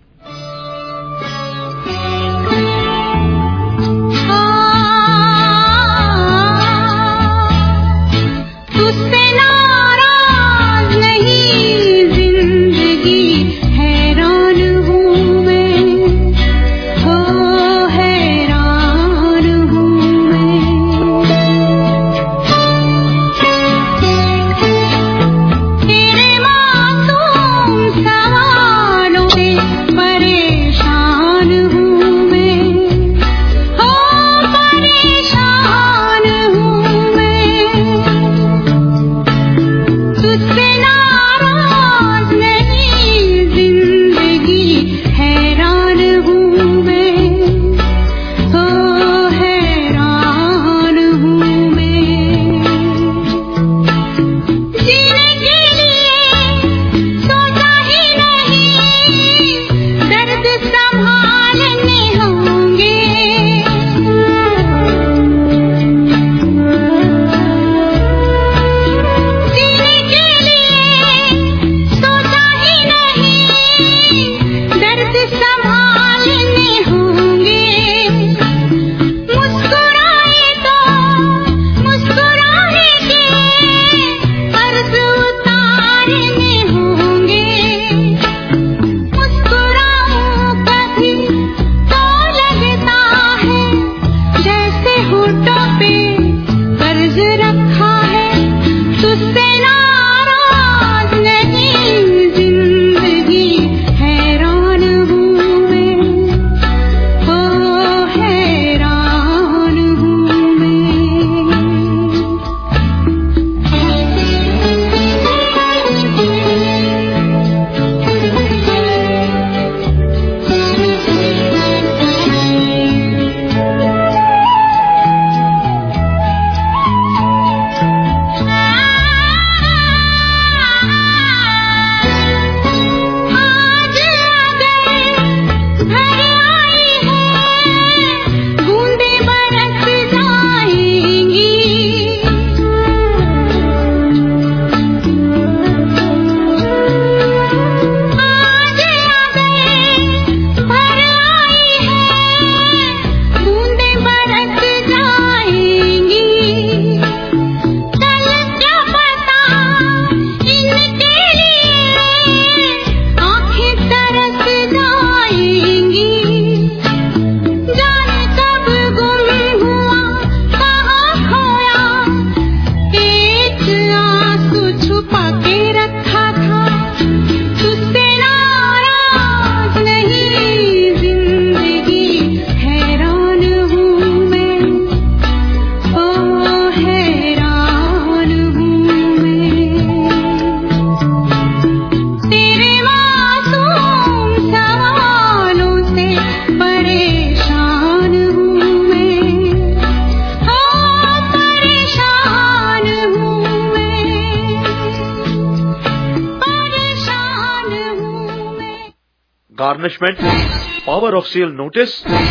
Garnishment, power of sale notice,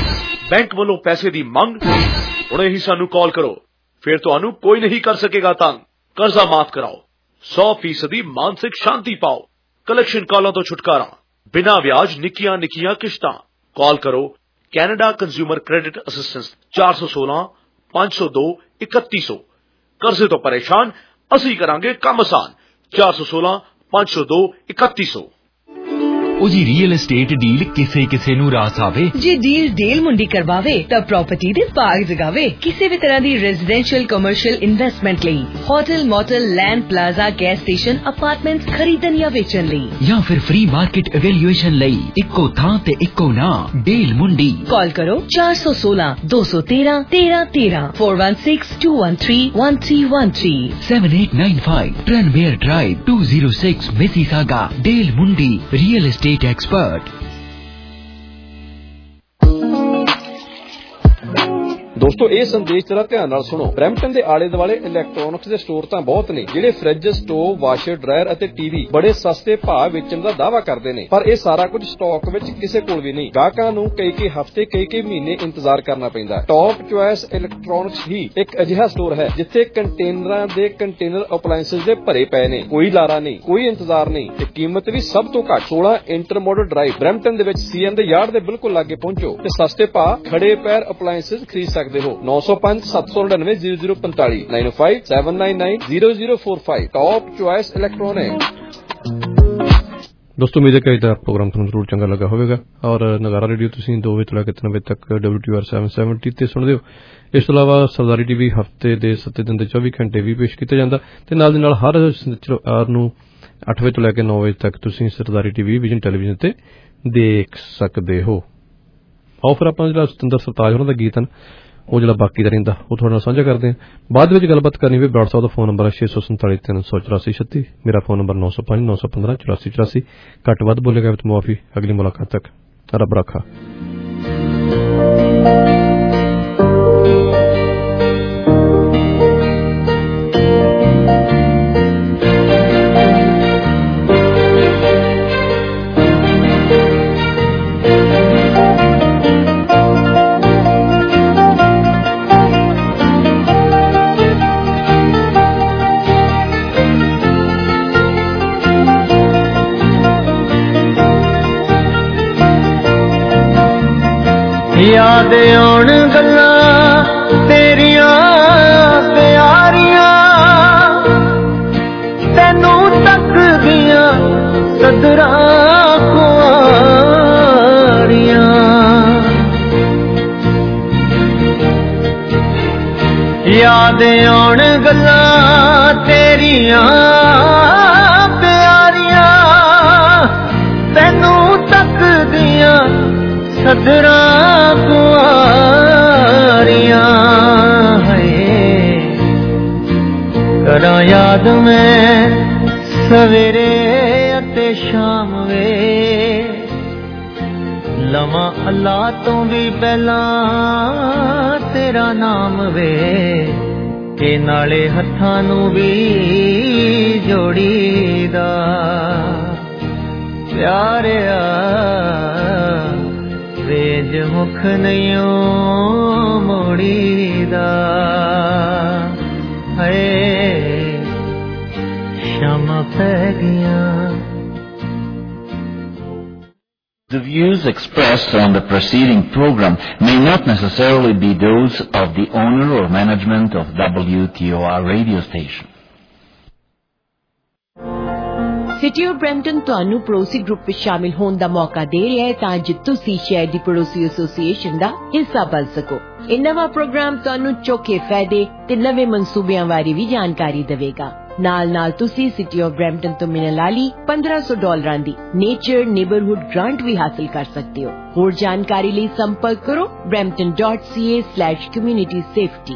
bank वालों पैसे दी मंग, हुणे ही सानू कॉल करो, फिर तुहानू कोई नहीं कर सकेगा तंग। कर्जा माफ कराओ, सौ फीसदी मानसिक शांति पाओ, कलेक्शन कॉलों तो छुटकारा, बिना ब्याज निकियां निकियां किश्तां। कॉल करो कैनेडा कंज्यूमर क्रेडिट असिस्टेंस चार सौ सोलह पांच सौ दो इकतीस सौ। कर्जे तो परेशान, असी करांगे काम आसान। चार सौ सोलह पांच सौ दो इकतीस सौ। ओ जी रियल एस्टेट डील किसे किसे नू रास आवे जे डील डेल मुंडी करवावे तब प्रॉपर्टी दे बाग जगावे किसी भी तरह दी रेजिडेंशियल कमर्शियल इन्वेस्टमेंट लई hotel motel land plaza gas station apartments खरीदन या बेचन लई या फिर फ्री मार्केट एवेल्यूएशन लई इक्को थां ते इक्को ना डेल मुंडी कॉल करो चार सौ सोलह दो सौ तेरह तेरह तेरह four one six two one three one three one three seven eight nine five Trenmayer drive two zero six Mississauga Dale Mundi real estate expert. दोस्तों ਇਹ ਸੰਦੇਸ਼ ਜਰਾ ਧਿਆਨ ਨਾਲ ਸੁਣੋ। ਬਰੈਂਪਟਨ ਦੇ ਆਲੇ ਦੁਆਲੇ ਇਲੈਕਟ੍ਰੋਨਿਕਸ ਦੇ ਸਟੋਰ ਤਾਂ ਬਹੁਤ ਨੇ ਜਿਹੜੇ ਫ੍ਰਿਜ, ਸਟੋਵ, ਵਾਸ਼ਰ, ਡਰਾਇਰ ਅਤੇ ਟੀਵੀ ਬੜੇ ਸਸਤੇ ਭਾਅ ਵੇਚਣ ਦਾ ਦਾਅਵਾ ਕਰਦੇ ਨੇ, ਪਰ ਇਹ ਸਾਰਾ ਕੁਝ ਸਟਾਕ ਵਿੱਚ ਕਿਸੇ ਕੋਲ ਵੀ ਨਹੀਂ। ਗਾਹਕਾਂ ਨੂੰ ਕਈ ਕਈ ਹਫ਼ਤੇ ਕਈ ਕਈ ਮਹੀਨੇ ਇੰਤਜ਼ਾਰ ਕਰਨਾ ਪੈਂਦਾ। ਟੌਪ ਚੁਆਇਸ ਇਲੈਕਟ੍ਰੋਨਿਕਸ ਹੀ ਇੱਕ ਅਜਿਹਾ ਸਟੋਰ ਹੈ ਜਿੱਥੇ ਕੰਟੇਨਰਾਂ ਦੇ ਕੰਟੇਨਰ ਅਪਲਾਇੰਸਸ ਦੇ ਭਰੇ ਪਏ ਨੇ। ਕੋਈ ਲਾਰਾ ਨਹੀਂ, ਕੋਈ ਇੰਤਜ਼ਾਰ ਨਹੀਂ ਤੇ ਕੀਮਤ ਵੀ ਸਭ ਤੋਂ ਘੱਟ। ਸੋਲਾਂ ਇੰਟਰਮੋਡਲ ਡਰਾਈਵ ਬਰੈਂਪਟਨ ਦੇ ਵਿੱਚ ਸੀਐਮ ਦੇ ਯਾਰਡ ਦੇ ਬਿਲਕੁਲ ਲਾਗੇ ਪਹੁੰਚੋ ਤੇ ਸਸਤੇ ਭਾਅ ਖੜੇ ਪੈਰ ਅਪਲਾਇੰਸਸ ਖਰੀਦ ਸਕਦੇ ਹੋ। नौ सौ पांच सत्त सौ नड़िनवे जीरो जीरो पैंतालीस nine five seven nine nine zero zero four five top choice electronic. दोस्तों उम्मीद है कि आज प्रोग्राम ਤੁਹਾਨੂੰ ਜ਼ਰੂਰ ਚੰਗਾ ਲੱਗਾ ਹੋਵੇਗਾ ਔਰ ਨਗਾਰਾ ਰੇਡੀਓ ਤੁਸੀਂ ਦੋ ਵਜੇ ਤੋਂ ਲੈ ਕੇ ਤਿੰਨ ਵਜੇ ਤੱਕ ਡਬਲਯੂ ਟੀ ਆਰ ਸੱਤ ਸੌ ਸੱਤਰ ਤੇ ਸੁਣਦੇ ਹੋ। ਇਸ ਤੋਂ ਇਲਾਵਾ ਸਰਦਾਰੀ ਟੀਵੀ ਹਫਤੇ ਦੇ ਸੱਤ ਦਿਨ ਦੇ ਚੌਵੀ ਘੰਟੇ ਵੀ ਪੇਸ਼ ਕੀਤਾ ਜਾਂਦਾ ਤੇ ਨਾਲ ਦੀ ਨਾਲ ਹਰ ਸ਼ਨੀਵਾਰ ਨੂੰ ਅੱਠ ਵਜੇ ਤੋਂ ਲੈ ਕੇ ਨੌ ਵਜੇ ਤੱਕ ਤੁਸੀਂ ਸਰਦਾਰੀ ਟੀਵੀ ਵਿਜ਼ਨ ਟੈਲੀਵਿਜ਼ਨ ਤੇ ਦੇਖ ਸਕਦੇ ਹੋ। ਆਓ ਫਿਰ ਆਪਾਂ ਜਿਹੜਾ ਸਤਿੰਦਰ ਸਰਤਾਜ ਉਹਨਾਂ ਦਾ ਗੀਤ ਹਨ ਉਹ ਜਿਹੜਾ ਬਾਕੀ ਦਾ ਰਹਿੰਦਾ ਉਹ ਤੁਹਾਡੇ ਨਾਲ ਸਾਂਝਾ ਕਰਦੇ ਹਾਂ। ਬਾਅਦ ਵਿੱਚ ਗੱਲਬਾਤ ਕਰਨੀ ਹੋਵੇ ਬਰਾੜ ਸਾਹਿਬ ਦਾ ਫੋਨ ਨੰਬਰ ਹੈ ਛੇ ਸੌ ਸੰਤਾਲੀ ਤਿੰਨ ਸੌ ਚੁਰਾਸੀ ਛੱਤੀ। ਮੇਰਾ ਫੋਨ ਨੰਬਰ ਨੌ ਸੌ ਪੰਜ ਨੌ ਸੌ ਪੰਦਰਾਂ ਚੁਰਾਸੀ ਚੁਰਾਸੀ। ਘੱਟ ਵੱਧ ਬੋਲੇਗਾ ਵਿੱਚ ਮੁਆਫੀ। ਅਗਲੀ ਮੁਲਾਕਾਤ ਤੱਕ ਰੱਬ ਰਾਖਾ। याद आउण गल्लां तेरियां प्यारियां तैनू तकदियां सदरां कुआरियां याद आउण गल्लां तेरियां प्यारियां तैनू तकदियां सदरां कुआरियां है करा याद में सवेरे अते शाम वे लवा अल्लाह तो भी पहला तेरा नाम वे के नाले हत्थां नू भी जोड़ीदा प्यारे वेज मुख नहीं मोड़ीदा है शामा पै गया। The views expressed on the preceding program may not necessarily be those of the owner or management of W T O R radio station. City of Brampton ਤੁਹਾਨੂੰ ਪੜੋਸੀ ਗਰੁੱਪ ਵਿੱਚ ਸ਼ਾਮਿਲ ਹੋਣ ਦਾ ਮੌਕਾ ਦੇ ਰਿਹਾ ਹੈ ਤਾਂ ਜੋ ਤੁਸੀਂ ਸ਼ਹਿਰ ਦੀ ਪੜੋਸੀ ਐਸੋਸੀਏਸ਼ਨ ਦਾ ਹਿੱਸਾ ਬਣ ਸਕੋ। ਇਹ ਨਵਾਂ ਪ੍ਰੋਗਰਾਮ ਤੁਹਾਨੂੰ ਚੋਖੇ ਫਾਇਦੇ ਤੇ ਨਵੇਂ ਮਨਸੂਬਿਆਂ ਬਾਰੇ ਵੀ ਜਾਣਕਾਰੀ ਦੇਵੇਗਾ। ਨਾਲ ਨਾਲ ਤੁਸੀਂ ਸਿਟੀ ਆਫ ਬਰੈਂਪਟਨ ਤੋਂ ਮਿਲਣ ਵਾਲੀ ਪੰਦਰਾਂ ਸੌ ਡਾਲਰਾਂ ਦੀ ਨੇਚਰ ਨੇਬਰਹੁੱਡ ਗ੍ਰਾਂਟ ਵੀ ਹਾਸਲ ਕਰ ਸਕਦੇ ਹੋ। ਹੋਰ ਜਾਣਕਾਰੀ ਲਈ ਸੰਪਰਕ ਕਰੋ brampton dot c a slash community safety।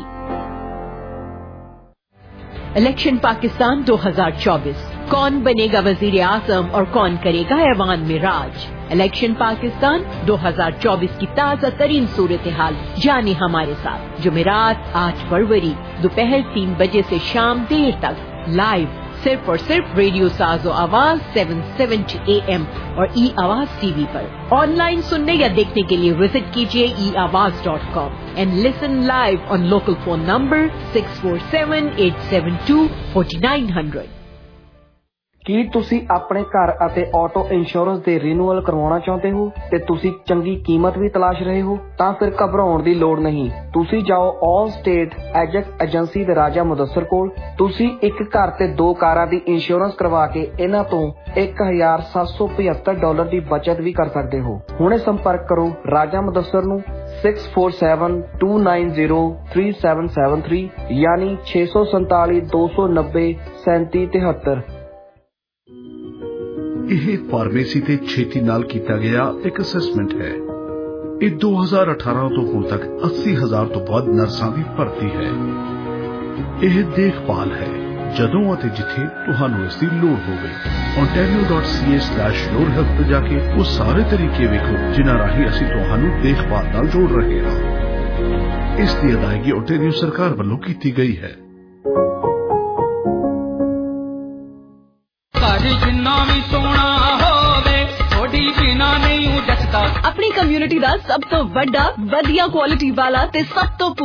Election Pakistan दो हज़ार चौबीस कौन बनेगा वजीर आजम और कौन करेगा ऐवान में राज। इलेक्शन पाकिस्तान दो हज़ार चौबीस की ताजा तरीन सूरत हाल जाने हमारे साथ जुमेरात आठ फरवरी दोपहर तीन बजे से शाम देर तक लाइव सिर्फ और सिर्फ रेडियो साजो आवाज सेवन सेवेंटी ए एम और ई आवाज टीवी पर। ऑनलाइन सुनने या देखने के लिए विजिट कीजिए e Awaaz dot com and listen live on local phone number six four seven eight seven two forty nine hundred. ਕੀ ਤੁਸੀਂ ਆਪਣੇ ਘਰ ਅਤੇ ਆਟੋ ਇੰਸ਼ੋਰੈਂਸ ਦੇ ਰੀਨਿਊਅਲ ਕਰਵਾਉਣਾ ਚਾਹੁੰਦੇ ਹੋ ਤੇ ਤੁਸੀਂ ਚੰਗੀ ਕੀਮਤ ਵੀ ਤਲਾਸ਼ ਰਹੇ ਹੋ? ਤਾਂ ਫਿਰ ਘਬਰਾਉਣ ਦੀ ਲੋੜ ਨਹੀਂ। ਤੁਸੀਂ ਜਾਓ ਆਲ ਸਟੇਟ ਐਜੈਕਟ ਏਜੰਸੀ ਦੇ ਰਾਜਾ ਮੁਦੱਸਰ ਕੋਲ। ਤੁਸੀਂ ਇੱਕ ਘਰ ਤੇ ਦੋ ਕਾਰਾਂ ਦੀ ਇੰਸ਼ੋਰੈਂਸ ਕਰਵਾ ਕੇ ਇਹਨਾਂ ਤੋਂ ਇੱਕ ਹਜ਼ਾਰ ਸੱਤ ਸੌ ਪਝੱਤਰ ਡਾਲਰ ਦੀ ਬਚਤ ਵੀ ਕਰ ਸਕਦੇ ਹੋ। ਹੁਣੇ ਸੰਪਰਕ ਕਰੋ ਰਾਜਾ ਮੁਦੱਸਰ ਨੂੰ six four seven two nine zero three seven seven three ਯਾਨੀ ਛੇ ਸੌ ਸੰਤਾਲੀ ਦੋ ਸੌ ਨੱਬੇ ਸੈਂਤੀ ਤਿਹੱਤਰ। ਇਹ ਫਾਰਮੇਸੀ ਤੇ ਛੇਤੀ ਨਾਲ ਕੀਤਾ ਗਿਆ ਇੱਕ ਅਸੈਸਮੈਂਟ ਹੈ। ਇਹ ਦੋ ਹਜ਼ਾਰ ਅਠਾਰਾਂ ਤੋਂ ਹੁਣ ਤੱਕ ਅੱਸੀ ਹਜ਼ਾਰ ਤੋਂ ਵੱਧ ਨਰਸਾਂ ਦੀ ਭਰਤੀ ਹੈ। ਇਹ ਦੇਖਭਾਲ ਹੈ ਜਦੋਂ ਅਤੇ ਜਿੱਥੇ ਤੁਹਾਨੂੰ ਇਸ ਦੀ ਲੋੜ ਹੋਵੇ। ontario dot c a slash your health ਤੇ ਜਾ ਕੇ ਉਹ ਸਾਰੇ ਤਰੀਕੇ ਵੇਖੋ ਜਿਨ੍ਹਾਂ ਰਾਹੀਂ ਅਸੀਂ ਤੁਹਾਨੂੰ ਦੇਖਭਾਲ ਨਾਲ ਜੋੜ ਰਹੇ ਹਾਂ। ਇਸ ਦੀ ਅਦਾਇਗੀ ontario ਸਰਕਾਰ ਵੱਲੋਂ ਕੀਤੀ ਗਈ ਹੈ। अपनी कम्युनिटी का सब तो बड़ा वधिया क्वालिटी वाला ते सब तो